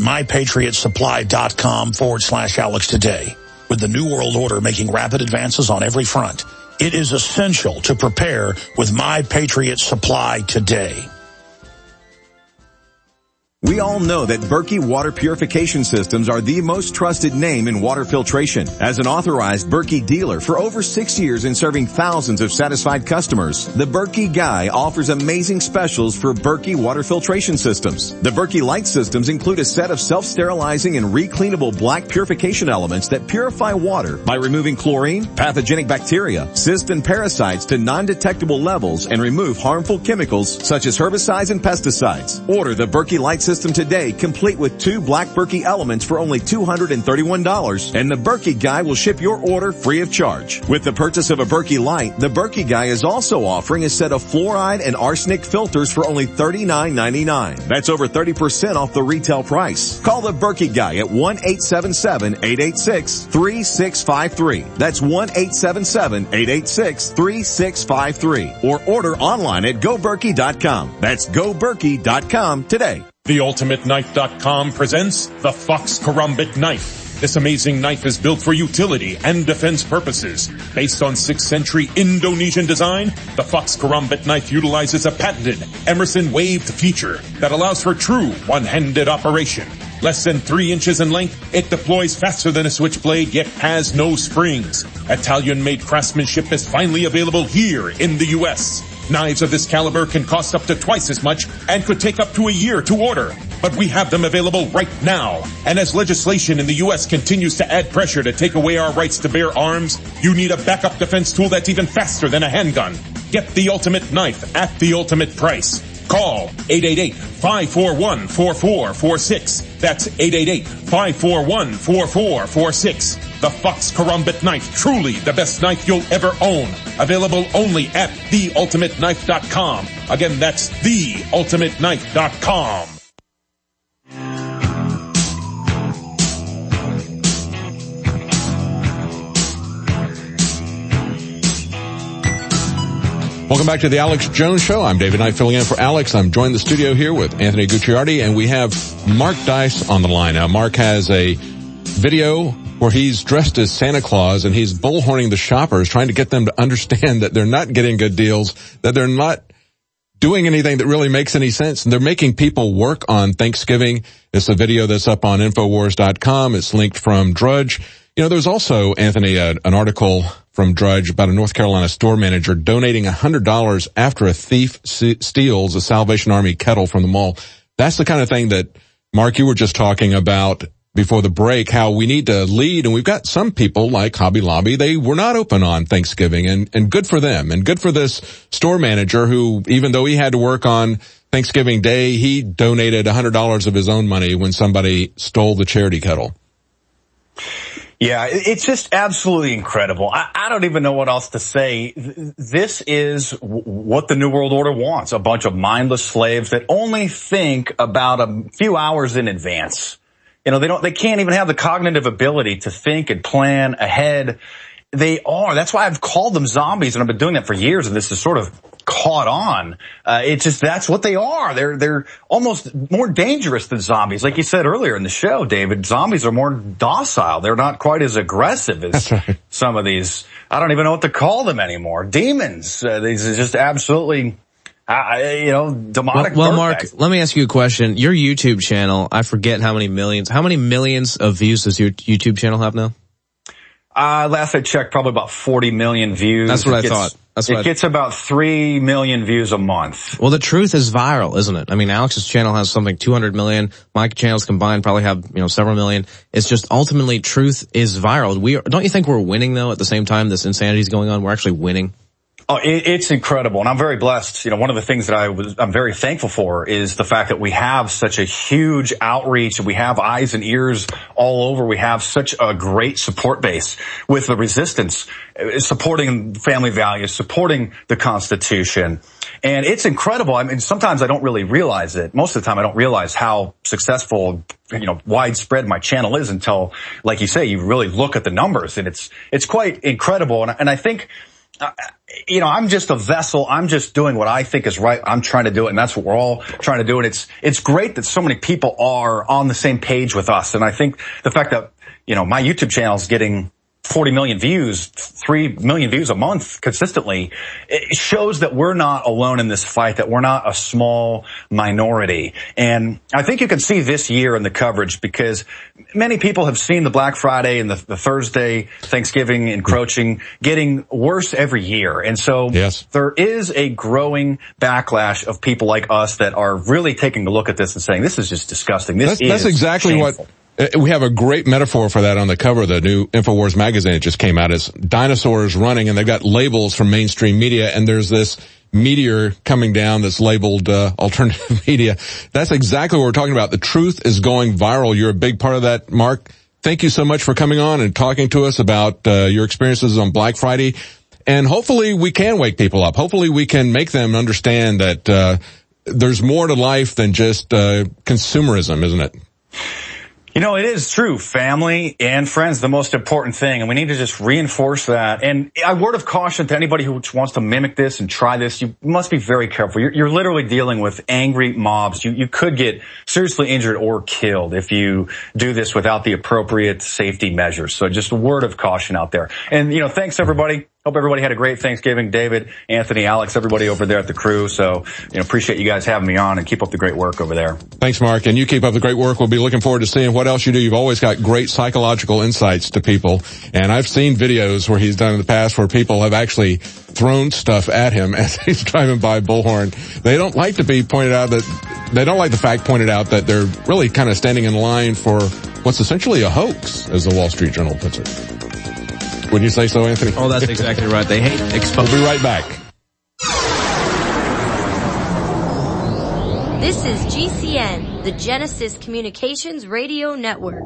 mypatriotsupply.com/Alex today. With the New World Order making rapid advances on every front, it is essential to prepare with My Patriot Supply today. We all know that Berkey Water Purification Systems are the most trusted name in water filtration. As an authorized Berkey dealer for over 6 years and serving thousands of satisfied customers, the Berkey Guy offers amazing specials for Berkey water filtration systems. The Berkey Light systems include a set of self-sterilizing and recleanable black purification elements that purify water by removing chlorine, pathogenic bacteria, cysts, and parasites to non-detectable levels and remove harmful chemicals such as herbicides and pesticides. Order the Berkey Light system today, complete with 2 black Berkey elements for only $231, and the Berkey Guy will ship your order free of charge. With the purchase of a Berkey Light, the Berkey Guy is also offering a set of fluoride and arsenic filters for only $39.99. That's over 30% off the retail price. Call the Berkey Guy at 1-877-886-3653. That's 1-877-886-3653. Or order online at GoBerkey.com. That's GoBerkey.com today. TheUltimateKnife.com presents the Fox Karambit Knife. This amazing knife is built for utility and defense purposes. Based on 6th century Indonesian design, the Fox Karambit knife utilizes a patented Emerson waved feature that allows for true one-handed operation. Less than 3 inches in length, it deploys faster than a switchblade, yet has no springs. Italian-made craftsmanship is finally available here in the U.S. Knives of this caliber can cost up to twice as much and could take up to a year to order. But we have them available right now. And as legislation in the U.S. continues to add pressure to take away our rights to bear arms, you need a backup defense tool that's even faster than a handgun. Get the ultimate knife at the ultimate price. Call 888-541-4446. That's 888-541-4446. The Fox Karambit knife, truly the best knife you'll ever own. Available only at theultimateknife.com. Again, that's theultimateknife.com. Welcome back to the Alex Jones Show. I'm David Knight filling in for Alex. I'm joined in the studio here with Anthony Gucciardi, and we have Mark Dice on the line. Now, Mark has a video where he's dressed as Santa Claus, and he's bullhorning the shoppers, trying to get them to understand that they're not getting good deals, that they're not doing anything that really makes any sense, and they're making people work on Thanksgiving. It's a video that's up on Infowars.com. It's linked from Drudge. You know, there's also, Anthony, an article from Drudge about a North Carolina store manager donating $100 after a thief steals a Salvation Army kettle from the mall. That's the kind of thing that, Mark, you were just talking about before the break, how we need to lead. And we've got some people like Hobby Lobby. They were not open on Thanksgiving, and good for them. And good for this store manager who, even though he had to work on Thanksgiving Day, he donated $100 of his own money when somebody stole the charity kettle. Yeah, it's just absolutely incredible. I don't even know what else to say. This is what the New World Order wants. A bunch of mindless slaves that only think about a few hours in advance. You know, they can't even have the cognitive ability to think and plan ahead. That's why I've called them zombies, and I've been doing that for years, and this is sort of caught on. It's just, that's what they are. They're almost more dangerous than zombies. Like you said earlier in the show, David, zombies are more docile. They're not quite as aggressive as some of these. I don't even know what to call them anymore. Demons. These are just absolutely, demonic. Well, Mark, let me ask you a question. Your YouTube channel, I forget how many millions of views does your YouTube channel have now? Last I checked, probably about 40 million views. That's what I thought. It gets about 3 million views a month. Well, the truth is viral, isn't it? I mean, Alex's channel has something 200 million. My channels combined probably have, several million. It's just ultimately truth is viral. Don't you think we're winning though at the same time this insanity is going on? We're actually winning. Oh, it's incredible. And I'm very blessed. One of the things that I'm very thankful for is the fact that we have such a huge outreach, and we have eyes and ears all over. We have such a great support base with the resistance, supporting family values, supporting the Constitution. And it's incredible. I mean, sometimes I don't really realize it. Most of the time I don't realize how successful, widespread my channel is until, like you say, you really look at the numbers, and it's quite incredible. And I think, I'm just a vessel. I'm just doing what I think is right. I'm trying to do it, and that's what we're all trying to do. And it's great that so many people are on the same page with us. And I think the fact that, my YouTube channel is getting 40 million views, 3 million views a month consistently, it shows that we're not alone in this fight, that we're not a small minority. And I think you can see this year in the coverage, because many people have seen the Black Friday and the Thursday Thanksgiving encroaching getting worse every year. And so There is a growing backlash of people like us that are really taking a look at this and saying, this is just disgusting. That's exactly shameful. We have a great metaphor for that on the cover of the new InfoWars magazine. It just came out. It's dinosaurs running, and they've got labels from mainstream media, and there's this meteor coming down that's labeled alternative media. That's exactly what we're talking about. The truth is going viral. You're a big part of that, Mark. Thank you so much for coming on and talking to us about your experiences on Black Friday. And hopefully we can wake people up. Hopefully we can make them understand that there's more to life than just consumerism, isn't it? It is true. Family and friends, the most important thing. And we need to just reinforce that. And a word of caution to anybody who wants to mimic this and try this, you must be very careful. You're literally dealing with angry mobs. You could get seriously injured or killed if you do this without the appropriate safety measures. So just a word of caution out there. And, thanks everybody Hope everybody had a great Thanksgiving. David, Anthony, Alex, everybody over there at the crew. So, appreciate you guys having me on, and keep up the great work over there. Thanks, Mark. And you keep up the great work. We'll be looking forward to seeing what else you do. You've always got great psychological insights to people. And I've seen videos where he's done in the past where people have actually thrown stuff at him as he's driving by Bullhorn. They don't like to be pointed out they don't like the fact pointed out that they're really kind of standing in line for what's essentially a hoax, as the Wall Street Journal puts it. Wouldn't you say so, Anthony? Oh, that's exactly right. They hate exposure. We'll be right back. This is GCN, the Genesis Communications Radio Network.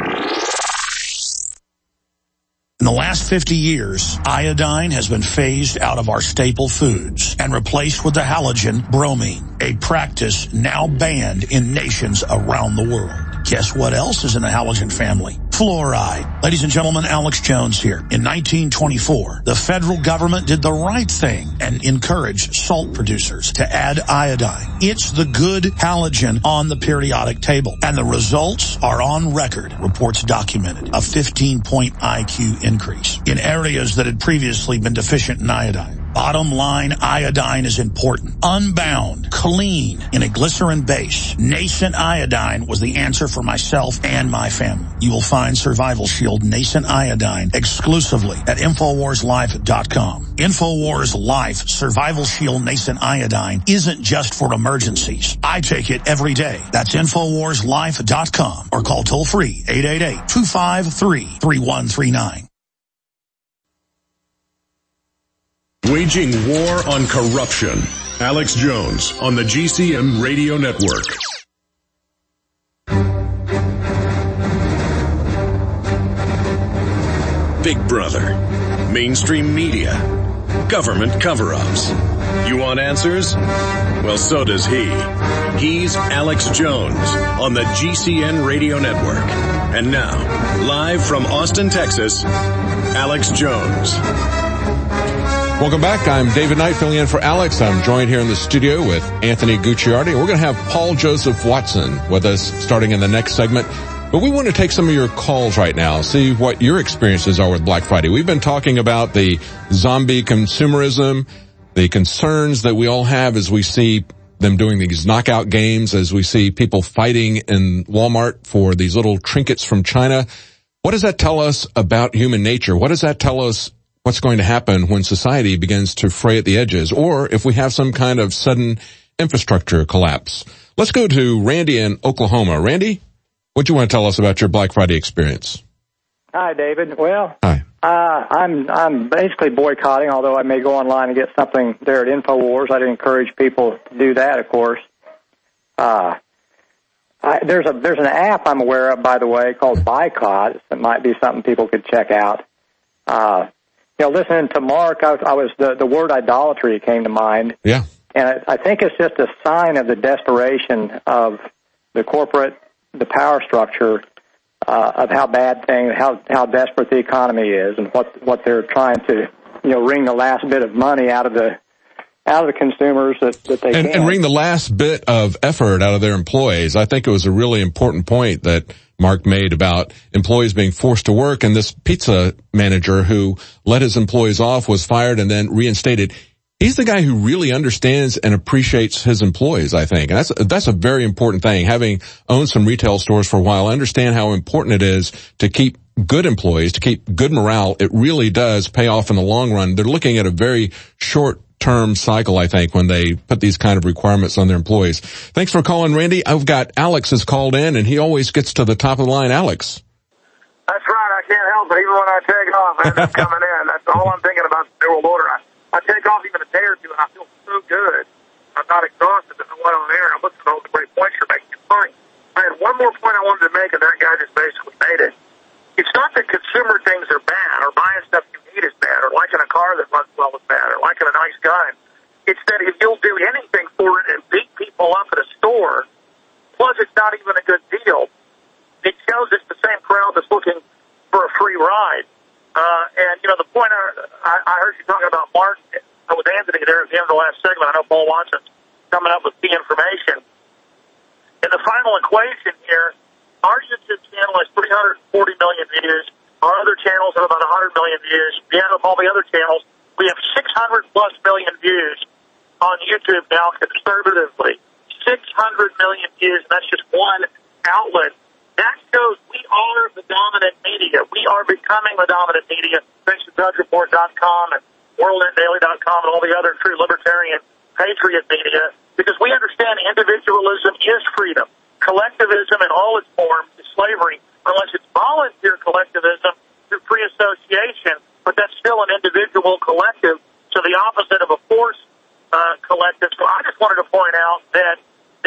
In the last 50 years, iodine has been phased out of our staple foods and replaced with the halogen bromine, a practice now banned in nations around the world. Guess what else is in the halogen family? Fluoride. Ladies and gentlemen, Alex Jones here. In 1924, the federal government did the right thing and encouraged salt producers to add iodine. It's the good halogen on the periodic table, and the results are on record. Reports documented a 15-point IQ increase in areas that had previously been deficient in iodine. Bottom line, iodine is important. Unbound, clean, in a glycerin base. Nascent iodine was the answer for myself and my family. You will find Survival Shield Nascent Iodine exclusively at InfoWarsLife.com. InfoWars Life Survival Shield Nascent Iodine isn't just for emergencies. I take it every day. That's InfoWarsLife.com or call toll-free 888-253-3139. Waging war on corruption. Alex Jones on the GCN Radio Network. Big Brother. Mainstream media. Government cover-ups. You want answers? Well, so does he. He's Alex Jones on the GCN Radio Network. And now, live from Austin, Texas, Alex Jones. Welcome back. I'm David Knight filling in for Alex. I'm joined here in the studio with Anthony Gucciardi. We're going to have Paul Joseph Watson with us starting in the next segment. But we want to take some of your calls right now, see what your experiences are with Black Friday. We've been talking about the zombie consumerism, the concerns that we all have as we see them doing these knockout games, as we see people fighting in Walmart for these little trinkets from China. What does that tell us about human nature? What does that tell us what's going to happen when society begins to fray at the edges, or if we have some kind of sudden infrastructure collapse? Let's go to Randy in Oklahoma. Randy, what do you want to tell us about your Black Friday experience? Hi, David. Well, hi. I'm basically boycotting, although I may go online and get something there at InfoWars. I'd encourage people to do that, of course. There's an app I'm aware of, by the way, called Boycott. That might be something people could check out. Listening to Mark, the word idolatry came to mind. Yeah. And I think it's just a sign of the desperation of the power structure, of how desperate the economy is, and what they're trying to, wring the last bit of money out of the consumers that they can. And wring the last bit of effort out of their employees. I think it was a really important point that Mark made about employees being forced to work, and this pizza manager who let his employees off was fired and then reinstated. He's the guy who really understands and appreciates his employees, I think. And that's a very important thing. Having owned some retail stores for a while, I understand how important it is to keep good employees, to keep good morale. It really does pay off in the long run. They're looking at a very short-term cycle, I think, when they put these kind of requirements on their employees. Thanks for calling, Randy. I've got Alex has called in, and he always gets to the top of the line. Alex. That's right. I can't help it. Even when I take off, I end up coming in. That's all I'm thinking about the New World Order. I take off even a day or two, and I feel so good. I'm not exhausted. I'm not on air. I'm listening to all the great points you're making. It's funny. I had one more point I wanted to make, and that guy just basically made it. It's not that consumer things are bad, or buying stuff you need is bad, or liking a car that runs well is bad, or liking a nice gun. It's that if you'll do anything for it and beat people up at a store, plus it's not even a good deal, it shows it's the same crowd that's looking for a free ride. And, the point I heard you talking about, Mark, with Anthony there at the end of the last segment, I know Paul Watson's coming up with key information. In the final equation here, our YouTube channel has 340 million views. Our other channels have about 100 million views. We add up all the other channels. We have 600 plus million views on YouTube now, conservatively. 600 million views, and that's just one outlet. That shows we are the dominant media. We are becoming the dominant media, thanks to DrudgeReport.com and WorldEndDaily.com and all the other true libertarian patriot media, because we understand individualism is freedom. Collectivism in all its forms is slavery, unless it's volunteer collectivism through free association, but that's still an individual collective, so the opposite of a forced collective. So I just wanted to point out that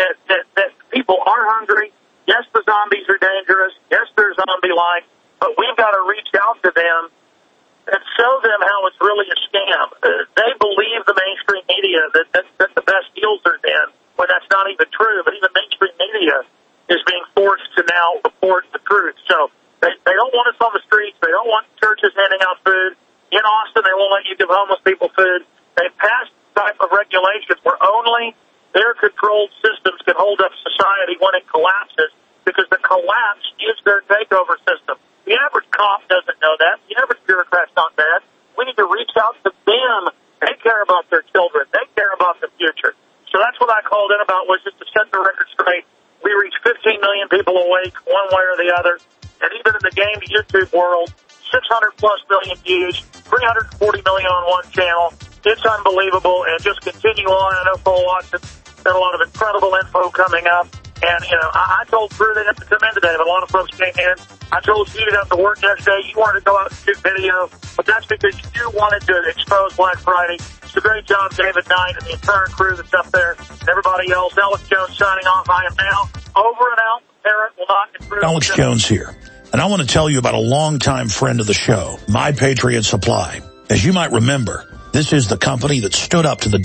people are hungry. Yes, the zombies are dangerous. Yes, they're zombie-like, but we've got to reach out to them and show them how it's really a scam. They believe the mainstream media that the best deals are in, when that's not even true. But even mainstream media is being forced to now report the truth. So they don't want us on the streets. They don't want churches handing out food. In Austin, they won't let you give homeless people food. They passed type of regulations where only their controlled systems can hold up society when it collapses, because the collapse is their takeover system. The average cop doesn't know that. The average bureaucrat's not bad. We need to reach out to them. They care about their children. They care about the future. So that's what I called in about, was just to set the record straight. We reach 15 million people awake one way or the other. And even in the game YouTube world, 600 plus million views, 340 million on one channel. It's unbelievable, and just continue on. I know Paul Watson got a lot of incredible info coming up. And, you know, I told Drew they have to come in today, but a lot of folks came in. I told you to have to work yesterday. You wanted to go out and shoot video, but that's because you wanted to expose Black Friday. It's a great job, David Knight, and the entire crew that's up there, and everybody else. Alex Jones signing off. I am now over and out. Parent will not improve. Alex Jones here. And I want to tell you about a longtime friend of the show, My Patriot Supply. As you might remember, this is the company that stood up to the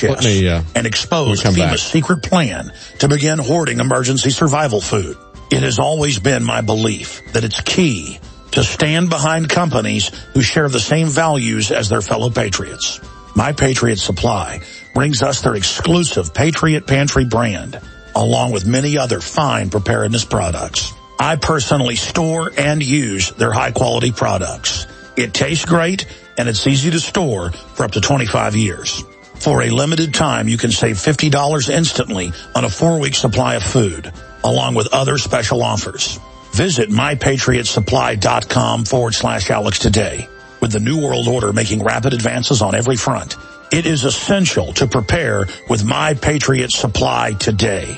DHS and exposed FEMA's secret plan to begin hoarding emergency survival food. It has always been my belief that it's key to stand behind companies who share the same values as their fellow patriots. My Patriot Supply brings us their exclusive Patriot Pantry brand, along with many other fine preparedness products. I personally store and use their high-quality products. It tastes great, and it's easy to store for up to 25 years. For a limited time, you can save $50 instantly on a 4-week supply of food, along with other special offers. Visit mypatriotsupply.com/Alex today. With the New World Order making rapid advances on every front, it is essential to prepare with My Patriot Supply today.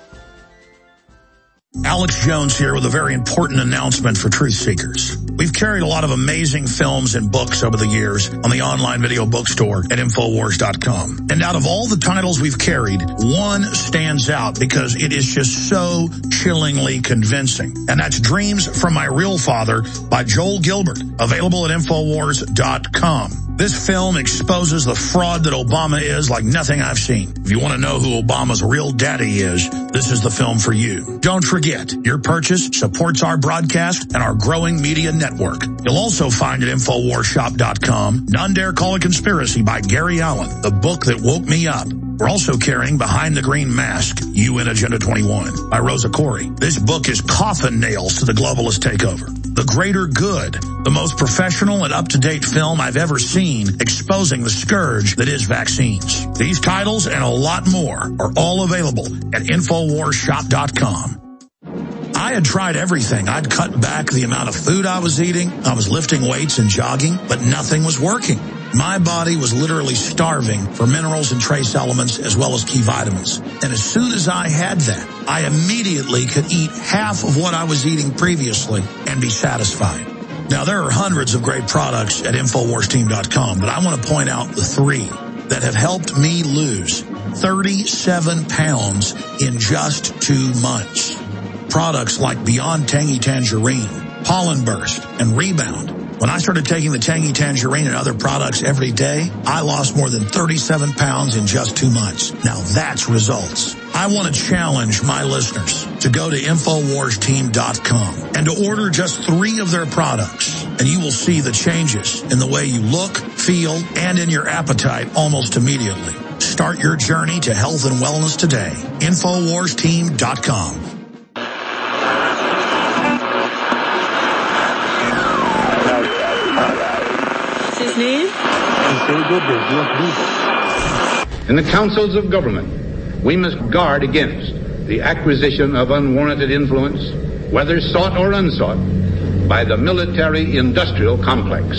Alex Jones here with a very important announcement for truth seekers. We've carried a lot of amazing films and books over the years on the online video bookstore at Infowars.com. And out of all the titles we've carried, one stands out because it is just so chillingly convincing. And that's Dreams from My Real Father by Joel Gilbert, available at Infowars.com. This film exposes the fraud that Obama is like nothing I've seen. If you want to know who Obama's real daddy is, this is the film for you. Don't forget, your purchase supports our broadcast and our growing media network. You'll also find at InfoWarsShop.com, None Dare Call a Conspiracy by Gary Allen, the book that woke me up. We're also carrying Behind the Green Mask, UN Agenda 21 by Rosa Corey. This book is coffin nails to the globalist takeover. The Greater Good, the most professional and up-to-date film I've ever seen exposing the scourge that is vaccines. These titles and a lot more are all available at InfoWarsShop.com. I had tried everything. I'd cut back the amount of food I was eating. I was lifting weights and jogging, but nothing was working. My body was literally starving for minerals and trace elements as well as key vitamins. And as soon as I had that, I immediately could eat half of what I was eating previously and be satisfied. Now, there are hundreds of great products at InfoWarsTeam.com, but I want to point out the 3 that have helped me lose 37 pounds in just 2 months. Products like Beyond Tangy Tangerine, Pollen Burst, and Rebound. When I started taking the Tangy Tangerine and other products every day, I lost more than 37 pounds in just 2 months. Now that's results. I want to challenge my listeners to go to InfoWarsTeam.com and to order just 3 of their products, and you will see the changes in the way you look, feel, and in your appetite almost immediately. Start your journey to health and wellness today. InfoWarsTeam.com. sneeze? In the councils of government, we must guard against the acquisition of unwarranted influence, whether sought or unsought, by the military-industrial complex.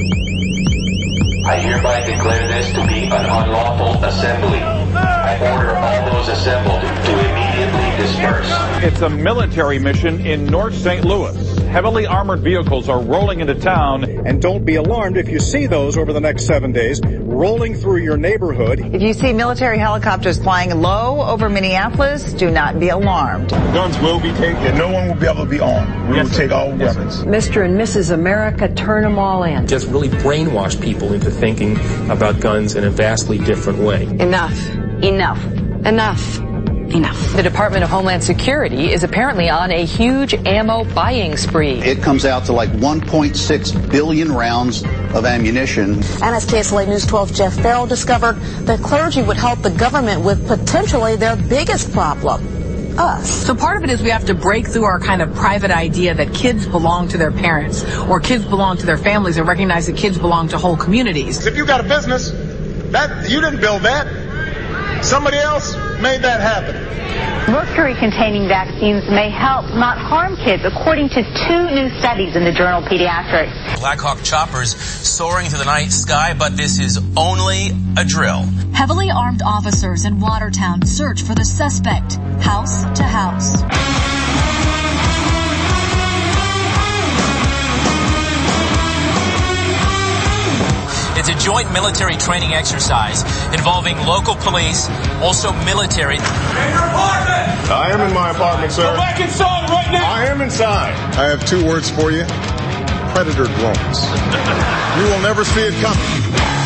I hereby declare this to be an unlawful assembly. I order all those assembled to immediately disperse. It's a military mission in North St. Louis. Heavily armored vehicles are rolling into town. And don't be alarmed if you see those over the next 7 days rolling through your neighborhood. If you see military helicopters flying low over Minneapolis, do not be alarmed. Guns will be taken and no one will be able to be armed. We will take all weapons. Mr. and Mrs. America, turn them all in. Just really brainwash people into thinking about guns in a vastly different way. Enough. Enough. Enough. Enough. The Department of Homeland Security is apparently on a huge ammo buying spree. It comes out to like 1.6 billion rounds of ammunition. And as KSLA News 12 Jeff Farrell discovered, the clergy would help the government with potentially their biggest problem. Us. So part of it is we have to break through our kind of private idea that kids belong to their parents or kids belong to their families and recognize that kids belong to whole communities. If you got a business, that you didn't build that. Somebody else made that happen. Mercury-containing vaccines may help, not harm kids, according to 2 new studies in the journal Pediatrics. Black Hawk choppers soaring through the night sky, but this is only a drill. Heavily armed officers in Watertown search for the suspect, house to house. It's a joint military training exercise involving local police, also military. In your apartment! I am in my apartment, sir. Go back inside right now! I am inside. I have 2 words for you. Predator drones. You will never see it coming.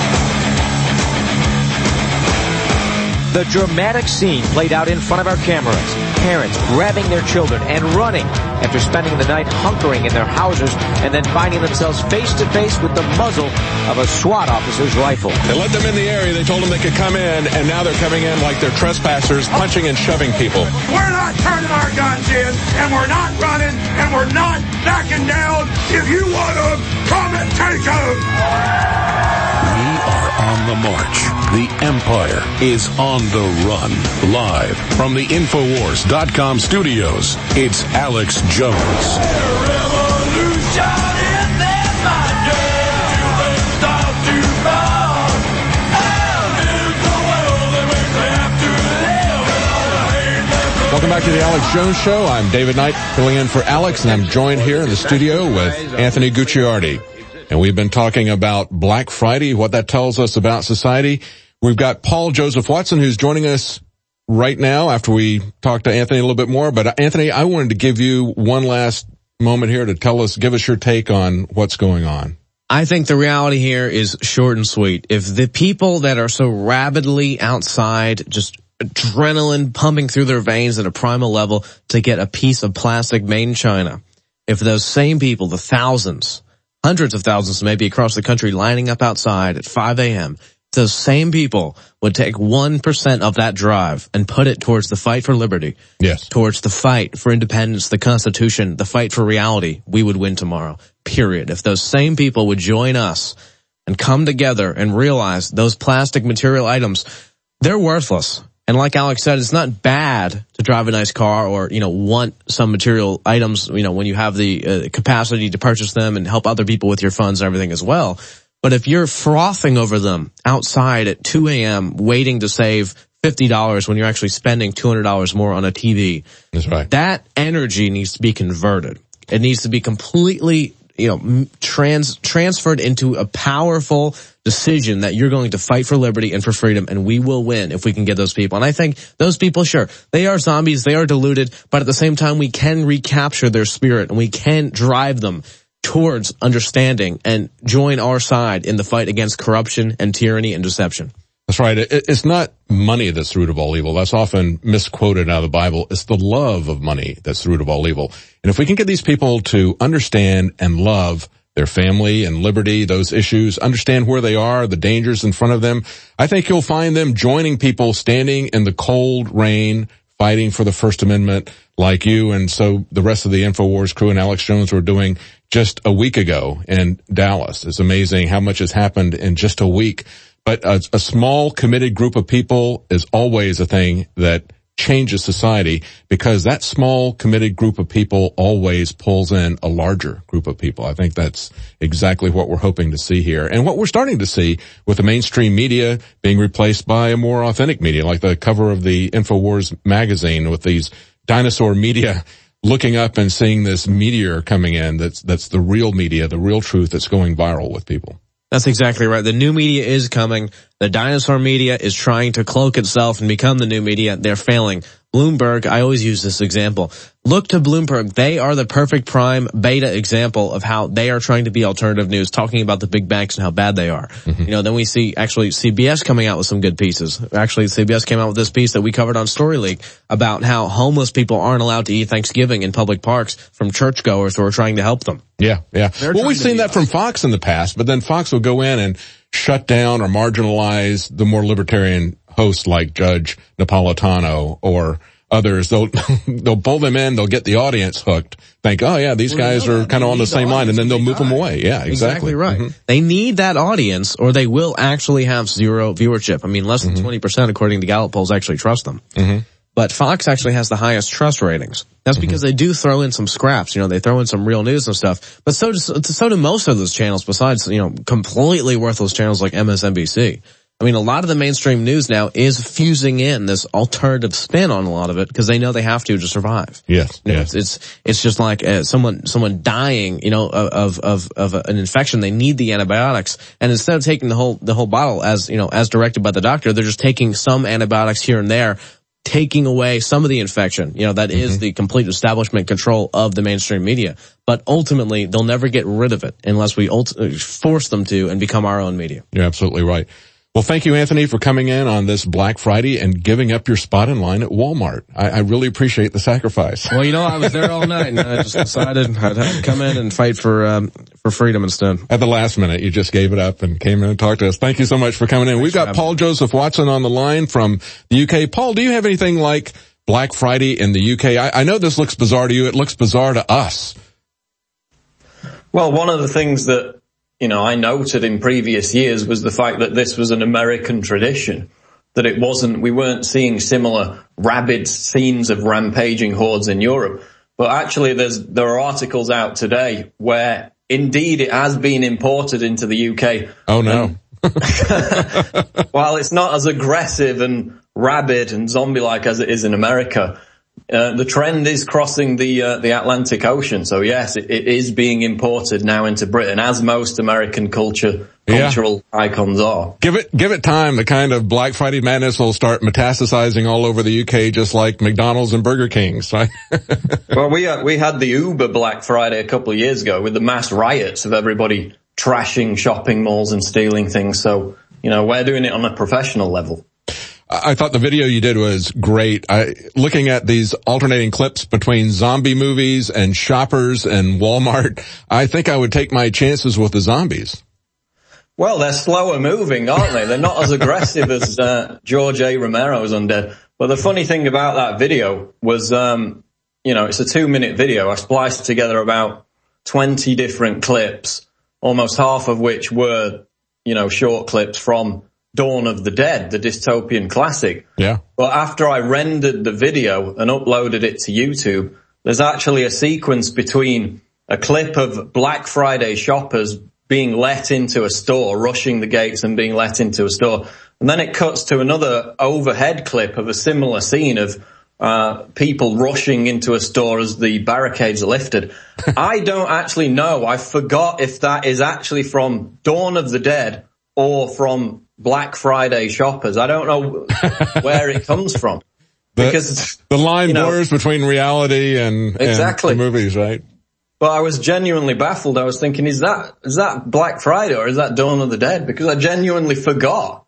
The dramatic scene played out in front of our cameras. Parents grabbing their children and running after spending the night hunkering in their houses and then finding themselves face to face with the muzzle of a SWAT officer's rifle. They let them in the area. They told them they could come in, and now they're coming in like they're trespassers, punching and shoving people. We're not turning our guns in, and we're not running, and we're not backing down. If you want them, come and take them. We are on the march. The Empire is on the run. Live from the Infowars.com studios, it's Alex Jones. Welcome back to the Alex Jones Show. I'm David Knight, filling in for Alex, and I'm joined here in the studio with Anthony Gucciardi. And we've been talking about Black Friday, what that tells us about society. We've got Paul Joseph Watson, who's joining us right now after we talk to Anthony a little bit more. But Anthony, I wanted to give you one last moment here to give us your take on what's going on. I think the reality here is short and sweet. If the people that are so rabidly outside, just adrenaline pumping through their veins at a primal level to get a piece of plastic made in China, if those same people, the thousands, hundreds of thousands maybe across the country lining up outside at 5 a.m., those same people would take 1% of that drive and put it towards the fight for liberty. Yes. Towards the fight for independence, the Constitution, the fight for reality, we would win tomorrow. Period. If those same people would join us and come together and realize those plastic material items, they're worthless. And like Alex said, it's not bad to drive a nice car or, want some material items, when you have the capacity to purchase them and help other people with your funds and everything as well. But if you're frothing over them outside at 2 a.m. waiting to save $50 when you're actually spending $200 more on a TV, that's right. That energy needs to be converted. It needs to be completely, transferred into a powerful decision that you're going to fight for liberty and for freedom, and we will win if we can get those people. And I think those people, sure, they are zombies, they are deluded, but at the same time, we can recapture their spirit and we can drive them towards understanding and join our side in the fight against corruption and tyranny and deception. That's right. It's not money that's the root of all evil. That's often misquoted out of the Bible. It's the love of money that's the root of all evil. And if we can get these people to understand and love their family and liberty, those issues, understand where they are, the dangers in front of them, I think you'll find them joining people standing in the cold rain, fighting for the First Amendment like you and so the rest of the InfoWars crew and Alex Jones were doing just a week ago in Dallas. It's amazing how much has happened in just a week. But a small committed group of people is always a thing that changes society, because that small committed group of people always pulls in a larger group of people. I think that's exactly what we're hoping to see here, and what we're starting to see with the mainstream media being replaced by a more authentic media, like the cover of the InfoWars magazine with these dinosaur media looking up and seeing this meteor coming in. That's the real media, the real truth that's going viral with people. That's exactly right. The new media is coming. The dinosaur media is trying to cloak itself and become the new media. They're failing. Bloomberg, I always use this example. Look to Bloomberg. They are the perfect prime beta example of how they are trying to be alternative news, talking about the big banks and how bad they are. Mm-hmm. Then we see actually CBS coming out with some good pieces. Actually, CBS came out with this piece that we covered on Story League about how homeless people aren't allowed to eat Thanksgiving in public parks from churchgoers who are trying to help them. Yeah. Well, we've seen that from Fox in the past, but then Fox will go in and shut down or marginalize the more libertarian hosts like Judge Napolitano or others. They'll pull them in, they'll get the audience hooked, think, oh yeah, these guys are kind of on the same line, and then they'll move them away. Yeah, exactly right. Mm-hmm. They need that audience or they will actually have zero viewership. I mean, less than 20% according to Gallup polls actually trust them. Mm-hmm. But Fox actually has the highest trust ratings. That's because they do throw in some scraps. They throw in some real news and stuff. But so do most of those channels besides, completely worthless channels like MSNBC. I mean, a lot of the mainstream news now is fusing in this alternative spin on a lot of it because they know they have to survive. Yes. It's just like someone dying, of an infection. They need the antibiotics, and instead of taking the whole bottle as directed by the doctor, they're just taking some antibiotics here and there, taking away some of the infection. That is the complete establishment control of the mainstream media. But ultimately, they'll never get rid of it unless we force them to and become our own media. You're absolutely right. Well, thank you, Anthony, for coming in on this Black Friday and giving up your spot in line at Walmart. I really appreciate the sacrifice. Well, I was there all night, and I just decided I'd have to come in and fight for freedom instead. At the last minute, you just gave it up and came in and talked to us. Thank you so much for coming in. We've got Paul Joseph Watson on the line from the UK. Paul, do you have anything like Black Friday in the UK? I know this looks bizarre to you. It looks bizarre to us. Well, one of the things that I noted in previous years was the fact that this was an American tradition, that we weren't seeing similar rabid scenes of rampaging hordes in Europe. But actually there are articles out today where indeed it has been imported into the UK. Oh no. While it's not as aggressive and rabid and zombie-like as it is in America, the trend is crossing the Atlantic Ocean. So yes, it is being imported now into Britain, as most American cultural icons are. Give it time. The kind of Black Friday madness will start metastasizing all over the UK, just like McDonald's and Burger King's, right? Well, we had the Uber Black Friday a couple of years ago with the mass riots of everybody trashing shopping malls and stealing things. So, we're doing it on a professional level. I thought the video you did was great. Looking at these alternating clips between zombie movies and shoppers and Walmart, I think I would take my chances with the zombies. Well, they're slower moving, aren't they? They're not as aggressive as George A. Romero's Undead. But the funny thing about that video was, it's a 2-minute video. I spliced together about 20 different clips, almost half of which were, short clips from Dawn of the Dead, the dystopian classic. Yeah. But after I rendered the video and uploaded it to YouTube, there's actually a sequence between a clip of Black Friday shoppers being let into a store, rushing the gates and being let into a store. And then it cuts to another overhead clip of a similar scene of people rushing into a store as the barricades are lifted. I don't actually know. I forgot if that is actually from Dawn of the Dead or from Black Friday shoppers. I don't know where it comes from. Because the line blurs between reality and the movies, right? But I was genuinely baffled. I was thinking, is that Black Friday or is that Dawn of the Dead? Because I genuinely forgot.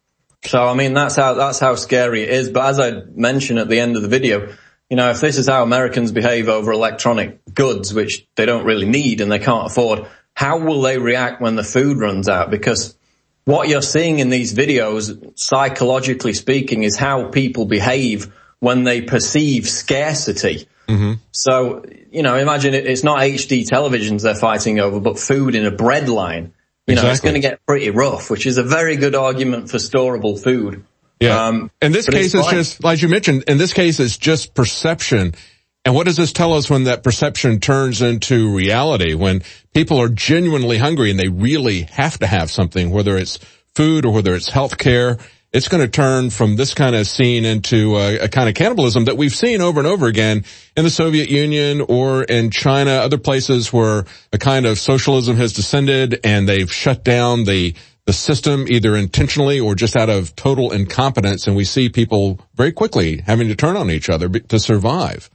So, I mean, that's how scary it is. But as I mentioned at the end of the video, if this is how Americans behave over electronic goods, which they don't really need and they can't afford, how will they react when the food runs out? Because what you're seeing in these videos, psychologically speaking, is how people behave when they perceive scarcity. Mm-hmm. So, imagine it's not HD televisions they're fighting over, but food in a bread line. It's going to get pretty rough, which is a very good argument for storable food. Yeah. In this case, it's just, like you mentioned, in this case, it's just perception. And what does this tell us when that perception turns into reality? When people are genuinely hungry and they really have to have something, whether it's food or whether it's health care, it's going to turn from this kind of scene into a kind of cannibalism that we've seen over and over again in the Soviet Union or in China, other places where a kind of socialism has descended and they've shut down the system either intentionally or just out of total incompetence. And we see people very quickly having to turn on each other to survive.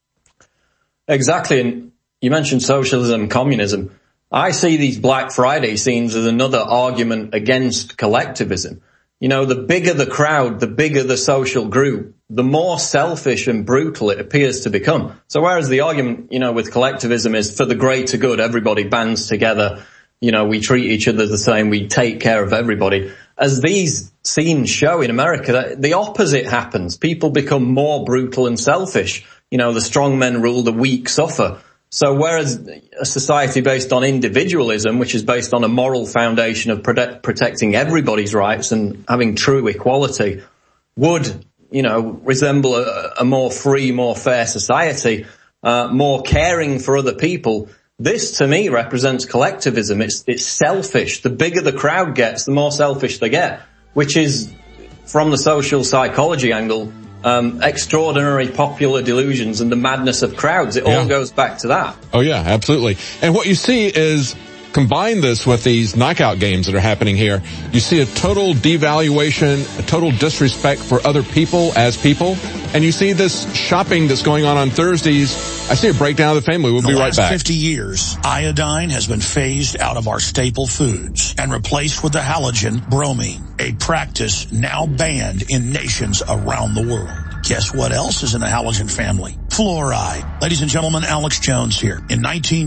Exactly. And you mentioned socialism and communism. I see these Black Friday scenes as another argument against collectivism. The bigger the crowd, the bigger the social group, the more selfish and brutal it appears to become. So whereas the argument, with collectivism is for the greater good, everybody bands together, we treat each other the same, we take care of everybody. As these scenes show in America, the opposite happens. People become more brutal and selfish. The strong men rule, the weak suffer. So whereas a society based on individualism, which is based on a moral foundation of protecting everybody's rights and having true equality, would, resemble a more free, more fair society, more caring for other people, this to me represents collectivism. It's selfish. The bigger the crowd gets, the more selfish they get, which is, from the social psychology angle, extraordinary popular delusions and the madness of crowds. It all goes back to that. Oh yeah, absolutely. And what you see is, combine this with these knockout games that are happening here, you see a total devaluation, a total disrespect for other people as people, and you see this shopping that's going on Thursdays. I see a breakdown of the family. We'll be right back. In the last 50 years, iodine has been phased out of our staple foods and replaced with the halogen bromine, a practice now banned in nations around the world. Guess what else is in the halogen family? Fluoride. Ladies and gentlemen, Alex Jones here. In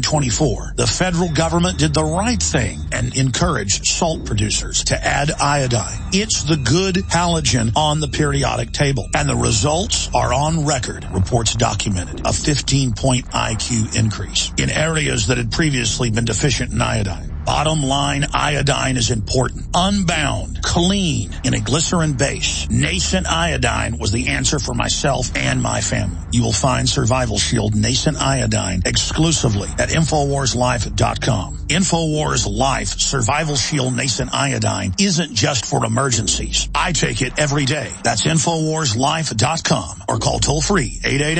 1924, the federal government did the right thing and encouraged salt producers to add iodine. It's the good halogen on the periodic table, and the results are on record. Reports documented a 15-point IQ increase in areas that had previously been deficient in iodine. Bottom line, iodine is important. Unbound, clean, in a glycerin base. Nascent iodine was the answer for myself and my family. You will find Survival Shield Nascent Iodine exclusively at InfoWarsLife.com. InfoWars Life Survival Shield Nascent Iodine isn't just for emergencies. I take it every day. That's InfoWarsLife.com or call toll free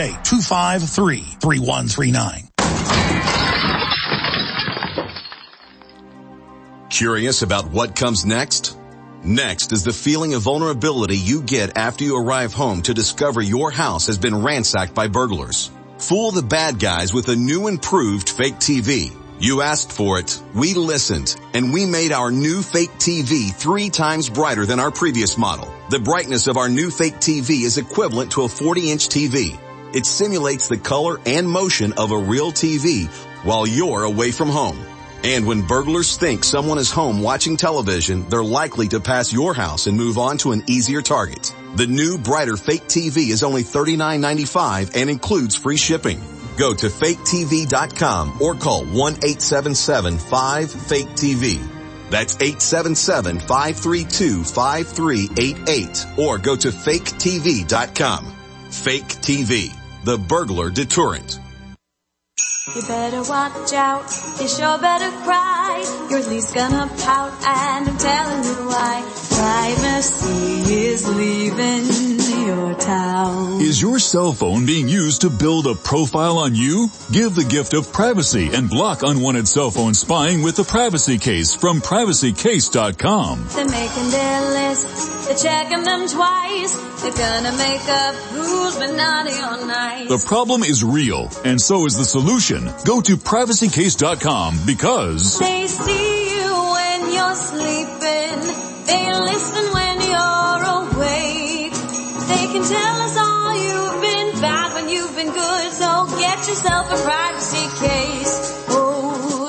888-253-3139. Curious about what comes next? Next is the feeling of vulnerability you get after you arrive home to discover your house has been ransacked by burglars. Fool the bad guys with a new improved fake TV. You asked for it, we listened, and we made our new fake TV 3 times brighter than our previous model. The brightness of our new fake TV is equivalent to a 40-inch TV. It simulates the color and motion of a real TV while you're away from home. And when burglars think someone is home watching television, they're likely to pass your house and move on to an easier target. The new, brighter fake TV is only $39.95 and includes free shipping. Go to faketv.com or call 1-877-5-FAKE-TV. That's 877-532-5388 or go to faketv.com. Fake TV, the burglar deterrent. You better watch out, you sure better cry. Your leaf's gonna pout and I'm telling you why. Privacy is leaving your town. Is your cell phone being used to build a profile on you? Give the gift of privacy and block unwanted cell phone spying with the Privacy Case from PrivacyCase.com. They're making their list, they're checking them twice. They're gonna make up who's been naughty all night. The problem is real, and so is the solution. Go to PrivacyCase.com because they see you when you're sleeping. They listen when you're awake. They can tell us all you've been bad when you've been good. So get yourself a privacy case. Oh,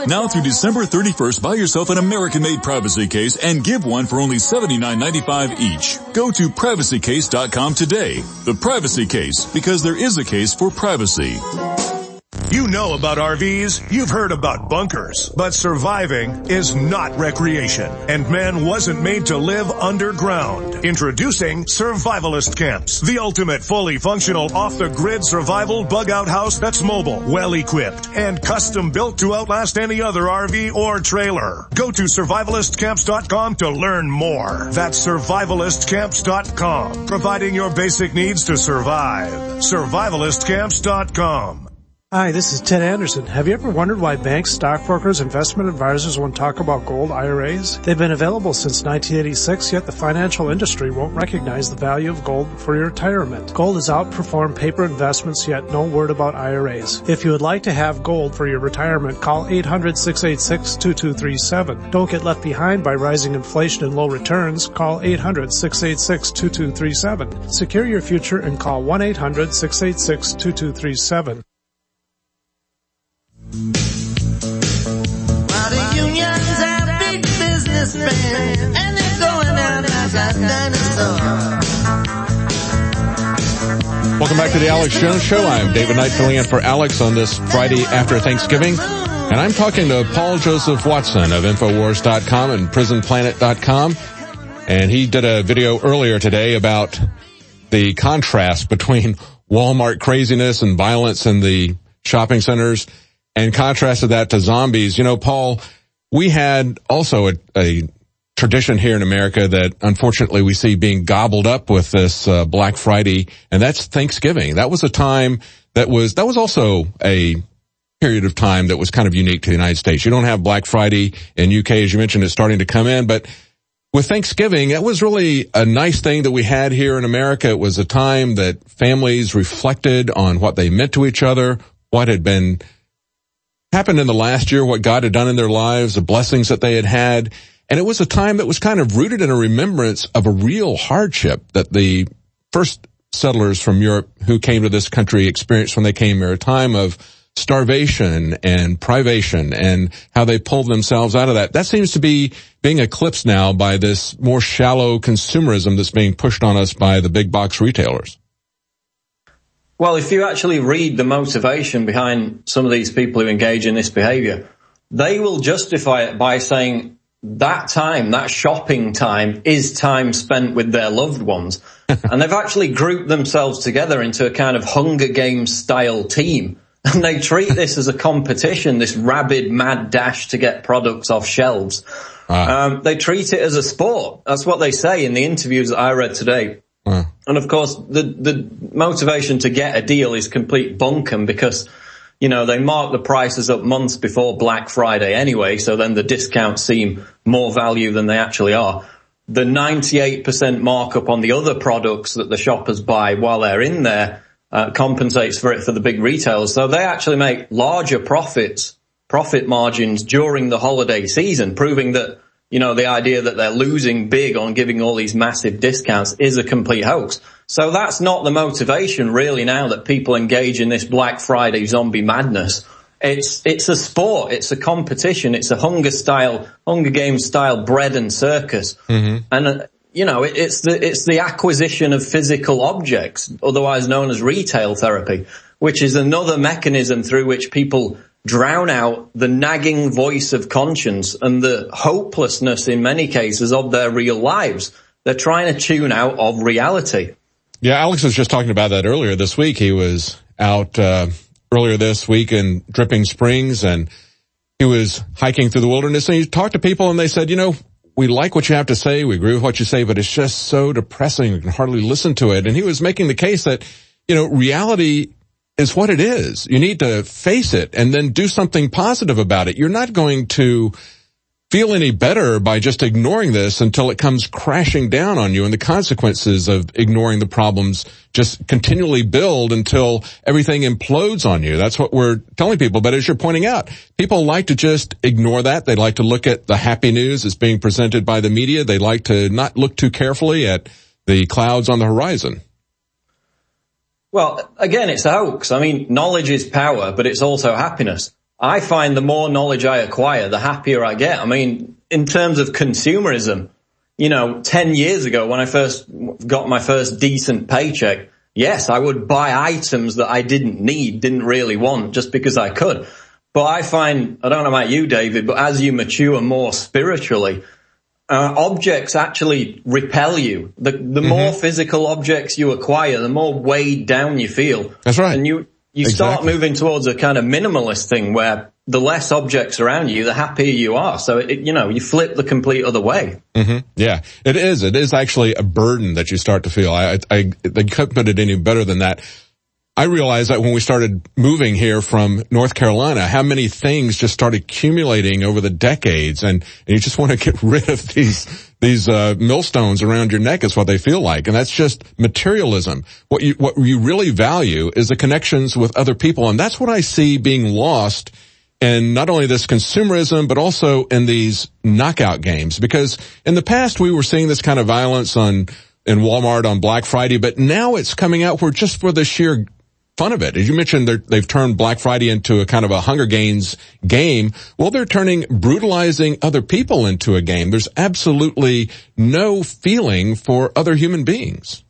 Now through December 31st, buy yourself an American-made privacy case and give one for only $79.95 each. Go to PrivacyCase.com today. The Privacy Case, because there is a case for privacy. You know about RVs, you've heard about bunkers, but surviving is not recreation, and man wasn't made to live underground. Introducing Survivalist Camps, the ultimate fully functional off-the-grid survival bug-out house that's mobile, well-equipped, and custom-built to outlast any other RV or trailer. Go to survivalistcamps.com to learn more. That's survivalistcamps.com, providing your basic needs to survive. Survivalistcamps.com. Hi, this is Ted Anderson. Have you ever wondered why banks, stockbrokers, investment advisors won't talk about gold IRAs? They've been available since 1986, yet the financial industry won't recognize the value of gold for your retirement. Gold has outperformed paper investments, yet no word about IRAs. If you would like to have gold for your retirement, call 800-686-2237. Don't get left behind by rising inflation and low returns. Call 800-686-2237. Secure your future and call 1-800-686-2237. While the unions have big businessmen and they're going out like a dinosaur. Welcome back to the Alex Jones Show. I'm David Knight filling in for Alex on this Friday after Thanksgiving. And I'm talking to Paul Joseph Watson of Infowars.com and PrisonPlanet.com. And he did a video earlier today about the contrast between Walmart craziness and violence in the shopping centers and contrasted that to zombies. You know, Paul, we had also a tradition here in America that unfortunately we see being gobbled up with this Black Friday, and that's Thanksgiving. That was a time that was also a period of time that was kind of unique to the United States. You don't have Black Friday in UK, as you mentioned, it's starting to come in, but with Thanksgiving, that was really a nice thing that we had here in America. It was a time that families reflected on what they meant to each other, what had happened in the last year, what God had done in their lives, the blessings that they had had. And it was a time that was kind of rooted in a remembrance of a real hardship that the first settlers from Europe who came to this country experienced when they came here, a time of starvation and privation and how they pulled themselves out of that. That seems to be being eclipsed now by this more shallow consumerism that's being pushed on us by the big box retailers. Well, if you actually read the motivation behind some of these people who engage in this behavior, they will justify it by saying that time, that shopping time, is time spent with their loved ones. And they've actually grouped themselves together into a kind of Hunger Games style team. And they treat this as a competition, this rabid, mad dash to get products off shelves. They treat it as a sport. That's what they say in the interviews that I read today. And of course, the motivation to get a deal is complete bunkum because, you know, they mark the prices up months before Black Friday anyway, so then the discounts seem more value than they actually are. The 98% markup on the other products that the shoppers buy while they're in there compensates for it for the big retailers. So they actually make larger profit margins during the holiday season, proving that, you know, the idea that they're losing big on giving all these massive discounts is a complete hoax. So that's not the motivation really now that people engage in this Black Friday zombie madness. It's a sport. It's a competition. It's a Hunger Games style bread and circus. Mm-hmm. And, you know, it's the acquisition of physical objects, otherwise known as retail therapy, which is another mechanism through which people drown out the nagging voice of conscience and the hopelessness in many cases of their real lives. They're trying to tune out of reality. Yeah, Alex was just talking about that earlier this week. He was out earlier this week in Dripping Springs, and he was hiking through the wilderness, and he talked to people, and they said, you know, we like what you have to say, we agree with what you say, but it's just so depressing, we can hardly listen to it. And he was making the case that, you know, reality is what it is. You need to face it and then do something positive about it. You're not going to feel any better by just ignoring this until it comes crashing down on you, and the consequences of ignoring the problems just continually build until everything implodes on you. That's what we're telling people. But as you're pointing out, people like to just ignore that. They like to look at the happy news that's being presented by the media. They like to not look too carefully at the clouds on the horizon. Well, again, it's a hoax. I mean, knowledge is power, but it's also happiness. I find the more knowledge I acquire, the happier I get. I mean, in terms of consumerism, 10 years ago when I first got my first decent paycheck, yes, I would buy items that I didn't need, didn't really want, just because I could. But I find, I don't know about you, David, but as you mature more spiritually, objects actually repel you. The more physical objects you acquire, the more weighed down you feel. That's right. And you start moving towards a kind of minimalist thing where the less objects around you, the happier you are. So, you flip the complete other way. Mm-hmm. Yeah, it is. It is actually a burden that you start to feel. They couldn't put it any better than that. I realized that when we started moving here from North Carolina, how many things just started accumulating over the decades, and you just want to get rid of these millstones around your neck is what they feel like, and that's just materialism. What you really value is the connections with other people, and that's what I see being lost in not only this consumerism, but also in these knockout games. Because in the past we were seeing this kind of violence in Walmart on Black Friday, but now it's coming out just for the sheer fun of it. As you mentioned, they've turned Black Friday into a kind of a Hunger Games game. Well, they're turning brutalizing other people into a game. There's absolutely no feeling for other human beings.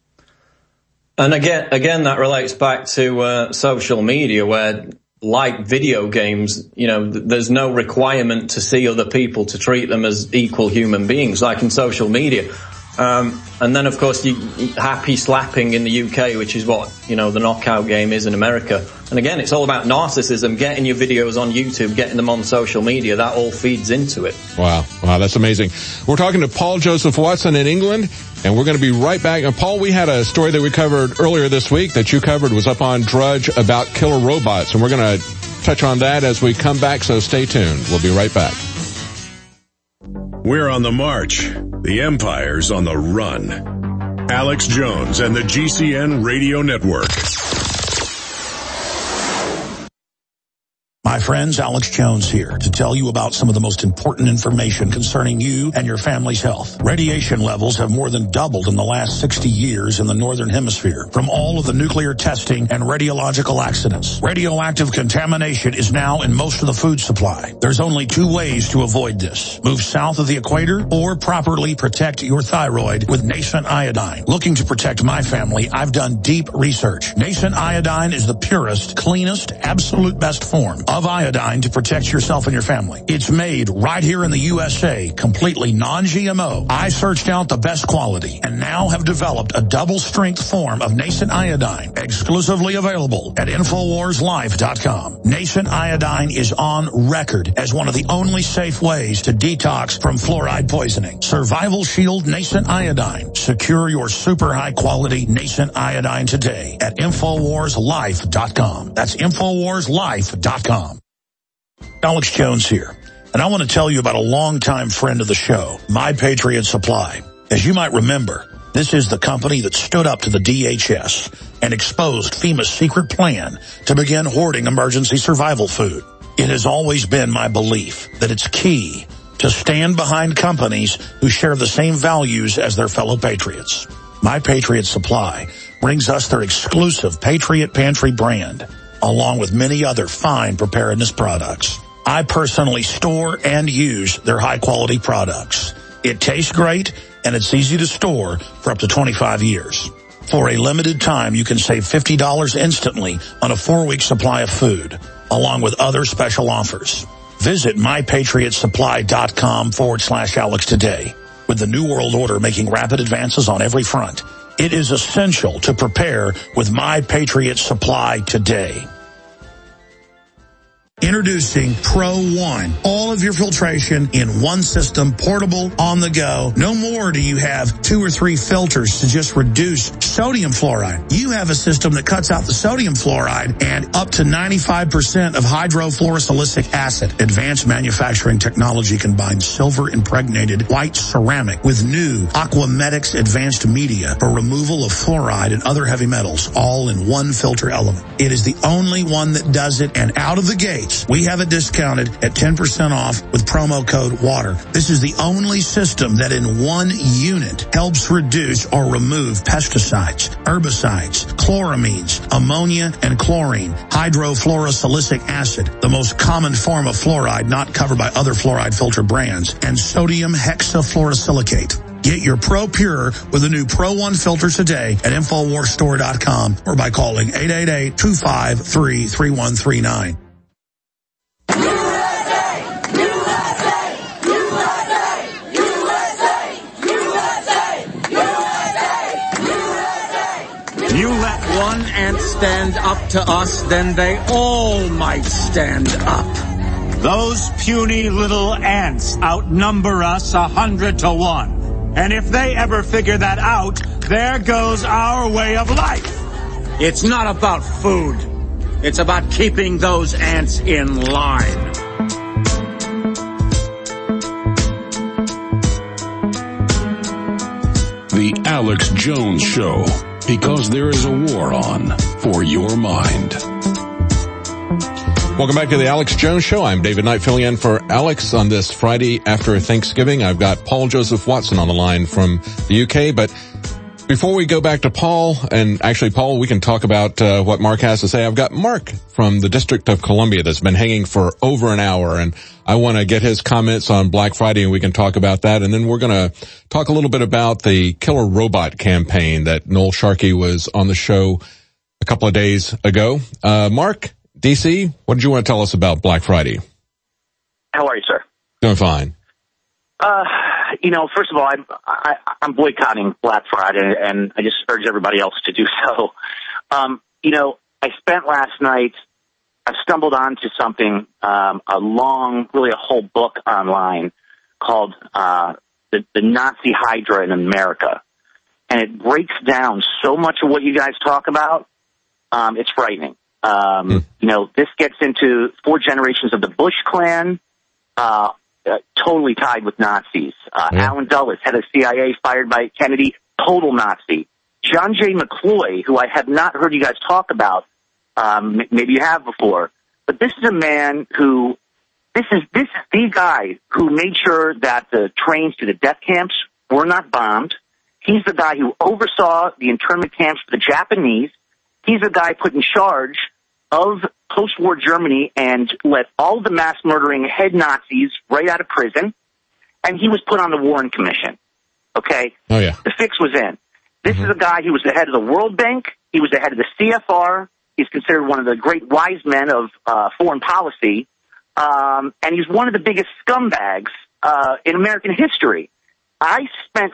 And again, that relates back to social media, where, like video games, there's no requirement to see other people to treat them as equal human beings, like in social media. And then, of course, happy slapping in the UK, which is what, the knockout game is in America. And again, it's all about narcissism, getting your videos on YouTube, getting them on social media. That all feeds into it. Wow, that's amazing. We're talking to Paul Joseph Watson in England, and we're going to be right back. And Paul, we had a story that we covered earlier this week that you covered, was up on Drudge, about killer robots. And we're going to touch on that as we come back, so stay tuned. We'll be right back. We're on the march. The empire's on the run. Alex Jones and the GCN Radio Network. My friends, Alex Jones here to tell you about some of the most important information concerning you and your family's health. Radiation levels have more than doubled in the last 60 years in the Northern Hemisphere from all of the nuclear testing and radiological accidents. Radioactive contamination is now in most of the food supply. There's only two ways to avoid this. Move south of the equator or properly protect your thyroid with Nascent Iodine. Looking to protect my family, I've done deep research. Nascent Iodine is the purest, cleanest, absolute best form of iodine to protect yourself and your family. It's made right here in the USA, completely non-GMO. I searched out the best quality and now have developed a double-strength form of Nascent Iodine, exclusively available at InfoWarsLife.com. Nascent Iodine is on record as one of the only safe ways to detox from fluoride poisoning. Survival Shield Nascent Iodine. Secure your super high-quality Nascent Iodine today at InfoWarsLife.com. That's InfoWarsLife.com. Alex Jones here, and I want to tell you about a longtime friend of the show, My Patriot Supply. As you might remember, this is the company that stood up to the DHS and exposed FEMA's secret plan to begin hoarding emergency survival food. It has always been my belief that it's key to stand behind companies who share the same values as their fellow patriots. My Patriot Supply brings us their exclusive Patriot Pantry brand, along with many other fine preparedness products. I personally store and use their high-quality products. It tastes great, and it's easy to store for up to 25 years. For a limited time, you can save $50 instantly on a 4-week supply of food, along with other special offers. Visit mypatriotsupply.com/Alex today. With the New World Order making rapid advances on every front, it is essential to prepare with My Patriot Supply today. Introducing Pro One. All of your filtration in one system, portable, on the go. No more do you have 2 or 3 filters to just reduce sodium fluoride. You have a system that cuts out the sodium fluoride and up to 95% of hydrofluorosilicic acid. Advanced manufacturing technology combines silver-impregnated white ceramic with new Aquamedics advanced media for removal of fluoride and other heavy metals, all in one filter element. It is the only one that does it, and out of the gates, ants. We have it discounted at 10% off with promo code WATER. This is the only system that in one unit helps reduce or remove pesticides, herbicides, chloramines, ammonia, and chlorine, hydrofluorosilicic acid, the most common form of fluoride not covered by other fluoride filter brands, and sodium hexafluorosilicate. Get your Pro Pure with the new Pro One filter today at InfoWarsStore.com or by calling 888-253-3139. You let one ant stand up to us, then they all might stand up. Those puny little ants outnumber us 100 to 1. And if they ever figure that out, there goes our way of life. It's not about food. It's about keeping those ants in line. The Alex Jones Show, because there is a war on for your mind. Welcome back to the Alex Jones Show. I'm David Knight filling in for Alex on this Friday after Thanksgiving. I've got Paul Joseph Watson on the line from the UK. But before we go back to Paul, and actually, Paul, we can talk about what Mark has to say. I've got Mark from the District of Columbia that's been hanging for over an hour, and I want to get his comments on Black Friday, and we can talk about that. And then we're going to talk a little bit about the killer robot campaign that Noel Sharkey was on the show a couple of days ago. Mark, DC, what did you want to tell us about Black Friday? How are you, sir? Doing fine. First of all, I'm boycotting Black Friday, and I just urge everybody else to do so. I spent last night, I stumbled onto something, a whole book online called the Nazi Hydra in America. And it breaks down so much of what you guys talk about. It's frightening. This gets into 4 generations of the Bush Clan, totally tied with Nazis. Alan Dulles, head of CIA, fired by Kennedy, total Nazi. John J. McCloy, who I have not heard you guys talk about, maybe you have before, but this is a man who, this is the guy who made sure that the trains to the death camps were not bombed. He's the guy who oversaw the internment camps for the Japanese. He's the guy put in charge of post-war Germany and let all the mass murdering head Nazis right out of prison. And he was put on the Warren Commission. Okay? Oh, yeah. The fix was in. This is a guy who was the head of the World Bank. He was the head of the CFR. He's considered one of the great wise men of foreign policy. And he's one of the biggest scumbags in American history. I spent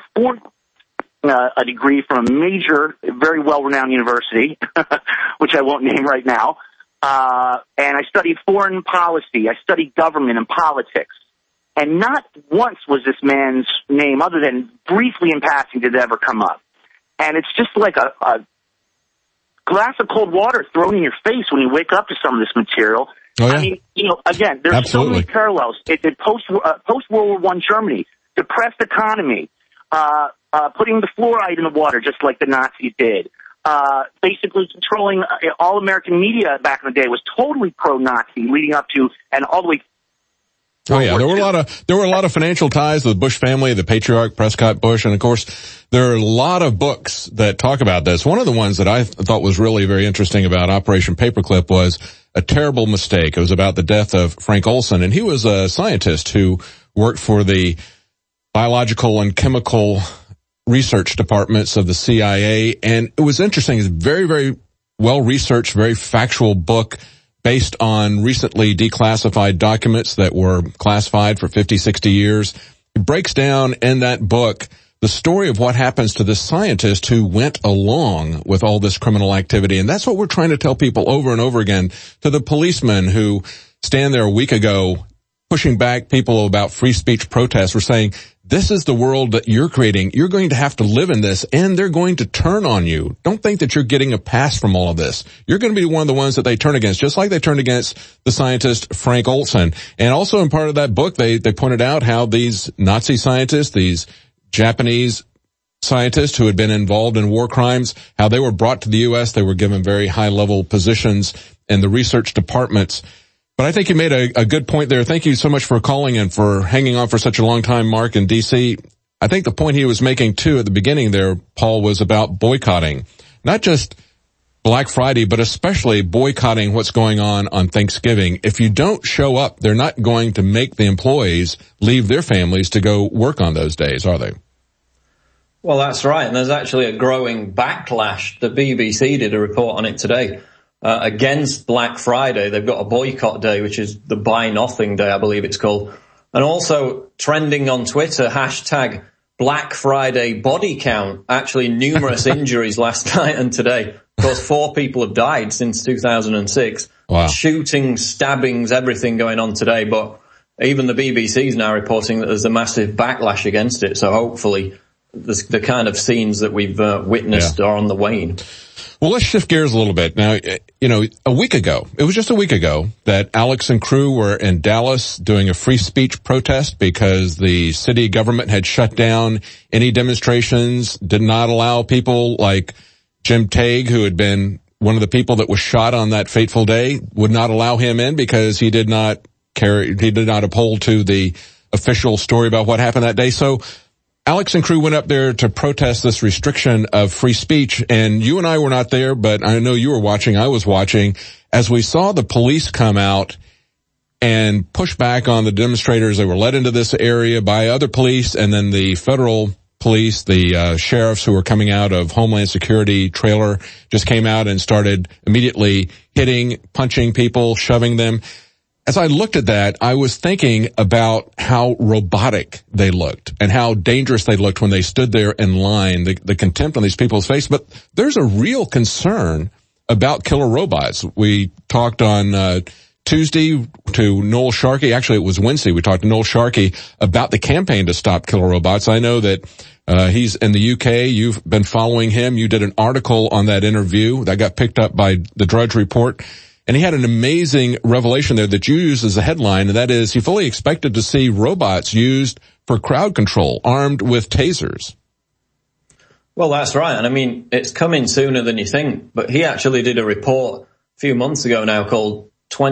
a degree from a major, very well-renowned university, which I won't name right now. And I studied foreign policy. I studied government and politics. And not once was this man's name, other than briefly in passing, did it ever come up. And it's just like a glass of cold water thrown in your face when you wake up to some of this material. Oh, yeah. I mean, again, there's Absolutely. so many parallels. It's post-World War I Germany, depressed economy, putting the fluoride in the water just like the Nazis did. Basically controlling all American media back in the day was totally pro-Nazi, leading up to and all the way. Oh yeah, there were a lot of financial ties to the Bush family, the patriarch Prescott Bush, and of course there are a lot of books that talk about this. One of the ones that I thought was really very interesting about Operation Paperclip was A Terrible Mistake. It was about the death of Frank Olson, and he was a scientist who worked for the biological and chemical research departments of the CIA, and it was interesting. It's very, very well researched, very factual book based on recently declassified documents that were classified for 50, 60 years. It breaks down in that book the story of what happens to this scientist who went along with all this criminal activity. And that's what we're trying to tell people over and over again, to the policemen who stand there a week ago pushing back people about free speech protests. We're saying, this is the world that you're creating. You're going to have to live in this, and they're going to turn on you. Don't think that you're getting a pass from all of this. You're going to be one of the ones that they turn against, just like they turned against the scientist Frank Olson. And also in part of that book, they pointed out how these Nazi scientists, these Japanese scientists who had been involved in war crimes, how they were brought to the U.S., they were given very high-level positions in the research departments. But I think you made a good point there. Thank you so much for calling and for hanging on for such a long time, Mark, in D.C. I think the point he was making, too, at the beginning there, Paul, was about boycotting. Not just Black Friday, but especially boycotting what's going on Thanksgiving. If you don't show up, they're not going to make the employees leave their families to go work on those days, are they? Well, that's right. And there's actually a growing backlash. The BBC did a report on it today against Black Friday. They've got a boycott day, which is the Buy Nothing Day, I believe it's called. And also trending on Twitter, hashtag Black Friday body count. Actually, numerous injuries last night and today. Of course, 4 people have died since 2006. Wow. Shootings, stabbings, everything going on today. But even the BBC is now reporting that there's a massive backlash against it. So hopefully the kind of scenes that we've witnessed are on the wane. Well, let's shift gears a little bit. Now, a week ago, it was just a week ago, that Alex and crew were in Dallas doing a free speech protest because the city government had shut down any demonstrations, did not allow people like Jim Tague, who had been one of the people that was shot on that fateful day, would not allow him in because he did not uphold to the official story about what happened that day. So Alex and crew went up there to protest this restriction of free speech, and you and I were not there, but I know you were watching, I was watching, as we saw the police come out and push back on the demonstrators. They were led into this area by other police, and then the federal police, the sheriffs who were coming out of Homeland Security trailer just came out and started immediately hitting, punching people, shoving them. As I looked at that, I was thinking about how robotic they looked and how dangerous they looked when they stood there in line, the contempt on these people's face. But there's a real concern about killer robots. We talked on Tuesday to Noel Sharkey. Actually, it was Wednesday. We talked to Noel Sharkey about the campaign to stop killer robots. I know that he's in the UK. You've been following him. You did an article on that interview that got picked up by the Drudge Report. And he had an amazing revelation there that you used as a headline, and that is he fully expected to see robots used for crowd control, armed with tasers. Well, that's right. And I mean, it's coming sooner than you think. But he actually did a report a few months ago now called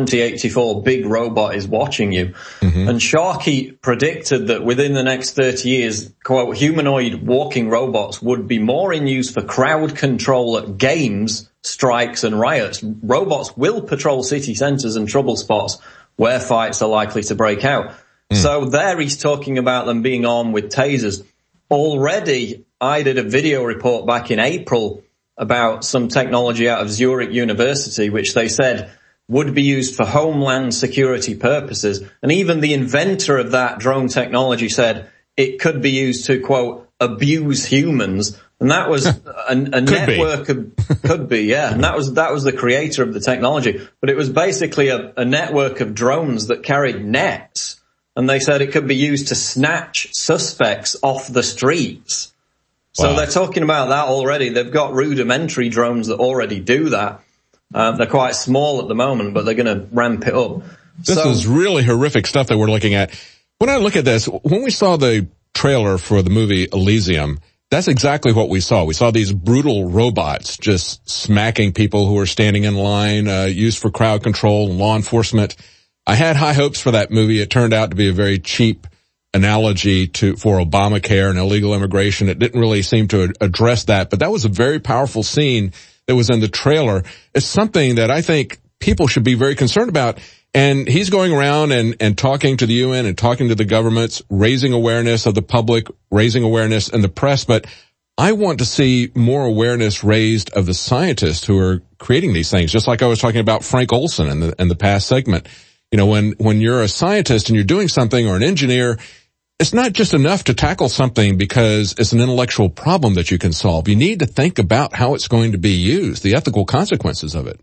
2084 Big Robot is Watching You. Mm-hmm. And Sharkey predicted that within the next 30 years, quote, humanoid walking robots would be more in use for crowd control at games, strikes and riots. Robots will patrol city centres and trouble spots where fights are likely to break out. So there he's talking about them being armed with tasers. Already, I did a video report back in April about some technology out of Zurich University, which they said would be used for homeland security purposes. And even the inventor of that drone technology said it could be used to, quote, abuse humans. And that was a network of, could be, yeah. And that was the creator of the technology. But it was basically a network of drones that carried nets. And they said it could be used to snatch suspects off the streets. So they're talking about that already. They've got rudimentary drones that already do that. They're quite small at the moment, but they're going to ramp it up. This is really horrific stuff that we're looking at. When I look at this, when we saw the trailer for the movie Elysium, that's exactly what we saw. We saw these brutal robots just smacking people who were standing in line, used for crowd control and law enforcement. I had high hopes for that movie. It turned out to be a very cheap analogy for Obamacare and illegal immigration. It didn't really seem to address that, but that was a very powerful scene that was in the trailer. It's something that I think people should be very concerned about. And he's going around and talking to the UN and talking to the governments, raising awareness of the public, raising awareness in the press. But I want to see more awareness raised of the scientists who are creating these things, just like I was talking about Frank Olson in the past segment. You know, when you're a scientist and you're doing something, or an engineer, it's not just enough to tackle something because it's an intellectual problem that you can solve. You need to think about how it's going to be used, the ethical consequences of it.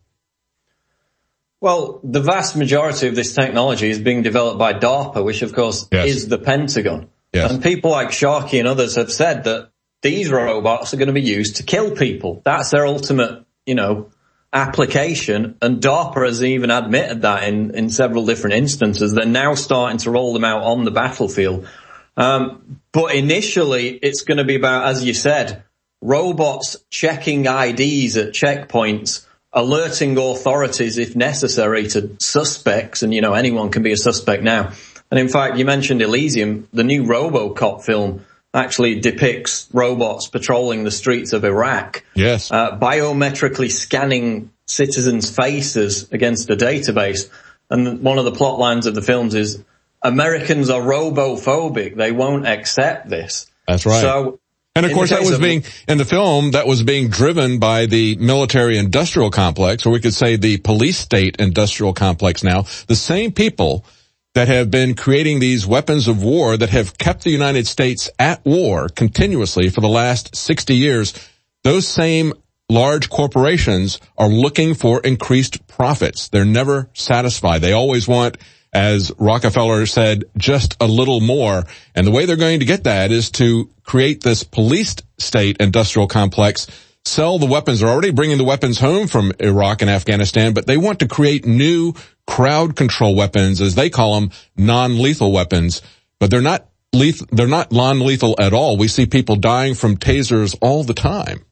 Well, the vast majority of this technology is being developed by DARPA, which of course is the Pentagon. Yes. And people like Sharkey and others have said that these robots are going to be used to kill people. That's their ultimate, application. And DARPA has even admitted that in several different instances. They're now starting to roll them out on the battlefield. But initially it's going to be about, as you said, robots checking IDs at checkpoints, alerting authorities if necessary to suspects, and anyone can be a suspect now. And in fact, you mentioned Elysium, the new RoboCop film actually depicts robots patrolling the streets of Iraq. Yes. Biometrically scanning citizens' faces against a database. And one of the plot lines of the films is, Americans are robophobic. They won't accept this. That's right. So, and of course that was in the film, that was being driven by the military industrial complex, or we could say the police state industrial complex now. The same people that have been creating these weapons of war that have kept the United States at war continuously for the last 60 years, those same large corporations are looking for increased profits. They're never satisfied. They always want, as Rockefeller said, just a little more. And the way they're going to get that is to create this police state industrial complex, sell the weapons. They're already bringing the weapons home from Iraq and Afghanistan, but they want to create new crowd control weapons, as they call them, non-lethal weapons. But they're not non-lethal at all. We see people dying from tasers all the time.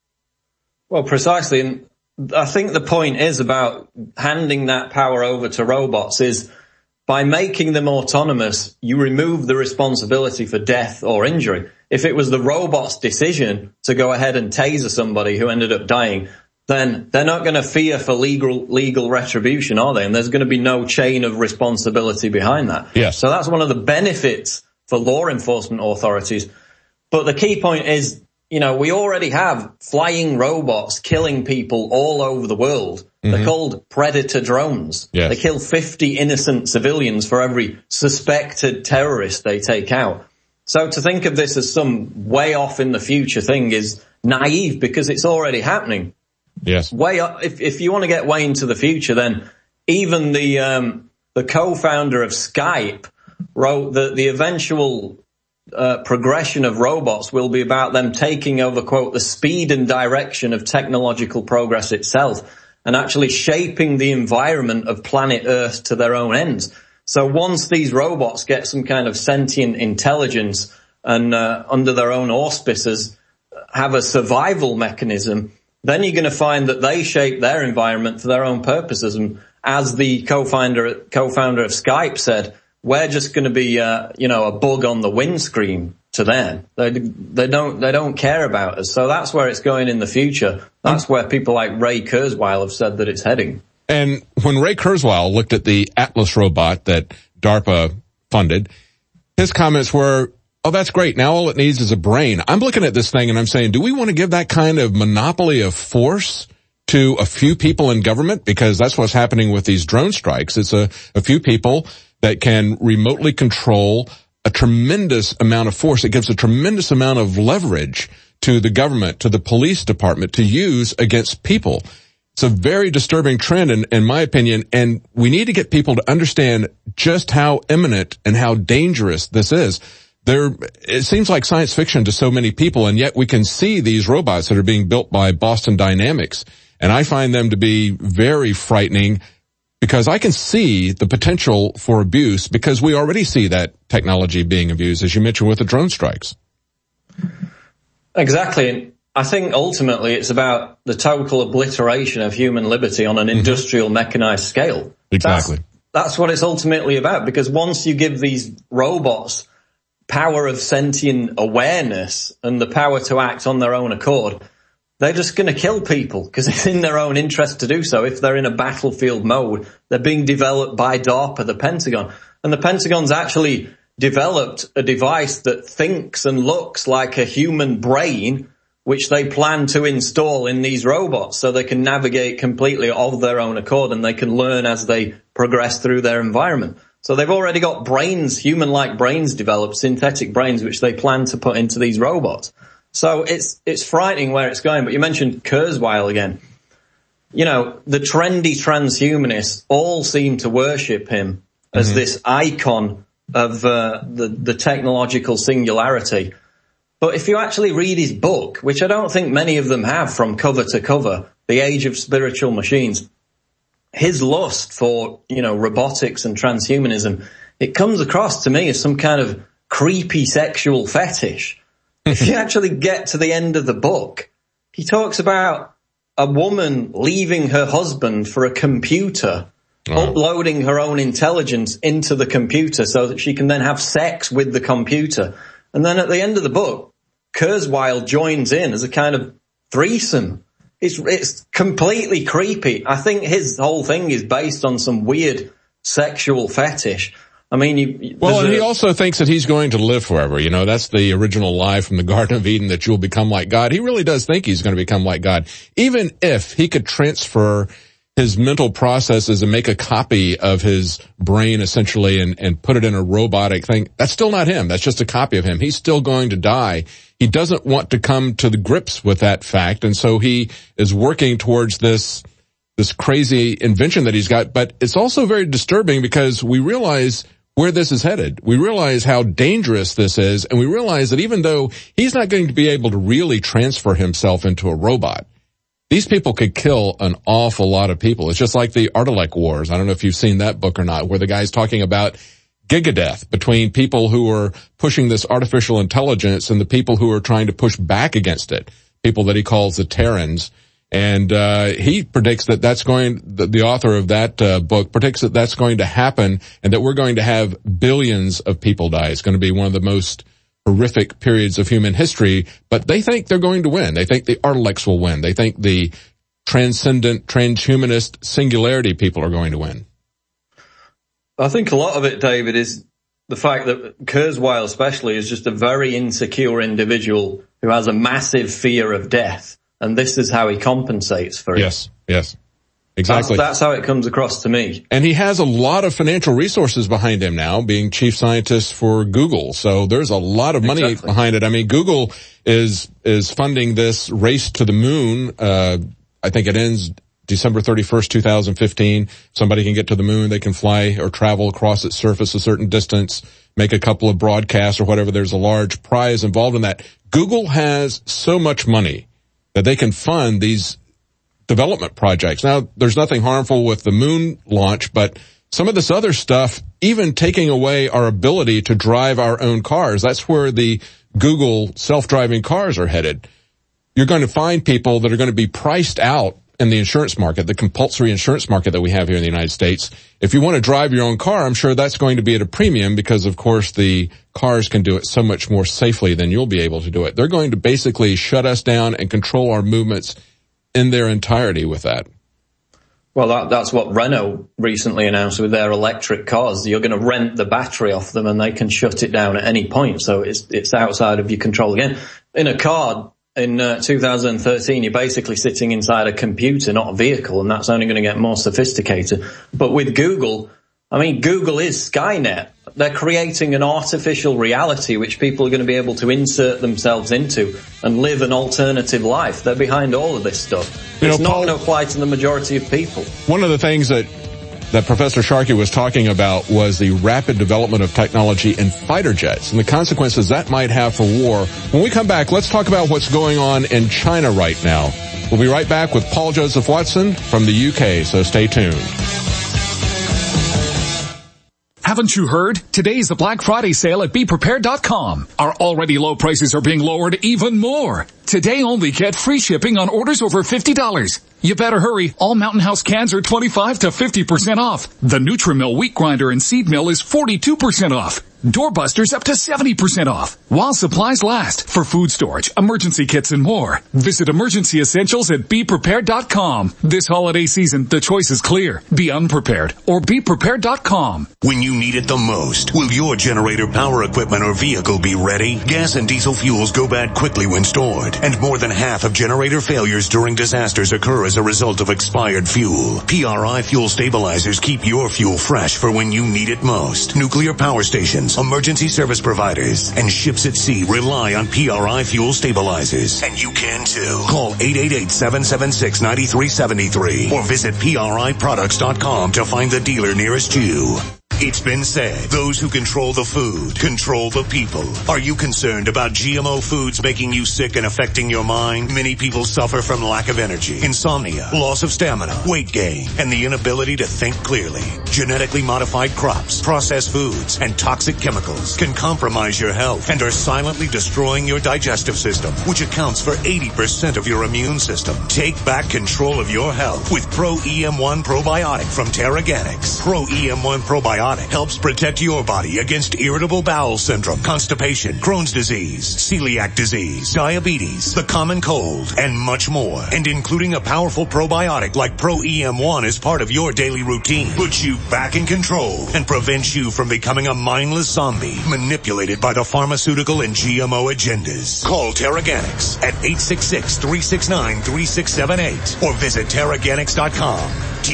Well, precisely. And I think the point is about handing that power over to robots is by making them autonomous, you remove the responsibility for death or injury. If it was the robot's decision to go ahead and taser somebody who ended up dying, then they're not going to fear for legal retribution, are they? And there's going to be no chain of responsibility behind that. Yes. So that's one of the benefits for law enforcement authorities. But the key point is, we already have flying robots killing people all over the world. Mm-hmm. They're called Predator drones. Yes. They kill 50 innocent civilians for every suspected terrorist they take out. So to think of this as some way off in the future thing is naive, because it's already happening. Yes. Way up, if you want to get way into the future, then even the co-founder of Skype wrote that the eventual progression of robots will be about them taking over, quote, the speed and direction of technological progress itself, and actually shaping the environment of planet Earth to their own ends. So once these robots get some kind of sentient intelligence and under their own auspices have a survival mechanism, then you're going to find that they shape their environment for their own purposes. And as the co-founder of Skype said, we're just going to be, a bug on the windscreen to them. They don't care about us. So that's where it's going in the future. That's where people like Ray Kurzweil have said that it's heading. And when Ray Kurzweil looked at the Atlas robot that DARPA funded, his comments were, oh, that's great. Now all it needs is a brain. I'm looking at this thing and I'm saying, do we want to give that kind of monopoly of force to a few people in government? Because that's what's happening with these drone strikes. It's a few people that can remotely control a tremendous amount of force. It gives a tremendous amount of leverage to the government, to the police department to use against people. It's a very disturbing trend in my opinion, and we need to get people to understand just how imminent and how dangerous this is. It seems like science fiction to so many people, and yet we can see these robots that are being built by Boston Dynamics, and I find them to be very frightening because I can see the potential for abuse, because we already see that technology being abused, as you mentioned with the drone strikes. Exactly. And I think ultimately it's about the total obliteration of human liberty on an industrial mechanized scale. Exactly. That's what it's ultimately about, because once you give these robots power of sentient awareness and the power to act on their own accord, they're just going to kill people because it's in their own interest to do so. If they're in a battlefield mode, they're being developed by DARPA, the Pentagon. And the Pentagon's actually developed a device that thinks and looks like a human brain, which they plan to install in these robots so they can navigate completely of their own accord and they can learn as they progress through their environment. So they've already got brains, human-like brains developed, synthetic brains, which they plan to put into these robots. So it's frightening where it's going. But you mentioned Kurzweil again. The trendy transhumanists all seem to worship him as this icon of the technological singularity. But if you actually read his book, which I don't think many of them have from cover to cover, The Age of Spiritual Machines, his lust for, robotics and transhumanism, it comes across to me as some kind of creepy sexual fetish. If you actually get to the end of the book, he talks about a woman leaving her husband for a computer, uploading her own intelligence into the computer so that she can then have sex with the computer. And then at the end of the book, Kurzweil joins in as a kind of threesome. It's completely creepy. I think his whole thing is based on some weird sexual fetish. I mean, and he also thinks that he's going to live forever. You know, that's the original lie from the Garden of Eden, that you'll become like God. He really does think he's going to become like God. Even if he could transfer his mental processes and make a copy of his brain essentially and put it in a robotic thing, that's still not him. That's just a copy of him. He's still going to die. He doesn't want to come to the grips with that fact. And so he is working towards this crazy invention that he's got. But it's also very disturbing because we realize where this is headed. We realize how dangerous this is, and we realize that even though he's not going to be able to really transfer himself into a robot, these people could kill an awful lot of people. It's just like the Artilect Wars. I don't know if you've seen that book or not, where the guy's talking about gigadeath between people who are pushing this artificial intelligence and the people who are trying to push back against it, people that he calls the Terrans. And he predicts that the author of that book predicts that that's going to happen and that we're going to have billions of people die. It's going to be one of the most horrific periods of human history, but they think they're going to win. They think the Artilects will win. They think the transcendent, transhumanist singularity people are going to win. I think a lot of it, David, is the fact that Kurzweil especially is just a very insecure individual who has a massive fear of death. And this is how he compensates for it. Yes, exactly. That's how it comes across to me. And he has a lot of financial resources behind him now, being chief scientist for Google. So there's a lot of money behind it. I mean, Google is funding this race to the moon. I think it ends December 31st, 2015. Somebody can get to the moon. They can fly or travel across its surface a certain distance, make a couple of broadcasts or whatever. There's a large prize involved in that. Google has so much money that they can fund these development projects. Now, there's nothing harmful with the moon launch, but some of this other stuff, even taking away our ability to drive our own cars, that's where the Google self-driving cars are headed. You're going to find people that are going to be priced out in the insurance market, the compulsory insurance market that we have here in the United States. If you want to drive your own car, I'm sure that's going to be at a premium because, of course, the cars can do it so much more safely than you'll be able to do it. They're going to basically shut us down and control our movements in their entirety with that. Well, that's what Renault recently announced with their electric cars. You're going to rent the battery off them and they can shut it down at any point. So it's outside of your control again. In a car, in 2013, you're basically sitting inside a computer, not a vehicle, and that's only going to get more sophisticated. But with Google, I mean, Google is Skynet. They're creating an artificial reality which people are going to be able to insert themselves into and live an alternative life. They're behind all of this stuff. It's not going to apply to the majority of people. One of the things that Professor Sharkey was talking about was the rapid development of technology in fighter jets and the consequences that might have for war. When we come back, let's talk about what's going on in China right now. We'll be right back with Paul Joseph Watson from the UK, so stay tuned. Haven't you heard? Today's the Black Friday sale at BePrepared.com. Our already low prices are being lowered even more. Today only get free shipping on orders over $50. You better hurry. All Mountain House cans are 25 to 50% off. The Nutri-Mill wheat grinder and seed mill is 42% off. Doorbusters up to 70% off. While supplies last for food storage, emergency kits, and more. Visit Emergency Essentials at BePrepared.com. This holiday season, the choice is clear. Be unprepared or BePrepared.com. When you need it the most, will your generator, power equipment, or vehicle be ready? Gas and diesel fuels go bad quickly when stored, and more than half of generator failures during disasters occur as a result of expired fuel. PRI Fuel Stabilizers keep your fuel fresh for when you need it most. Nuclear power stations, emergency service providers, and ships at sea rely on PRI Fuel Stabilizers. And you can too. Call 888-776-9373 or visit PRIproducts.com to find the dealer nearest you. It's been said, those who control the food control the people. Are you concerned about GMO foods making you sick and affecting your mind? Many people suffer from lack of energy, insomnia, loss of stamina, weight gain, and the inability to think clearly. Genetically modified crops, processed foods, and toxic chemicals can compromise your health and are silently destroying your digestive system, which accounts for 80% of your immune system. Take back control of your health with Pro EM1 Probiotic from Terraganics. Pro EM1 Probiotic helps protect your body against irritable bowel syndrome, constipation, Crohn's disease, celiac disease, diabetes, the common cold, and much more. And including a powerful probiotic like Pro EM1 is part of your daily routine, puts you back in control and prevents you from becoming a mindless zombie manipulated by the pharmaceutical and GMO agendas. Call Terraganics at 866-369-3678 or visit Terraganics.com.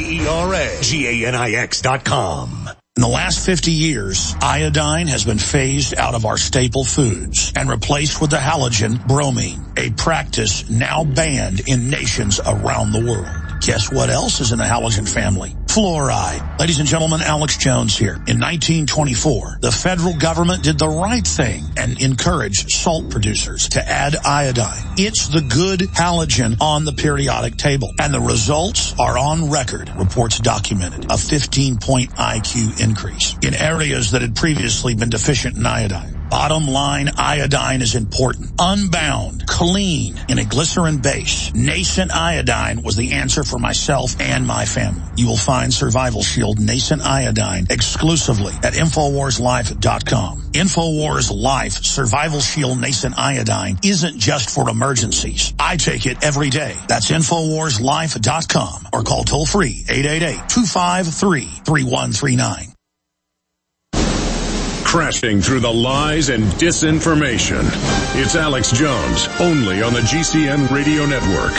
Terraganix.com. In the last 50 years, iodine has been phased out of our staple foods and replaced with the halogen bromine, a practice now banned in nations around the world. Guess what else is in the halogen family? Fluoride. Ladies and gentlemen, Alex Jones here. In 1924, the federal government did the right thing and encouraged salt producers to add iodine. It's the good halogen on the periodic table, and the results are on record. Reports documented a 15-point IQ increase in areas that had previously been deficient in iodine. Bottom line, iodine is important. Unbound, clean, in a glycerin base. Nascent iodine was the answer for myself and my family. You will find Survival Shield Nascent Iodine exclusively at InfoWarsLife.com. InfoWars Life Survival Shield Nascent Iodine isn't just for emergencies. I take it every day. That's InfoWarsLife.com or call toll free 888-253-3139. Crashing through the lies and disinformation. It's Alex Jones, only on the GCN Radio Network.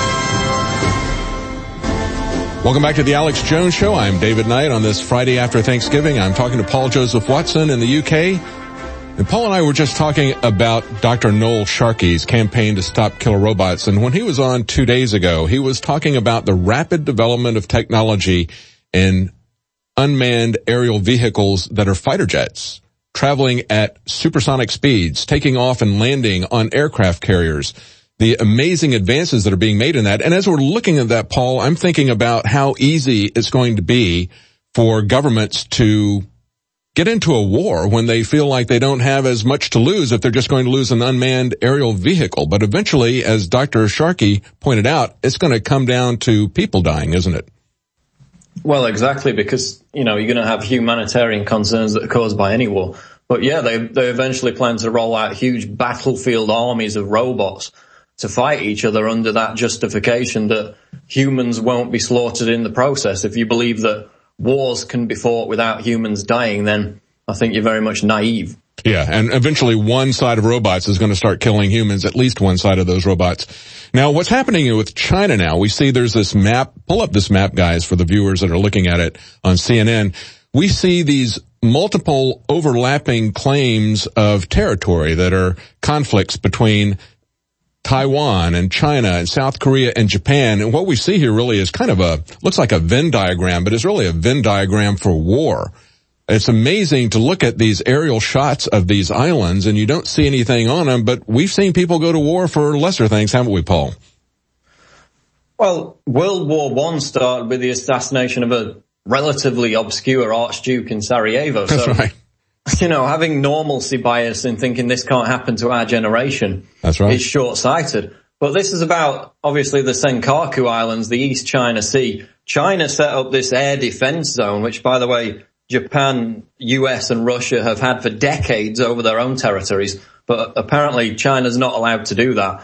Welcome back to the Alex Jones Show. I'm David Knight. On this Friday after Thanksgiving, I'm talking to Paul Joseph Watson in the UK. And Paul and I were just talking about Dr. Noel Sharkey's campaign to stop killer robots. And when he was on 2 days ago, he was talking about the rapid development of technology in unmanned aerial vehicles that are fighter jets, traveling at supersonic speeds, taking off and landing on aircraft carriers. The amazing advances that are being made in that. And as we're looking at that, Paul, I'm thinking about how easy it's going to be for governments to get into a war when they feel like they don't have as much to lose if they're just going to lose an unmanned aerial vehicle. But eventually, as Dr. Sharkey pointed out, it's going to come down to people dying, isn't it? Well, exactly, because, you're going to have humanitarian concerns that are caused by any war. But yeah, they eventually plan to roll out huge battlefield armies of robots to fight each other under that justification that humans won't be slaughtered in the process. If you believe that wars can be fought without humans dying, then I think you're very much naive. Yeah, and eventually one side of robots is going to start killing humans, at least one side of those robots. Now, what's happening with China now, we see there's this map. Pull up this map, guys, for the viewers that are looking at it on CNN. We see these multiple overlapping claims of territory that are conflicts between Taiwan and China and South Korea and Japan. And what we see here really is kind of looks like a Venn diagram, but it's really a Venn diagram for war. It's amazing to look at these aerial shots of these islands and you don't see anything on them, but we've seen people go to war for lesser things, haven't we, Paul? Well, World War I started with the assassination of a relatively obscure Archduke in Sarajevo. That's right. Having normalcy bias and thinking this can't happen to our generation is short-sighted. But this is about, obviously, the Senkaku Islands, the East China Sea. China set up this air defense zone, which, by the way, Japan, US and Russia have had for decades over their own territories, but apparently China's not allowed to do that.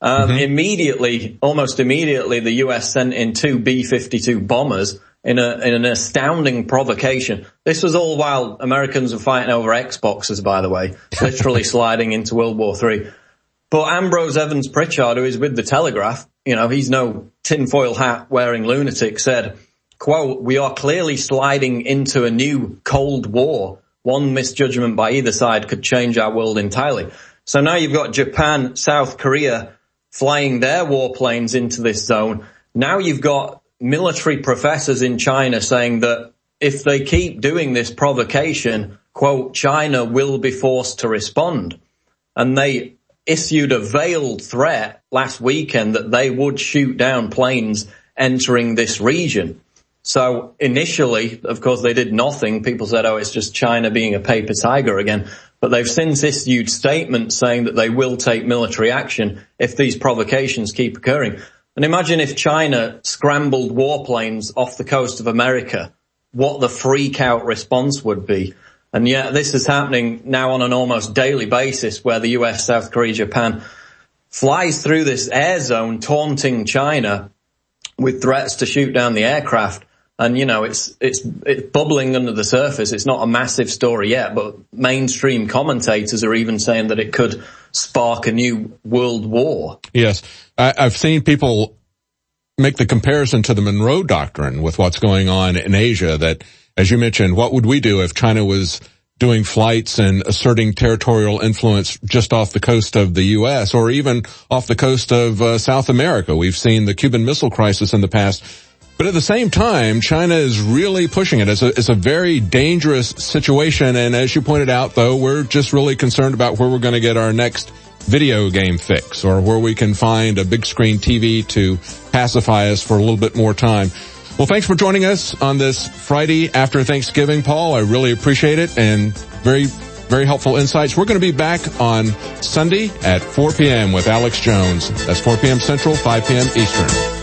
Almost immediately, the US sent in 2 B-52 bombers in an astounding provocation. This was all while Americans were fighting over Xboxes, by the way, literally sliding into World War III. But Ambrose Evans Pritchard, who is with the Telegraph, he's no tinfoil hat wearing lunatic, said, quote, "We are clearly sliding into a new Cold War. One misjudgment by either side could change our world entirely." So now you've got Japan, South Korea flying their warplanes into this zone. Now you've got military professors in China saying that if they keep doing this provocation, quote, China will be forced to respond. And they issued a veiled threat last weekend that they would shoot down planes entering this region. So initially, of course, they did nothing. People said, oh, it's just China being a paper tiger again. But they've since issued statements saying that they will take military action if these provocations keep occurring. And imagine if China scrambled warplanes off the coast of America, what the freak-out response would be. And yet this is happening now on an almost daily basis, where the US, South Korea, Japan flies through this air zone taunting China with threats to shoot down the aircraft. And, you know, it's bubbling under the surface. It's not a massive story yet, but mainstream commentators are even saying that it could spark a new world war. Yes. I've seen people make the comparison to the Monroe Doctrine with what's going on in Asia, that, as you mentioned, what would we do if China was doing flights and asserting territorial influence just off the coast of the U.S. or even off the coast of South America? We've seen the Cuban Missile Crisis in the past. But at the same time, China is really pushing it. It's a very dangerous situation. And as you pointed out, though, we're just really concerned about where we're going to get our next video game fix, or where we can find a big screen TV to pacify us for a little bit more time. Well, thanks for joining us on this Friday after Thanksgiving, Paul. I really appreciate it, and very, very helpful insights. We're going to be back on Sunday at 4 p.m. with Alex Jones. That's 4 p.m. Central, 5 p.m. Eastern.